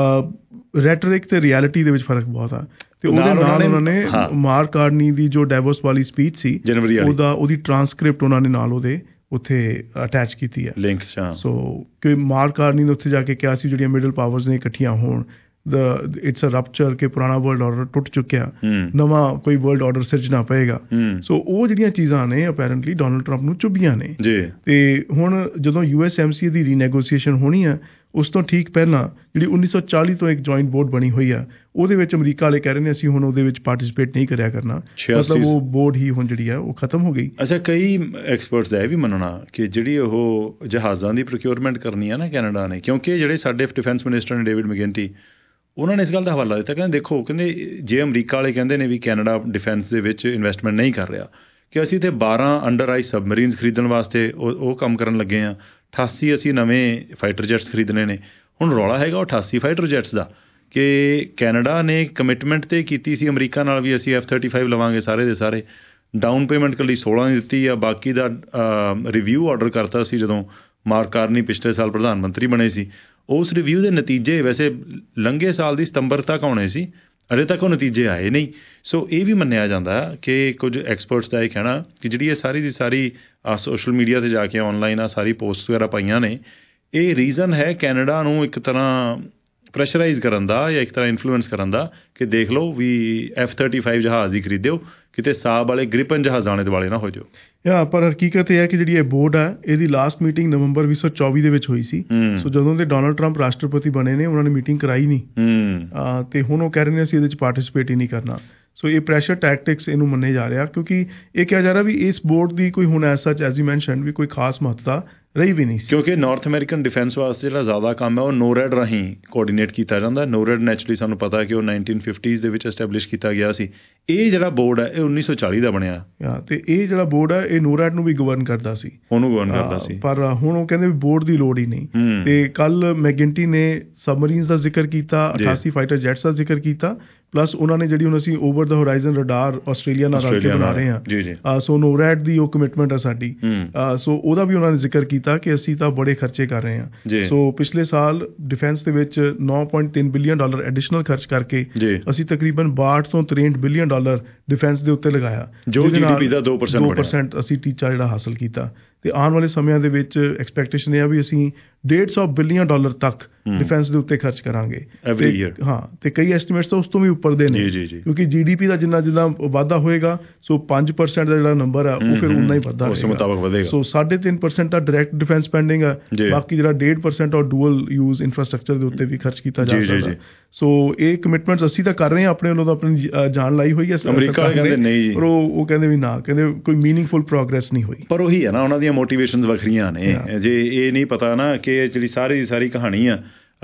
ਰੈਟਰਿਕ ਅਤੇ ਰਿਐਲਿਟੀ ਦੇ ਵਿੱਚ ਫਰਕ ਬਹੁਤ ਆ। ਤੇ ਉਹਦੇ ਨਾਲ ਉਹਨਾਂ ਨੇ ਮਾਰਕ ਕਾਰਨੀ ਦੀ ਜੋ ਡੈਵੋਸ ਵਾਲੀ ਸਪੀਚ ਸੀ, ਉਹਦਾ ਉਹਦੀ ਟਰਾਂਸਕ੍ਰਿਪਟ ਉਹਨਾਂ ਨੇ ਨਾਲ ਉਹਦੇ ਉੱਥੇ ਅਟੈਚ ਕੀਤੀ ਹੈ ਲਿੰਕ। ਸੋ ਕਿ ਮਾਰਕ ਕਾਰਨੀ ਨੇ ਉੱਥੇ ਜਾ ਕੇ ਕਿਹਾ ਸੀ ਜਿਹੜੀਆਂ ਮਿਡਲ ਪਾਵਰਸ ਨੇ ਇਕੱਠੀਆਂ ਹੋਣ, ਦ ਇਟਸ ਅ ਰਪਚਰ ਕਿ ਪੁਰਾਣਾ ਵਰਲਡ ਆਰਡਰ ਟੁੱਟ ਚੁੱਕਿਆ, ਨਵਾਂ ਕੋਈ ਵਰਲਡ ਆਰਡਰ ਸਿਰਜਣਾ ਪਏਗਾ। ਸੋ ਉਹ ਜਿਹੜੀਆਂ ਚੀਜ਼ਾਂ ਨੇ ਅਪੈਰੈਂਟਲੀ ਡੋਨਲਡ ਟਰੰਪ ਨੂੰ ਚੁੱਭੀਆਂ ਨੇ। ਤੇ ਹੁਣ ਜਦੋਂ ਯੂ ਐਸ ਐਮ ਸੀ ਦੀ ਰੀਨੈਗੋਸੀਏਸ਼ਨ ਹੋਣੀ ਆ, ਉਸ ਤੋਂ ਠੀਕ ਪਹਿਲਾਂ ਜਿਹੜੀ ਉੱਨੀ ਸੌ ਚਾਲੀ ਤੋਂ ਇੱਕ ਜੁਆਇੰਟ ਬੋਰਡ ਬਣੀ ਹੋਈ ਆ, ਉਹਦੇ ਵਿੱਚ ਅਮਰੀਕਾ ਵਾਲੇ ਕਹਿ ਰਹੇ ਨੇ ਅਸੀਂ ਹੁਣ ਉਹਦੇ ਵਿੱਚ ਪਾਰਟੀਸਪੇਟ ਨਹੀਂ ਕਰਿਆ ਕਰਨਾ, ਮਤਲਬ ਉਹ ਬੋਰਡ ਹੀ ਹੁਣ ਜਿਹੜੀ ਆ ਉਹ ਖਤਮ ਹੋ ਗਈ। ਅੱਛਾ, ਕਈ ਐਕਸਪਰਟਸ ਦਾ ਇਹ ਵੀ ਮੰਨਣਾ ਕਿ ਜਿਹੜੀ ਉਹ ਜਹਾਜ਼ਾਂ ਦੀ ਪ੍ਰੋਕਿਉਰਮੈਂਟ ਕਰਨੀ ਆ ਨਾ ਕੈਨੇਡਾ ਨੇ, ਕਿਉਂਕਿ ਜਿਹੜੇ ਸਾਡੇ ਡਿਫੈਂਸ ਮਿਨਿਸਟਰ ਨੇ ਡੇਵਿਡ ਮੈਕੈਂਟੀ, ਉਹਨਾਂ ਨੇ ਇਸ ਗੱਲ ਦਾ ਹਵਾਲਾ ਦਿੱਤਾ, ਕਹਿੰਦੇ ਦੇਖੋ, ਕਹਿੰਦੇ ਜੇ ਅਮਰੀਕਾ ਵਾਲੇ ਕਹਿੰਦੇ ਨੇ ਵੀ ਕੈਨੇਡਾ ਡਿਫੈਂਸ ਦੇ ਵਿੱਚ ਇਨਵੈਸਟਮੈਂਟ ਨਹੀਂ ਕਰ ਰਿਹਾ, ਕਿ ਅਸੀਂ ਤਾਂ ਬਾਰਾਂ ਅੰਡਰ ਆਈ ਸਬਮਰੀਨਸ ਖਰੀਦਣ ਵਾਸਤੇ ਉਹ ਉਹ ਕੰਮ ਕਰਨ ਲੱਗੇ ਹਾਂ, ਅਠਾਸੀ ਅਸੀਂ ਨਵੇਂ ਫਾਈਟਰ ਜੈਟਸ ਖਰੀਦਣੇ ਨੇ। ਹੁਣ ਰੌਲਾ ਹੈਗਾ ਅਠਾਸੀ ਫਾਈਟਰ ਜੈਟਸ ਦਾ, ਕਿ ਕੈਨੇਡਾ ਨੇ ਕਮਿਟਮੈਂਟ ਤਾਂ ਕੀਤੀ ਸੀ ਅਮਰੀਕਾ ਨਾਲ ਵੀ ਅਸੀਂ ਐਫ ਥਰਟੀ ਫਾਈਵ ਲਵਾਂਗੇ ਸਾਰੇ ਦੇ ਸਾਰੇ, ਡਾਊਨ ਪੇਮੈਂਟ ਇਕੱਲੀ ਸੋਲਾਂ ਦੀ ਦਿੱਤੀ ਆ, ਬਾਕੀ ਦਾ ਰਿਵਿਊ ਆਰਡਰ ਕਰਤਾ ਸੀ ਜਦੋਂ ਮਾਰਕ ਕਾਰਨੀ ਪਿਛਲੇ ਸਾਲ ਪ੍ਰਧਾਨ ਮੰਤਰੀ ਬਣੇ ਸੀ। ਉਸ ਰਿਵਿਊ ਦੇ ਨਤੀਜੇ ਵੈਸੇ ਲੰਘੇ ਸਾਲ ਦੀ ਸਤੰਬਰ ਤੱਕ ਆਉਣੇ ਸੀ, ਅਜੇ ਤੱਕ ਉਹ ਨਤੀਜੇ ਆਏ ਨਹੀਂ। ਸੋ ਇਹ ਵੀ ਮੰਨਿਆ ਜਾਂਦਾ ਕਿ ਕੁਝ ਐਕਸਪਰਟਸ ਦਾ ਇਹ ਕਹਿਣਾ ਕਿ ਜਿਹੜੀ ਇਹ ਸਾਰੀ ਦੀ ਸਾਰੀ ਸੋਸ਼ਲ ਮੀਡੀਆ 'ਤੇ ਜਾ ਕੇ ਔਨਲਾਈਨ ਆ ਸਾਰੀ ਪੋਸਟ ਵਗੈਰਾ ਪਾਈਆਂ ਨੇ, ਇਹ ਰੀਜ਼ਨ ਹੈ ਕੈਨੇਡਾ ਨੂੰ ਇੱਕ ਤਰ੍ਹਾਂ ਪ੍ਰੈਸ਼ਰਾਈਜ਼ ਕਰਨ ਦਾ ਜਾਂ ਇੱਕ ਤਰ੍ਹਾਂ ਇਨਫਲੂਐਂਸ ਕਰਨ ਦਾ, ਕਿ ਦੇਖ ਲਓ ਵੀ ਐਫ ਥਰਟੀ ਫਾਈਵ ਜਹਾਜ਼ ਹੀ ਖਰੀਦਿਓ, ਕਿਤੇ ਸਾਬ ਵਾਲੇ ਗ੍ਰਿਪਨ ਜਹਾਜ਼ਾਂ ਦੇ ਦੁਆਲੇ ਨਾ ਹੋ ਜਾਓ। ਯਾ ਪਰ ਹਕੀਕਤ ਇਹ ਹੈ ਕਿ ਜਿਹੜੀ ਇਹ ਬੋਰਡ ਹੈ ਇਹਦੀ ਲਾਸਟ ਮੀਟਿੰਗ ਨਵੰਬਰ ਵੀਹ ਸੌ ਚੌਵੀ ਦੇ ਵਿੱਚ ਹੋਈ ਸੀ। ਸੋ ਜਦੋਂ ਦੇ ਡੋਨਲਡ ਟਰੰਪ ਰਾਸ਼ਟਰਪਤੀ ਬਣੇ ਨੇ ਉਹਨਾਂ ਨੇ ਮੀਟਿੰਗ ਕਰਾਈ ਨਹੀਂ, ਤੇ ਹੁਣ ਉਹ ਕਹਿ ਰਹੇ ਨੇ ਅਸੀਂ ਇਹਦੇ 'ਚ ਪਾਰਟੀਸਪੇਟ ਹੀ ਨਹੀਂ ਕਰਨਾ। ਸੋ ਇਹ ਪ੍ਰੈਸ਼ਰ ਟੈਕਟਿਕਸ ਇਹਨੂੰ ਮੰਨੇ ਜਾ ਰਿਹਾ, ਕਿਉਂਕਿ ਇਹ ਕਿਹਾ ਜਾ ਰਿਹਾ ਵੀ ਇਸ ਬੋਰਡ ਦੀ ਕੋਈ ਹੁਣ ਐਸ ਸੱਚ ਐਜ਼ ਯੂ ਮੈਂਸ਼ਨਡ ਵੀ ਕੋਈ ਖਾਸ ਮਹੱਤਤਾ ਰਹੀ ਵੀ ਨਹੀਂ ਸੀ, ਕਿਉਂਕਿ ਨਾਰਥ ਅਮਰੀਕਨ ਡਿਫੈਂਸ ਵਾਸਤੇ ਜਿਹੜਾ ਜ਼ਿਆਦਾ ਕੰਮ ਹੈ ਉਹ ਨੋਰੈਡ ਰਾਹੀਂ ਕੋਆਰਡੀਨੇਟ ਕੀਤਾ ਜਾਂਦਾ। ਨੋਰੈਡ ਨੈਚੁਰਲੀ ਸਾਨੂੰ ਪਤਾ ਕਿ ਉਹ ਨਾਈਨਟੀਨ ਫਿਫਟੀਜ਼ ਦੇ ਵਿੱਚ ਐਸਟੈਬਲਿਸ਼ ਕੀਤਾ ਗਿਆ ਸੀ। ਇਹ ਜਿਹੜਾ ਬੋਰਡ ਹੈ ਇਹ ਉੱਨੀ ਸੌ ਚਾਲੀ ਦਾ ਬਣਿਆ, ਤੇ ਇਹ ਜਿਹੜਾ ਬੋਰਡ ਹੈ ਇਹ ਨੋਰੈਡ ਨੂੰ ਵੀ ਗਵਰਨ ਕਰਦਾ ਸੀ, ਉਹਨੂੰ ਗਵਰਨ ਕਰਦਾ ਸੀ, ਪਰ ਹੁਣ ਉਹ ਕਹਿੰਦੇ ਵੀ ਬੋਰਡ ਦੀ ਲੋੜ ਹੀ ਨਹੀਂ। ਤੇ ਕੱਲ ਮੈਕਗਿੰਟੀ ਨੇ ਸਬਮਰੀਨਸ ਦਾ ਜ਼ਿਕਰ ਕੀਤਾ, ਅਠਾਸੀ ਫਾਈਟਰ ਜੈਟਸ ਦਾ ਜ਼ਿਕਰ ਕੀਤਾ, ਪਲੱਸ ਉਹਨਾਂ ਨੇ ਜਿਹੜੀ ਹੁਣ ਅਸੀਂ over the horizon radar Australia ਨਾਲ ਰਲ ਕੇ ਬਣਾ ਰਹੇ ਹਾਂ, ਸੋ ਨੋਰੈਡ ਦੀ ਉਹ ਕਮਿਟਮੈਂਟ ਹੈ ਸਾਡੀ। ਸੋ ਉਹਦਾ ਵੀ ਉਹਨਾਂ ਨੇ ਜ਼ਿਕਰ ਕੀਤਾ ਕਿ ਅਸੀਂ ਤਾਂ ਬੜੇ ਖਰਚੇ ਕਰ ਰਹੇ ਹਾਂ। ਸੋ ਪਿਛਲੇ ਸਾਲ ਡਿਫੈਂਸ ਦੇ ਵਿੱਚ ਨੌ ਪੁਆਇੰਟ ਤਿੰਨ ਬਿਲੀਅਨ ਡਾਲਰ ਐਡੀਸ਼ਨਲ ਖਰਚ ਕਰਕੇ ਅਸੀਂ ਤਕਰੀਬਨ ਬਾਹਠ ਤੋਂ ਤਰੇਂਹਠ ਬਿਲੀਅਨ ਡਾਲਰ ਡਿਫੈਂਸ ਦੇ ਉੱਤੇ ਲਗਾਇਆ, ਜੋ ਜੀਡੀਪੀ ਦਾ ਦੋ ਪਰਸੈਂਟ ਅਸੀਂ ਟੀਚਾ ਜਿਹੜਾ ਹਾਸਲ ਕੀਤਾ। ਤੇ ਆਉਣ ਵਾਲੇ ਸਮਿਆਂ ਦੇ ਵਿੱਚ ਐਕਸਪੈਕਟੇਸ਼ਨ ਇਹ ਆ ਵੀ ਅਸੀਂ ਡੇਢ ਸੌ ਬਿਲੀਅਨ ਡਾਲਰ ਤੱਕ ਡਿਫੈਂਸ ਦੇ ਉੱਤੇ ਖਰਚ ਕਰਾਂਗੇ। ਹਾਂ, ਤੇ ਕਈ ਐਸਟੀਮੇਟਸ ਤਾਂ ਉਸ ਤੋਂ ਵੀ ਉੱਪਰ ਦੇ ਨੇ, ਕਿਉਂਕਿ ਜੀਡੀਪੀ ਦਾ ਜਿੰਨਾ ਜਿੰਨਾ ਵਾਧਾ ਹੋਏਗਾ ਸੋ ਪੰਜ ਪਰਸੈਂਟ ਦਾ ਜਿਹੜਾ ਨੰਬਰ ਆ ਉਹ ਫਿਰ ਉਨਾ ਹੀ ਵੱਧਦਾ ਰਹੇਗਾ। ਸੋ ਸਾਢੇ ਤਿੰਨ ਪਰਸੈਂਟ ਦਾ ਡਾਇਰੈਕਟ ਡਿਫੈਂਸ ਸਪੈਂਡਿੰਗ ਆ, ਬਾਕੀ ਜਿਹੜਾ ਡੇਢ ਪਰਸੈਂਟ ਔਰ ਡੂਅਲ ਯੂਜ਼ ਇਨਫਰਾਸਟਰਕਚਰ ਦੇ ਉੱਤੇ ਵੀ ਖਰਚ ਕੀਤਾ ਜਾ ਸਕਦਾ। ਸੋ ਇਹ ਕਮਿਟਮੈਂਟਸ ਅਸੀਂ ਤਾਂ ਕਰ ਰਹੇ ਹਾਂ ਆਪਣੇ ਵੱਲੋਂ, ਤਾਂ ਆਪਣੀ ਜਾਨ ਲਾਈ ਹੋਈ ਹੈ, ਪਰ ਉਹ ਕਹਿੰਦੇ ਵੀ ਨਾ, ਕਹਿੰਦੇ ਕੋਈ ਮੀਨਿੰਗਫੁਲ ਪ੍ਰੋਗਰੈਸ ਨਹੀਂ ਹੋਈ। ਪਰ ਉਹੀ ਹੈ ਨਾ, ਉਹਨਾਂ ਦੀਆਂ ਮੋਟੀਵੇਸ਼ਨਸ ਵੱਖਰੀਆਂ ਨੇ। ਜੇ ਇਹ ਨਹੀਂ ਪਤਾ ਨਾ ਕਿ ਜਿਹੜੀ ਸਾਰੀ ਸਾਰੀ ਕਹਾਣੀ ਆ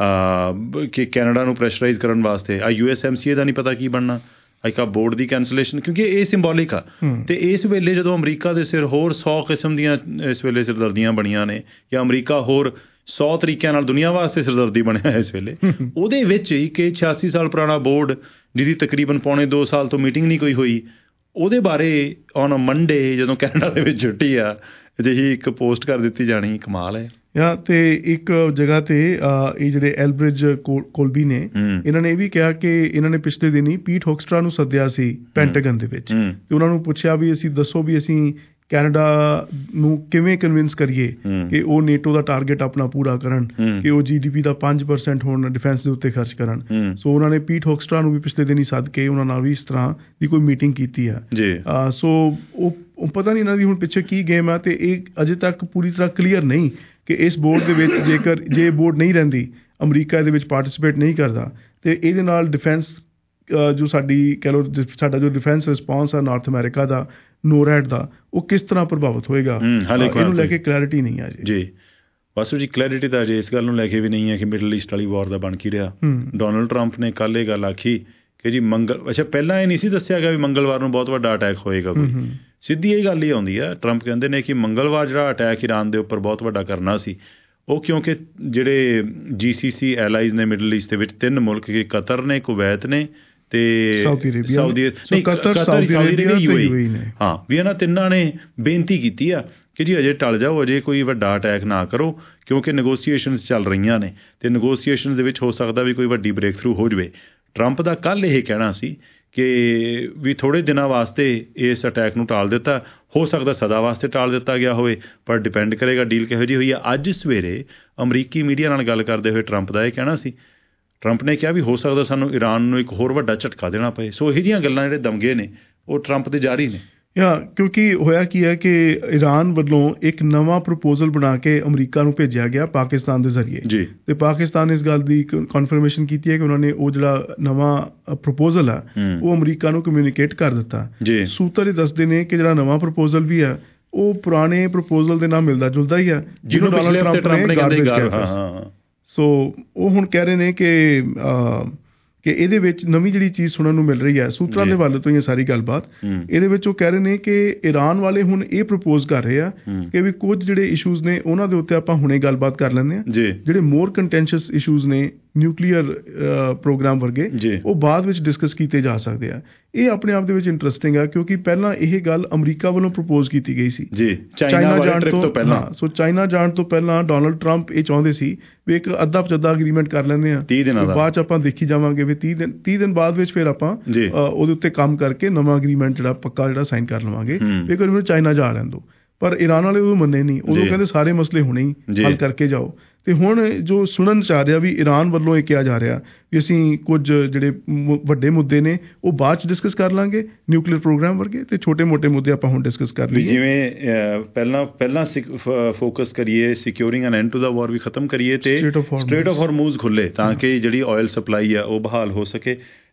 ਕਿ ਕੈਨੇਡਾ ਨੂੰ ਪ੍ਰੈਸ਼ਰਾਈਜ਼ ਕਰਨ ਵਾਸਤੇ ਆ U S M C A ਦਾ ਨਹੀਂ ਪਤਾ ਕੀ ਬਣਨਾ, ਇੱਕ ਆ ਬੋਰਡ ਦੀ ਕੈਂਸਲੇਸ਼ਨ, ਕਿਉਂਕਿ ਇਹ ਸਿੰਬੋਲਿਕ ਆ। ਤੇ ਇਸ ਵੇਲੇ ਜਦੋਂ ਅਮਰੀਕਾ ਦੇ ਸਿਰ ਹੋਰ ਸੌ ਕਿਸਮ ਦੀਆਂ ਇਸ ਵੇਲੇ ਸਿਰਦਰਦੀਆਂ ਬਣੀਆਂ ਨੇ, ਜਾਂ ਅਮਰੀਕਾ ਹੋਰ ਸੌ ਤਰੀਕਿਆਂ ਨਾਲ ਦੁਨੀਆ ਵਾਸਤੇ ਸਿਰਦਰਦੀ ਬਣਿਆ ਇਸ ਵੇਲੇ, ਉਹਦੇ ਵਿੱਚ ਇੱਕ ਇਹ ਛਿਆਸੀ ਸਾਲ ਪੁਰਾਣਾ ਬੋਰਡ ਜਿਹਦੀ ਤਕਰੀਬਨ ਪੌਣੇ ਦੋ ਸਾਲ ਤੋਂ ਮੀਟਿੰਗ ਨਹੀਂ ਕੋਈ ਹੋਈ, ਉਹਦੇ ਬਾਰੇ ਔਨ ਮੰਡੇ ਜਦੋਂ ਕੈਨੇਡਾ ਦੇ ਵਿੱਚ ਛੁੱਟੀ ਆ ਅਜਿਹੀ ਇੱਕ ਪੋਸਟ ਕਰ ਦਿੱਤੀ ਜਾਣੀ ਕਮਾਲ ਹੈ। ਜਾਂ ਤੇ ਇੱਕ ਜਗ੍ਹਾ ਤੇ ਇਹ ਜਿਹੜੇ ਐਲਬ੍ਰਿਜ ਕੋਲਬੀ ਨੇ, ਇਹਨਾਂ ਨੇ ਇਹ ਵੀ ਕਿਹਾ ਕਿ ਇਹਨਾਂ ਨੇ ਪਿਛਲੇ ਦਿਨੀ ਪੀਟ ਹੋਕਸਟਰਾ ਨੂੰ ਸੱਦਿਆ ਸੀ ਪੈਂਟਾਗਨ ਦੇ ਵਿੱਚ, ਤੇ ਉਹਨਾਂ ਨੂੰ ਪੁੱਛਿਆ ਵੀ ਅਸੀਂ ਦੱਸੋ ਵੀ ਅਸੀਂ ਕੈਨੇਡਾ ਨੂੰ ਕਿਵੇਂ ਕਨਵਿੰਸ ਕਰੀਏ ਕਿ ਉਹ ਨੇਟੋ ਦਾ ਟਾਰਗੇਟ ਆਪਣਾ ਪੂਰਾ ਕਰਨ, ਕਿ ਉਹ ਜੀ ਡੀ ਪੀ ਦਾ ਪੰਜ ਪਰਸੈਂਟ ਹੁਣ ਡਿਫੈਂਸ ਦੇ ਉੱਤੇ ਖਰਚ ਕਰਨ। ਸੋ ਉਹਨਾਂ ਨੇ ਪੀਟ ਹੋਕਸਟਰਾ ਨੂੰ ਵੀ ਪਿਛਲੇ ਦਿਨ ਹੀ ਸੱਦ ਕੇ ਉਹਨਾਂ ਨਾਲ ਵੀ ਇਸ ਤਰ੍ਹਾਂ ਦੀ ਕੋਈ ਮੀਟਿੰਗ ਕੀਤੀ ਹੈ। ਸੋ ਉਹ ਪਤਾ ਨਹੀਂ ਇਹਨਾਂ ਦੀ ਹੁਣ ਪਿੱਛੇ ਕੀ ਗੇਮ ਹੈ, ਤੇ ਇਹ ਅਜੇ ਤੱਕ ਪੂਰੀ ਤਰ੍ਹਾਂ ਕਲੀਅਰ ਨਹੀਂ ਕਿ ਇਸ ਬੋਰਡ ਦੇ ਵਿੱਚ ਜੇਕਰ ਜੇ ਬੋਰਡ ਨਹੀਂ ਰਹਿੰਦੀ, ਅਮਰੀਕਾ ਇਹਦੇ ਵਿੱਚ ਪਾਰਟੀਸਪੇਟ ਨਹੀਂ ਕਰਦਾ, ਤੇ ਇਹਦੇ ਨਾਲ ਡਿਫੈਂਸ ਜੋ ਸਾਡੀ ਕਹਿ ਲਓ ਸਾਡਾ ਜੋ ਡਿਫੈਂਸ ਰਿਸਪੌਂਸ ਆ ਨਾਰਥ ਅਮਰੀਕਾ ਦਾ, ਨੋਰੈਡ ਦਾ, ਉਹ ਕਿਸ ਤਰ੍ਹਾਂ ਪ੍ਰਭਾਵਿਤ ਹੋਏਗਾ, ਇਹਨੂੰ ਲੈ ਕੇ ਕਲੈਰਿਟੀ ਨਹੀਂ ਆ ਜੀ। ਬਸ ਜੀ ਕਲੈਰਿਟੀ ਤਾਂ ਅਜੇ ਇਸ ਗੱਲ ਨੂੰ ਲੈ ਕੇ ਵੀ ਨਹੀਂ ਹੈ ਕਿ ਮਿਡਲ ਈਸਟ ਵਾਲੀ ਵਾਰ ਦਾ ਬਣ ਕੀ ਰਿਹਾ। ਡੋਨਲਡ ਟਰੰਪ ਨੇ ਕੱਲ੍ਹ ਇਹ ਗੱਲ ਆਖੀ ਕਿ ਜੀ ਮੰਗਲ ਅੱਛਾ ਪਹਿਲਾਂ ਇਹ ਨਹੀਂ ਸੀ ਦੱਸਿਆ ਗਿਆ ਵੀ ਮੰਗਲਵਾਰ ਨੂੰ ਬਹੁਤ ਵੱਡਾ ਅਟੈਕ ਹੋਏਗਾ ਕੋਈ, ਸਿੱਧੀ ਇਹ ਗੱਲ ਹੀ ਆਉਂਦੀ ਆ। ਟਰੰਪ ਕਹਿੰਦੇ ਨੇ ਕਿ ਮੰਗਲਵਾਰ ਜਿਹੜਾ ਅਟੈਕ ਈਰਾਨ ਦੇ ਉੱਪਰ ਬਹੁਤ ਵੱਡਾ ਕਰਨਾ ਸੀ, ਉਹ ਕਿਉਂਕਿ ਜਿਹੜੇ ਜੀ ਸੀ ਸੀ ਐਲਾਈਜ਼ ਨੇ ਮਿਡਲ ਈਸਟ ਦੇ ਵਿੱਚ ਤਿੰਨ ਮੁਲਕ, ਕਤਰ ਨੇ, ਕੁਵੈਤ ਨੇ ਤੇ Saudi Arabia, U A E, ਹਾਂ ਵੀ ਇਹਨਾਂ ਤਿੰਨਾਂ ਨੇ ਬੇਨਤੀ ਕੀਤੀ ਆ ਕਿ ਜੀ ਅਜੇ ਟਲ ਜਾਓ, ਅਜੇ ਕੋਈ ਵੱਡਾ ਅਟੈਕ ਨਾ ਕਰੋ, ਕਿਉਂਕਿ ਨੈਗੋਸੀਏਸ਼ਨਸ ਚੱਲ ਰਹੀਆਂ ਨੇ ਤੇ ਨੈਗੋਸੀਏਸ਼ਨ ਦੇ ਵਿੱਚ ਹੋ ਸਕਦਾ ਵੀ ਕੋਈ ਵੱਡੀ ਬ੍ਰੇਕ ਥਰੂ ਹੋ ਜਾਵੇ। ਟਰੰਪ ਦਾ ਕੱਲ੍ਹ ਇਹ ਕਹਿਣਾ ਸੀ ਕਿ ਵੀ ਥੋੜ੍ਹੇ ਦਿਨਾਂ ਵਾਸਤੇ ਇਸ ਅਟੈਕ ਨੂੰ ਟਾਲ ਦਿੱਤਾ, ਹੋ ਸਕਦਾ ਸਦਾ ਵਾਸਤੇ ਟਾਲ ਦਿੱਤਾ ਗਿਆ ਹੋਵੇ, ਪਰ ਡਿਪੈਂਡ ਕਰੇਗਾ ਡੀਲ ਕਿਹੋ ਜਿਹੀ ਹੋਈ ਆ। ਅੱਜ ਸਵੇਰੇ ਅਮਰੀਕੀ ਮੀਡੀਆ ਨਾਲ ਗੱਲ ਕਰਦੇ ਹੋਏ ਟਰੰਪ ਦਾ ਇਹ ਕਹਿਣਾ ਸੀ, ਟਰੰਪ ਨੇ ਕਿਹਾ ਵੀ ਹੋ ਸਕਦਾ ਸਾਨੂੰ ਈਰਾਨ ਨੂੰ ਇੱਕ ਹੋਰ ਵੱਡਾ ਝਟਕਾ ਦੇਣਾ ਪਏ। ਸੋ ਇਹੋ ਜਿਹੀਆਂ ਗੱਲਾਂ ਜਿਹੜੇ ਦਮਗੇ ਨੇ ਉਹ ਟਰੰਪ ਦੇ ਜਾਰੀ ਨੇ। ਜਾਂ ਕਿਉਂਕਿ ਹੋਇਆ ਕੀ ਹੈ ਕਿ ਈਰਾਨ ਵੱਲੋਂ ਇੱਕ ਨਵਾਂ ਪ੍ਰਪੋਜ਼ਲ ਬਣਾ ਕੇ ਅਮਰੀਕਾ ਨੂੰ ਭੇਜਿਆ ਗਿਆ ਪਾਕਿਸਤਾਨ ਦੇ ਜ਼ਰੀਏ ਜੀ, ਤੇ ਪਾਕਿਸਤਾਨ ਨੇ ਇਸ ਗੱਲ ਦੀ ਕਨਫਰਮੇਸ਼ਨ ਕੀਤੀ ਹੈ ਕਿ ਉਹਨਾਂ ਨੇ ਉਹ ਜਿਹੜਾ ਨਵਾਂ ਪ੍ਰਪੋਜ਼ਲ ਆ ਉਹ ਅਮਰੀਕਾ ਨੂੰ ਕਮਿਊਨੀਕੇਟ ਕਰ ਦਿੱਤਾ। ਸੂਤਰ ਇਹ ਦੱਸਦੇ ਨੇ ਕਿ ਜਿਹੜਾ ਨਵਾਂ ਪ੍ਰਪੋਜ਼ਲ ਵੀ ਆ ਉਹ ਪੁਰਾਣੇ ਪ੍ਰਪੋਜ਼ਲ ਦੇ ਨਾਲ ਮਿਲਦਾ ਜੁਲਦਾ ਹੀ ਆ, ਜਿਹਨੂੰ ਡੋਨਾਲਡ ਟਰੰਪ ਨੇ ਗਾਰਬੇਜ ਕਿਹਾ। ਸੋ ਉਹ ਹੁਣ ਕਹਿ ਰਹੇ ਨੇ ਕਿ ਕਿ ਇਹਦੇ ਵਿੱਚ ਨਵੀਂ ਜਿਹੜੀ ਚੀਜ਼ ਸੁਣਨ ਨੂੰ ਮਿਲ ਰਹੀ ਹੈ ਸੂਤਰਾਂ ਦੇ ਵੱਲ ਤੋਂ ਹੀ ਸਾਰੀ ਗੱਲਬਾਤ, ਇਹਦੇ ਵਿੱਚ ਉਹ ਕਹਿ ਰਹੇ ਨੇ ਕਿ ਈਰਾਨ ਵਾਲੇ ਹੁਣ ਇਹ ਪ੍ਰਪੋਜ਼ ਕਰ ਰਹੇ ਆ ਕਿ ਵੀ ਕੁਝ ਜਿਹੜੇ ਇਸ਼ੂਜ਼ ਨੇ ਉਹਨਾਂ ਦੇ ਉੱਤੇ ਆਪਾਂ ਹੁਣੇ ਗੱਲਬਾਤ ਕਰ ਲੈਂਦੇ ਹਾਂ, ਜਿਹੜੇ ਮੋਰ ਕੰਟੈਂਸ਼ੀਅਸ ਇਸ਼ੂਜ਼ ਨੇ ਨਿਊਕਲੀਅਰ ਪ੍ਰੋਗਰਾਮ ਵਰਗੇ, ਉਹ ਬਾਅਦ ਵਿੱਚ ਡਿਸਕਸ ਕੀਤੇ ਜਾ ਸਕਦੇ ਆ। ਇਹ ਆਪਣੇ ਆਪ ਦੇ ਵਿੱਚ ਇੰਟਰਸਟਿੰਗ ਆ, ਕਿਉਂਕਿ ਪਹਿਲਾਂ ਇਹ ਗੱਲ ਅਮਰੀਕਾ ਵੱਲੋਂ ਪ੍ਰਪੋਜ਼ ਕੀਤੀ ਗਈ ਸੀ ਚਾਈਨਾ ਜਾਣ ਤੋਂ ਪਹਿਲਾਂ। ਸੋ ਚਾਈਨਾ ਜਾਣ ਤੋਂ ਪਹਿਲਾਂ ਡੋਨਾਲਡ ਟਰੰਪ ਇਹ ਚਾਹੁੰਦੇ ਸੀ ਵੀ ਇੱਕ ਅੱਧਾ ਪਚੱਧਾ ਅਗਰੀਮੈਂਟ ਕਰ ਲੈਂਦੇ ਆ, ਬਾਅਦ ਚ ਆਪਾਂ ਦੇਖੀ ਜਾਵਾਂਗੇ ਵੀ ਤੀਹ ਦਿਨ ਤੀਹ ਦਿਨ ਬਾਅਦ ਵਿੱਚ ਫਿਰ ਆਪਾਂ ਉਹਦੇ ਉੱਤੇ ਕੰਮ ਕਰਕੇ ਨਵਾਂ ਅਗਰੀਮੈਂਟ ਜਿਹੜਾ ਪੱਕਾ ਜਿਹੜਾ ਸਾਈਨ ਕਰ ਲਵਾਂਗੇ, ਇੱਕ ਵਾਰ ਮੈਨੂੰ ਚਾਈਨਾ ਜਾ ਲੈਣ ਦਿਓ। ਪਰ ਈਰਾਨ ਵਾਲੇ ਉਹ ਮੰਨੇ ਨਹੀਂ, ਉਦੋਂ ਕਹਿੰਦੇ ਸਾਰੇ ਮਸਲੇ ਹੁਣੇ ਹੀ ਹੱਲ ਕਰਕੇ ਜਾਓ। ਤੇ ਹੁਣ ਜੋ ਸੁਣਨ ਚ ਆ ਰਿਹਾ ਵੀ ਈਰਾਨ ਵੱਲੋਂ ਇਹ ਕਿਹਾ ਜਾ ਰਿਹਾ ਵੀ ਅਸੀਂ ਕੁਝ ਜਿਹੜੇ ਵੱਡੇ ਮੁੱਦੇ ਨੇ ਉਹ ਬਾਅਦ ਚ ਡਿਸਕਸ ਕਰ ਲਾਂਗੇ, ਨਿਊਕਲੀਅਰ ਪ੍ਰੋਗਰਾਮ ਵਰਗੇ, ਤੇ ਛੋਟੇ ਮੋਟੇ ਮੁੱਦੇ ਆਪਾਂ ਹੁਣ ਡਿਸਕਸ ਕਰ ਲਈਏ। ਜਿਵੇਂ ਪਹਿਲਾਂ ਪਹਿਲਾਂ ਫੋਕਸ ਕਰੀਏ ਸਿਕਿਉਰਿੰਗ ਐਨ ਐਂਡ ਟੂ ਦਾ ਵਾਰ ਵੀ ਖਤਮ ਕਰੀਏ, ਤੇ ਸਟ੍ਰੇਟ ਆਫ ਹਾਰਮੂਜ਼ ਖੁੱਲੇ ਤਾਂ ਕਿ ਜਿਹੜੀ ਆਇਲ ਸਪਲਾਈ ਆ ਉਹ ਬਹਾਲ ਹੋ ਸਕੇ।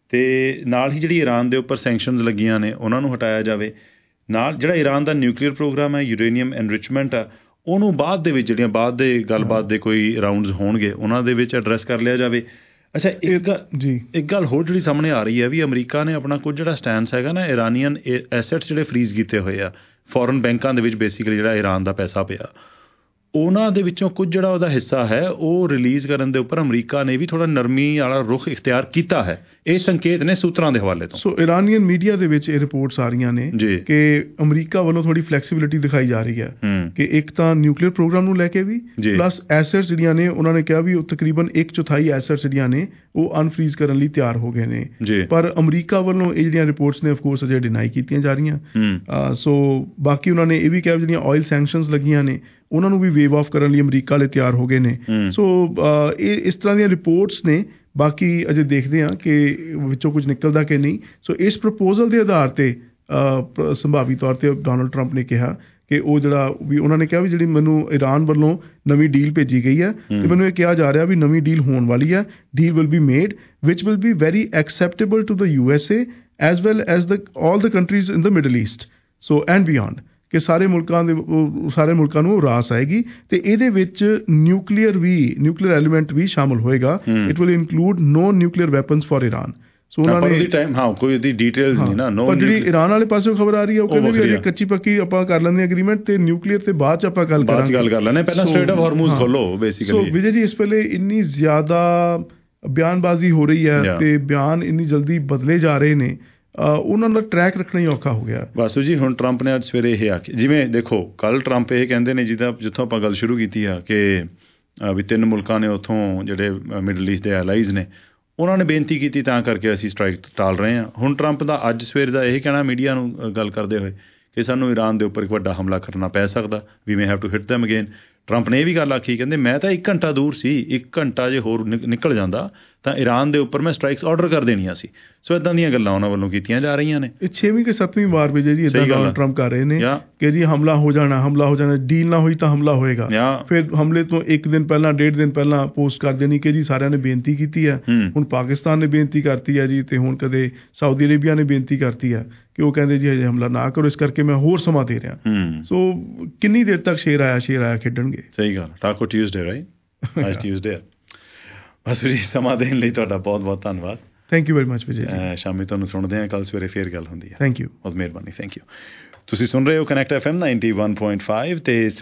ਅਤੇ ਨਾਲ ਹੀ ਜਿਹੜੀ ਈਰਾਨ ਦੇ ਉੱਪਰ ਸੈਂਕਸ਼ਨਸ ਲੱਗੀਆਂ ਨੇ ਉਹਨਾਂ ਨੂੰ ਹਟਾਇਆ ਜਾਵੇ। ਨਾਲ ਜਿਹੜਾ ਈਰਾਨ ਦਾ ਨਿਊਕਲੀਅਰ ਪ੍ਰੋਗਰਾਮ ਹੈ, ਯੂਰੇਨੀਅਮ ਐਨਰਿਚਮੈਂਟ ਆ, ਉਹਨੂੰ ਬਾਅਦ ਦੇ ਵਿੱਚ ਜਿਹੜੀਆਂ ਬਾਅਦ ਦੇ ਗੱਲਬਾਤ ਦੇ ਕੋਈ ਰਾਊਂਡਸ ਹੋਣਗੇ ਉਹਨਾਂ ਦੇ ਵਿੱਚ ਐਡਰੈਸ ਕਰ ਲਿਆ ਜਾਵੇ। ਅੱਛਾ, ਇੱਕ ਜੀ ਇੱਕ ਗੱਲ ਹੋਰ ਜਿਹੜੀ ਸਾਹਮਣੇ ਆ ਰਹੀ ਹੈ ਵੀ ਅਮਰੀਕਾ ਨੇ ਆਪਣਾ ਕੁਝ ਜਿਹੜਾ ਸਟੈਂਸ ਹੈਗਾ ਨਾ, ਇਰਾਨੀਅਨ ਐਸੈਟਸ ਜਿਹੜੇ ਫਰੀਜ਼ ਕੀਤੇ ਹੋਏ ਆ ਫੋਰਨ ਬੈਂਕਾਂ ਦੇ ਵਿੱਚ, ਬੇਸਿਕਲੀ ਜਿਹੜਾ ਈਰਾਨ ਦਾ ਪੈਸਾ ਪਿਆ, ਉਹਨਾਂ ਦੇ ਵਿੱਚੋਂ ਕੁਝ ਜਿਹੜਾ ਉਹਦਾ ਹਿੱਸਾ ਹੈ ਉਹ ਰਿਲੀਜ਼ ਕਰਨ ਦੇ ਉੱਪਰ ਅਮਰੀਕਾ ਨੇ ਵੀ ਥੋੜ੍ਹਾ ਨਰਮੀ ਵਾਲਾ ਰੁਖ ਇਖਤਿਆਰ ਕੀਤਾ ਹੈ। ਇਹ ਸੰਕੇਤ ਨੇ ਸੂਤਰਾਂ ਦੇ ਹਵਾਲੇ ਤੋਂ। ਸੋ ਇਰਾਨੀਅਨ ਮੀਡੀਆ ਦੇ ਵਿੱਚ ਇਹ ਰਿਪੋਰਟਸ ਆ ਰਹੀਆਂ ਨੇ ਕਿ ਅਮਰੀਕਾ ਵੱਲੋਂ ਥੋੜ੍ਹੀ ਫਲੈਕਸੀਬਿਲਿਟੀ ਦਿਖਾਈ ਜਾ ਰਹੀ ਹੈ ਕਿ ਇੱਕ ਤਾਂ ਨਿਊਕਲੀਅਰ ਪ੍ਰੋਗਰਾਮ ਨੂੰ ਲੈ ਕੇ ਵੀ, ਪਲੱਸ ਐਸੈਟਸ ਜਿਹੜੀਆਂ ਨੇ ਉਹਨਾਂ ਨੇ ਕਿਹਾ ਵੀ ਉਹ ਤਕਰੀਬਨ ਇੱਕ ਚੌਥਾਈ ਐਸੈਟਸ ਜਿਹੜੀਆਂ ਨੇ ਉਹ ਅਨਫਰੀਜ਼ ਕਰਨ ਲਈ ਤਿਆਰ ਹੋ ਗਏ ਨੇ। ਪਰ ਅਮਰੀਕਾ ਵੱਲੋਂ ਇਹ ਜਿਹੜੀਆਂ ਰਿਪੋਰਟਸ ਨੇ ਆਫਕੋਰਸ ਅਜੇ ਡਿਨਾਈ ਕੀਤੀਆਂ ਜਾ ਰਹੀਆਂ। ਸੋ ਬਾਕੀ ਉਹਨਾਂ ਨੇ ਇਹ ਵੀ ਕਿਹਾ ਜਿਹੜੀਆਂ ਆਇਲ ਸੈਂਕਸ਼ਨਸ ਲੱਗੀਆਂ ਨੇ ਉਹਨਾਂ ਨੂੰ ਵੀ ਵੇਵ ਆਫ ਕਰਨ ਲਈ ਅਮਰੀਕਾ ਵਾਲੇ ਤਿਆਰ ਹੋ ਗਏ ਨੇ। ਸੋ ਇਹ ਇਸ ਤਰ੍ਹਾਂ ਦੀਆਂ ਰਿਪੋਰਟਸ ਨੇ। ਬਾਕੀ ਅਜੇ ਦੇਖਦੇ ਹਾਂ ਕਿ ਵਿੱਚੋਂ ਕੁਝ ਨਿਕਲਦਾ ਕਿ ਨਹੀਂ। ਸੋ ਇਸ ਪ੍ਰਪੋਜ਼ਲ ਦੇ ਆਧਾਰ 'ਤੇ ਸੰਭਾਵੀ ਤੌਰ 'ਤੇ ਡੋਨਲਡ ਟਰੰਪ ਨੇ ਕਿਹਾ ਕਿ ਉਹ ਜਿਹੜਾ ਵੀ ਉਹਨਾਂ ਨੇ ਕਿਹਾ ਵੀ ਜਿਹੜੀ ਮੈਨੂੰ ਈਰਾਨ ਵੱਲੋਂ ਨਵੀਂ ਡੀਲ ਭੇਜੀ ਗਈ ਹੈ ਅਤੇ ਮੈਨੂੰ ਇਹ ਕਿਹਾ ਜਾ ਰਿਹਾ ਵੀ ਨਵੀਂ ਡੀਲ ਹੋਣ ਵਾਲੀ ਹੈ। Deal will be made which will be very acceptable to the U S A as well as the all the countries in the Middle East so and beyond, ਕਿ ਸਾਰੇ ਮੁਲਕਾਂ ਦੇ ਸਾਰੇ ਮੁਲਕਾਂ ਨੂੰ ਰਾਸ ਆਏਗੀ ਅਤੇ ਇਹਦੇ ਵਿੱਚ ਨਿਊਕਲੀਅਰ ਵੀ ਨਿਊਕਲੀਅਰ ਐਲੀਮੈਂਟ ਵੀ ਸ਼ਾਮਲ ਹੋਏਗਾ। It will include no nuclear weapons for Iran. So ਉਹਨਾਂ ਨੇ ਟਾਈਮ ਹਾਂ ਕੋਈ ਇਹਦੀ ਡਿਟੇਲਸ ਨਹੀਂ ਨਾ ਨੋ। ਪਰ ਜਿਹੜੀ ਈਰਾਨ ਵਾਲੇ ਪਾਸਿਓਂ ਖਬਰ ਆ ਰਹੀ ਹੈ ਉਹ ਕਹਿੰਦੇ ਵੀ ਅਜੇ ਕੱਚੀ ਪੱਕੀ ਆਪਾਂ ਕਰ ਲੈਂਦੇ ਐਗਰੀਮੈਂਟ ਅਤੇ ਨਿਊਕਲੀਅਰ 'ਤੇ ਬਾਅਦ 'ਚ ਆਪਾਂ ਗੱਲ ਕਰਾਂਗੇ ਗੱਲ ਕਰ ਲੈਂਦੇ ਪਹਿਲਾਂ ਸਟ੍ਰੇਟ ਆਫ ਹਾਰਮੂਜ਼ ਖੋਲੋ ਬੇਸਿਕਲੀ। ਸੋ ਵਿਜੇ ਜੀ ਇਸ ਵੇਲੇ ਇੰਨੀ ਜ਼ਿਆਦਾ ਬਿਆਨਬਾਜ਼ੀ ਹੋ ਰਹੀ ਹੈ ਅਤੇ ਬਿਆਨ ਇੰਨੀ ਜਲਦੀ ਬਦਲੇ ਜਾ ਰਹੇ ਨੇ, ਉਹਨਾਂ ਦਾ ਟਰੈਕ ਰੱਖਣਾ ਹੀ ਔਖਾ ਹੋ ਗਿਆ। ਬਾਸੂ ਜੀ ਹੁਣ ਟਰੰਪ ਨੇ ਅੱਜ ਸਵੇਰੇ ਇਹ ਆਖਿਆ, ਜਿਵੇਂ ਦੇਖੋ ਕੱਲ੍ਹ ਟਰੰਪ ਇਹ ਕਹਿੰਦੇ ਨੇ ਜਿਹਦਾ ਜਿੱਥੋਂ ਆਪਾਂ ਗੱਲ ਸ਼ੁਰੂ ਕੀਤੀ ਆ ਕਿ ਵੀ ਤਿੰਨ ਮੁਲਕਾਂ ਨੇ ਉੱਥੋਂ ਜਿਹੜੇ ਮਿਡਲ ਈਸਟ ਦੇ ਐਲਾਈਜ਼ ਨੇ ਉਹਨਾਂ ਨੇ ਬੇਨਤੀ ਕੀਤੀ ਤਾਂ ਕਰਕੇ ਅਸੀਂ ਸਟ੍ਰਾਈਕ ਟਾਲ ਰਹੇ ਹਾਂ। ਹੁਣ ਟਰੰਪ ਦਾ ਅੱਜ ਸਵੇਰ ਦਾ ਇਹ ਕਹਿਣਾ ਮੀਡੀਆ ਨੂੰ ਗੱਲ ਕਰਦੇ ਹੋਏ ਕਿ ਸਾਨੂੰ ਈਰਾਨ ਦੇ ਉੱਪਰ ਇੱਕ ਵੱਡਾ ਹਮਲਾ ਕਰਨਾ ਪੈ ਸਕਦਾ, we may have to hit them again. Trump ਨੇ ਇਹ ਵੀ ਗੱਲ ਆਖੀ, ਕਹਿੰਦੇ ਮੈਂ ਤਾਂ ਇੱਕ ਘੰਟਾ ਦੂਰ ਸੀ, ਇੱਕ ਘੰਟਾ ਜੇ ਹੋਰ ਨਿਕਲ ਜਾਂਦਾ ਤਾਂ ਈਰਾਨ ਦੇ ਉੱਪਰ ਮੈਂ ਸਟ੍ਰਾਈਕਸ ਆਰਡਰ ਕਰ ਦੇਣੀਆਂ ਸੀ। ਸੋ ਇੱਦਾਂ ਦੀਆਂ ਗੱਲਾਂ ਉਹਨਾਂ ਵੱਲੋਂ ਕੀਤੀਆਂ ਜਾ ਰਹੀਆਂ ਨੇ। ਇਹ ਛੇਵੀਂ ਕਿ ਸੱਤਵੀਂ ਵਾਰ ਵਿਜੇ ਜੀ ਇੱਦਾਂ ਡੋਨਲਡ ਟਰੰਪ ਕਰ ਰਹੇ ਨੇ ਕਿ ਜੀ ਹਮਲਾ ਹੋ ਜਾਣਾ ਹਮਲਾ ਹੋ ਜਾਣਾ, ਡੀਲ ਨਾ ਹੋਈ ਤਾਂ ਹਮਲਾ ਹੋਏਗਾ। ਫਿਰ ਹਮਲੇ ਤੋਂ ਇੱਕ ਦਿਨ ਪਹਿਲਾਂ ਡੇਢ ਦਿਨ ਪਹਿਲਾਂ ਪੋਸਟ ਕਰ ਦੇਣੀ ਕਿ ਜੀ ਸਾਰਿਆਂ ਨੇ ਬੇਨਤੀ ਕੀਤੀ ਹੈ। ਹੁਣ ਪਾਕਿਸਤਾਨ ਨੇ ਬੇਨਤੀ ਕਰਤੀ ਹੈ ਜੀ, ਅਤੇ ਹੁਣ ਕਦੇ ਸਾਊਦੀ ਅਰੇਬੀਆ ਨੇ ਬੇਨਤੀ ਕਰਤੀ ਹੈ ਕਿ ਉਹ ਕਹਿੰਦੇ ਜੀ ਹਜੇ ਹਮਲਾ ਨਾ ਕਰੋ, ਇਸ ਕਰਕੇ ਮੈਂ ਹੋਰ ਸਮਾਂ ਦੇ ਰਿਹਾ। ਸੋ ਕਿੰਨੀ ਦੇਰ ਤੱਕ ਸ਼ੇਰ ਆਇਆ ਸ਼ੇਰ ਆਇਆ ਖੇਡਣਗੇ। ਸਹੀ ਗੱਲ। ਟਾਕੋ ਟਿਊਜ਼ਡੇ ਰਾਈਟ ਅੱਜ ਟਿਊਜ਼ਡੇ ਆ। ਬਸ ਜੀ ਸਮਾਂ ਦੇਣ ਲਈ ਤੁਹਾਡਾ ਬਹੁਤ ਬਹੁਤ ਧੰਨਵਾਦ। Thank you very much Vijay ji. ਸ਼ਾਮੀ ਤੁਹਾਨੂੰ ਸੁਣਦੇ ਹਾਂ, ਕੱਲ੍ਹ ਸਵੇਰੇ ਫੇਰ ਗੱਲ ਹੁੰਦੀ ਹੈ। ਥੈਂਕ ਯੂ, ਬਹੁਤ ਮਿਹਰਬਾਨੀ। Thank you. ਤੁਸੀਂ ਸੁਣ ਰਹੇ ਹੋ connect F M ninety one point five ਅਤੇ